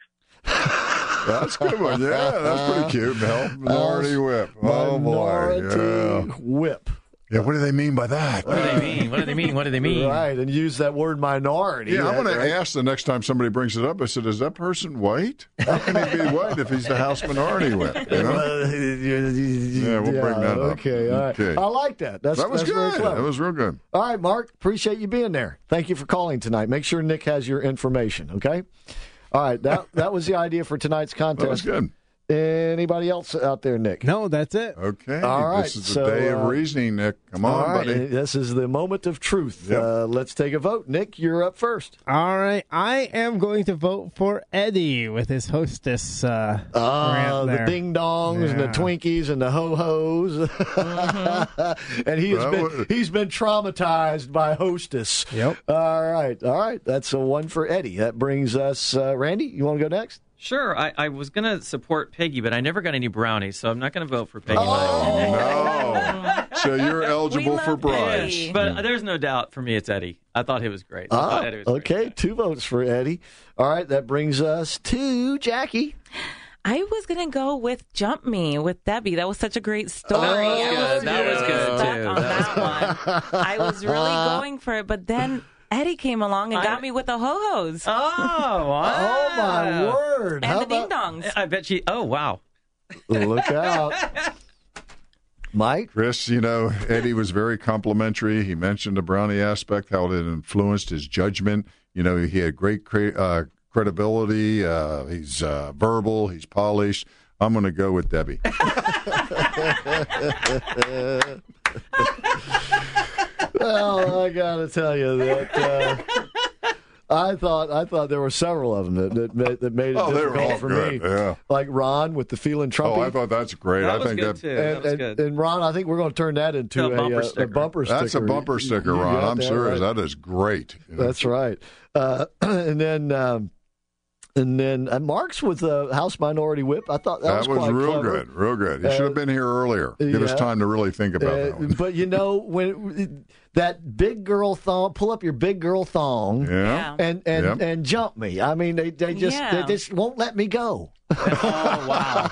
D: That's a good one. Yeah, that's pretty cute, Mel. Minority Whip. Oh,
C: Minority
D: boy. Yeah.
C: Whip.
D: Yeah, what do they mean by that?
F: What do they mean? What do they mean? What do they mean?
C: Right, and use that word minority.
D: Yeah, I'm going
C: right?
D: to ask the next time somebody brings it up. I said, "Is that person white? How can he be white if he's the House Minority Whip?" You know? Yeah, we'll
C: yeah,
D: bring that up.
C: Okay, all right.
D: Okay.
C: I like that. That's,
D: that was
C: that's
D: good.
C: Very clever.
D: That was real good.
C: All right, Mark. Appreciate you being there. Thank you for calling tonight. Make sure Nick has your information. Okay. All right. That that was the idea for tonight's contest.
D: That was good.
C: Anybody else out there, Nick?
Q: No, that's it.
D: Okay.
C: All right.
D: This is the
C: so,
D: day of
C: uh,
D: reasoning, Nick. Come on,
C: all right.
D: buddy.
C: This is the moment of truth.
D: Yep.
C: Uh, let's take a vote. Nick, you're up first.
Q: All right. I am going to vote for Eddie with his hostess uh,
C: uh,
Q: rant
C: the
Q: there.
C: ding-dongs
Q: Yeah.
C: and the Twinkies and the ho-hos. Mm-hmm. And he has
D: That
C: been,
D: was-
C: he's been traumatized by hostess.
Q: Yep.
C: All right. All right. That's a one for Eddie. That brings us, uh, Randy, you want to go next?
F: Sure, I, I was going to support Peggy, but I never got any brownies, so I'm not going to vote for Peggy.
D: Oh, no. So you're eligible for bribes.
F: But there's no doubt for me it's Eddie. I thought he was great. I
C: Ah,
F: thought Eddie was
C: okay.
F: great.
C: Two votes for Eddie. All right. That brings us to Jackie.
E: I was going to go with Jump Me with Debbie. That was such a great story.
F: That was
E: I
F: good. That was good,
E: stuck
F: too.
E: on that one. I was really going for it, but then Eddie came along and got
F: I-
E: me with the ho-hos.
F: Oh, wow.
C: Oh, my word.
E: And
C: How
E: the
C: about-
E: ding-dongs.
F: I bet she, oh, wow.
C: Look out. Mike?
D: Chris, you know, Eddie was very complimentary. He mentioned the Brownie aspect, how it influenced his judgment. You know, he had great cre- uh, credibility. Uh, he's uh, verbal. He's polished. I'm going to go with Debbie.
C: Well, I got to tell you that uh, I thought I thought there were several of them that that made, that made it
D: Oh, they were
C: difficult
D: all
C: for
D: good,
C: me.
D: yeah.
C: Like Ron with the feeling Trumpy.
D: Oh, I thought that's great.
F: That
D: I
F: was
D: think
F: good,
D: that,
F: too. That
C: And,
F: was
C: and,
F: good.
C: and Ron, I think we're going to turn that into
F: A
C: a,
F: bumper
C: uh,
F: sticker.
C: a bumper sticker.
D: That's a bumper sticker,
C: You
D: Ron.
C: got
D: I'm
C: that
D: serious.
C: right.
D: That is great. You know?
C: That's right. Uh, and then um, and then uh, Marks with the House Minority Whip. I thought that,
D: That
C: was,
D: was
C: quite
D: real
C: clever.
D: good, real good. He
C: Uh,
D: should have been here earlier. Give us
C: yeah.
D: time to really think about
C: Uh,
D: that one.
C: But you know when that big girl thong, pull up your big girl thong,
D: Yeah.
C: and and
D: Yep.
C: and jump me. I mean, they they just
E: Yeah.
C: they just won't let me go.
F: Oh, wow.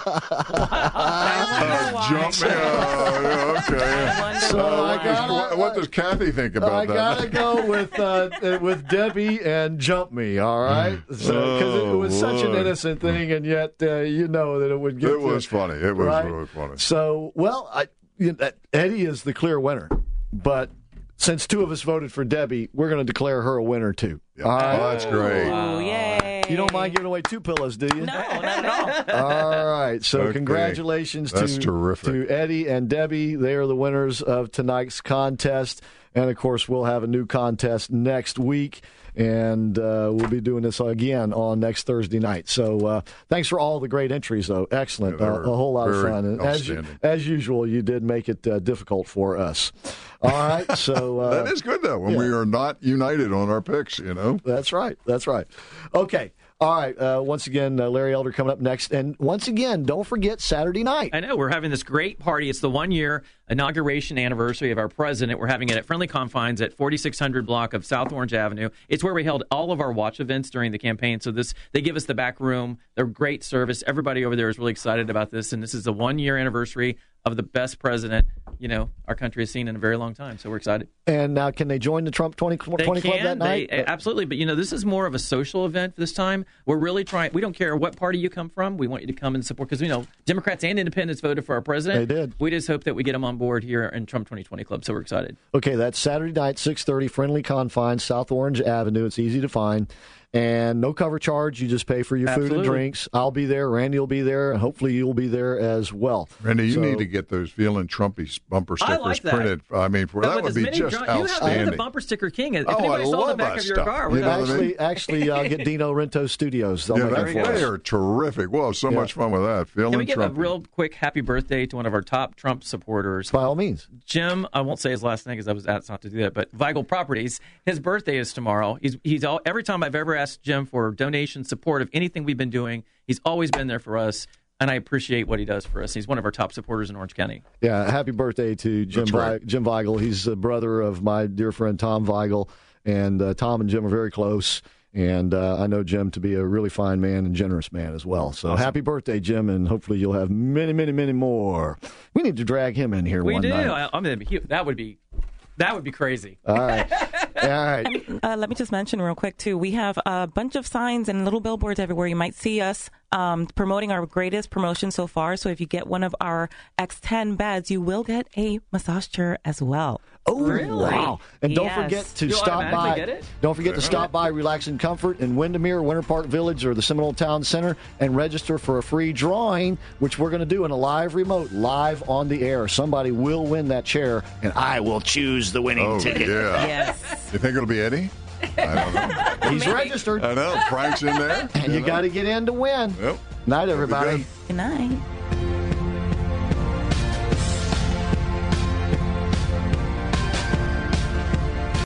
D: Uh, jump me. Oh, yeah, okay. yeah.
C: So
D: Uh,
C: I
D: what, does,
C: gotta-
D: what, what does Kathy think about
C: I
D: that?
C: gotta go with uh, with Debbie and jump me. All right, because it was such an
D: Oh,
C: innocent thing, and yet uh, you know that it would get.
D: It
C: to-
D: was funny. It was
C: right?
D: really funny.
C: So, well, I, you know, Eddie is the clear winner, but since two of us voted for Debbie, we're going to declare her a winner too. All right?
D: Oh, that's great.
E: Ooh, yay.
C: You don't mind giving away two pillows, do you?
E: No, not at all.
C: All right. So
D: Okay.
C: congratulations
D: That's
C: to,
D: terrific.
C: to Eddie and Debbie. They are the winners of tonight's contest. And, of course, we'll have a new contest next week. And uh, we'll be doing this again on next Thursday night. So uh, thanks for all the great entries, though. Excellent.
D: Yeah,
C: uh,
D: they were
C: a whole lot of
D: very
C: fun. And as, you-
D: outstanding.
C: as usual, you did make it uh, difficult for us. All right. So uh,
D: That is good, though, when
C: yeah.
D: we are not united on our picks, you know?
C: That's right. That's right. Okay. All right. Uh, once again, uh, Larry Elder coming up next. And once again, don't forget Saturday night.
F: I know. We're having this great party. It's the one-year inauguration anniversary of our president. We're having it at Friendly Confines at forty-six hundred block of South Orange Avenue. It's where we held all of our watch events during the campaign. So this, they give us the back room. They're great service. Everybody over there is really excited about this. And this is the one-year anniversary of the best president, you know, our country has seen in a very long time. So we're excited.
C: And now, can they join the Trump twenty twenty
F: They
C: Club
F: can.
C: that night?
F: They, absolutely. But, you know, this is more of a social event this time. We're really trying. We don't care what party you come from. We want you to come and support. Because, you know, Democrats and independents voted for our president.
C: They did.
F: We just hope that we get them on board here in Trump twenty twenty Club. So we're excited.
C: Okay, that's Saturday night, six thirty, Friendly Confines, South Orange Avenue. It's easy to find. And no cover charge. You just pay for your food
F: Absolutely.
C: and drinks. I'll be there. Randy will be there. And hopefully you'll be there as well.
D: Randy, you
C: So-
D: need to get those Feeling Trumpy bumper
F: I
D: stickers
F: like that.
D: printed. I mean, for,
F: But
D: that
F: with
D: would
F: as
D: be
F: many
D: just
F: drum- you have,
D: outstanding.
F: you're the bumper sticker king. If
D: Oh, I
F: anybody saw the
D: love
F: back
D: that
F: of your
D: stuff.
F: car,
D: You
F: we're
D: know
F: gonna-
D: what I mean?
C: Actually, actually, I'll get Dino Rento Studios. They'll
D: Yeah,
C: make
D: they,
C: it for us.
D: they are terrific. Well, so
C: Yeah.
D: much fun with that. Feeling
F: Can we give
D: Trumpy.
F: a real quick happy birthday to one of our top Trump supporters?
C: By all means.
F: Jim, I won't say his last name because I was asked not to do that, but Weigel Properties, his birthday is tomorrow. He's he's all, every time I've ever asked Jim for donation support of anything we've been doing, he's always been there for us, and I appreciate what he does for us. He's one of our top supporters in Orange County.
C: Yeah, happy birthday to Jim
D: That's
C: Vi-
D: right.
C: Jim Weigel. He's the brother of my dear friend Tom Weigel, and uh, Tom and Jim are very close. And uh, I know Jim to be a really fine man and generous man as well. So
F: Awesome.
C: happy birthday, Jim, and hopefully you'll have many, many, many more. We need to drag him in here
F: We
C: one
F: do.
C: night.
F: I, I mean, he- that would be that would be crazy.
C: All right. All right.
E: Uh, let me just mention real quick, too. We have a bunch of signs and little billboards everywhere. You might see us um, promoting our greatest promotion so far. So if you get one of our X ten beds, you will get a massage chair as well.
C: Oh, wow. And don't
E: Yes.
C: forget to
F: You'll
C: stop
F: automatically
C: by.
F: get it?
C: Don't forget to stop by Relax and Comfort in Windermere, Winter Park Village, or the Seminole Town Center and register for a free drawing, which we're going to do in a live remote, live on the air. Somebody will win that chair, and I will choose the winning
D: Oh,
C: ticket.
D: yeah.
E: Yes.
D: You think it'll be Eddie? I don't know.
C: He's registered.
D: I know. Frank's in there.
C: And you got to get in to win.
D: Yep.
C: Night, everybody.
E: Good night.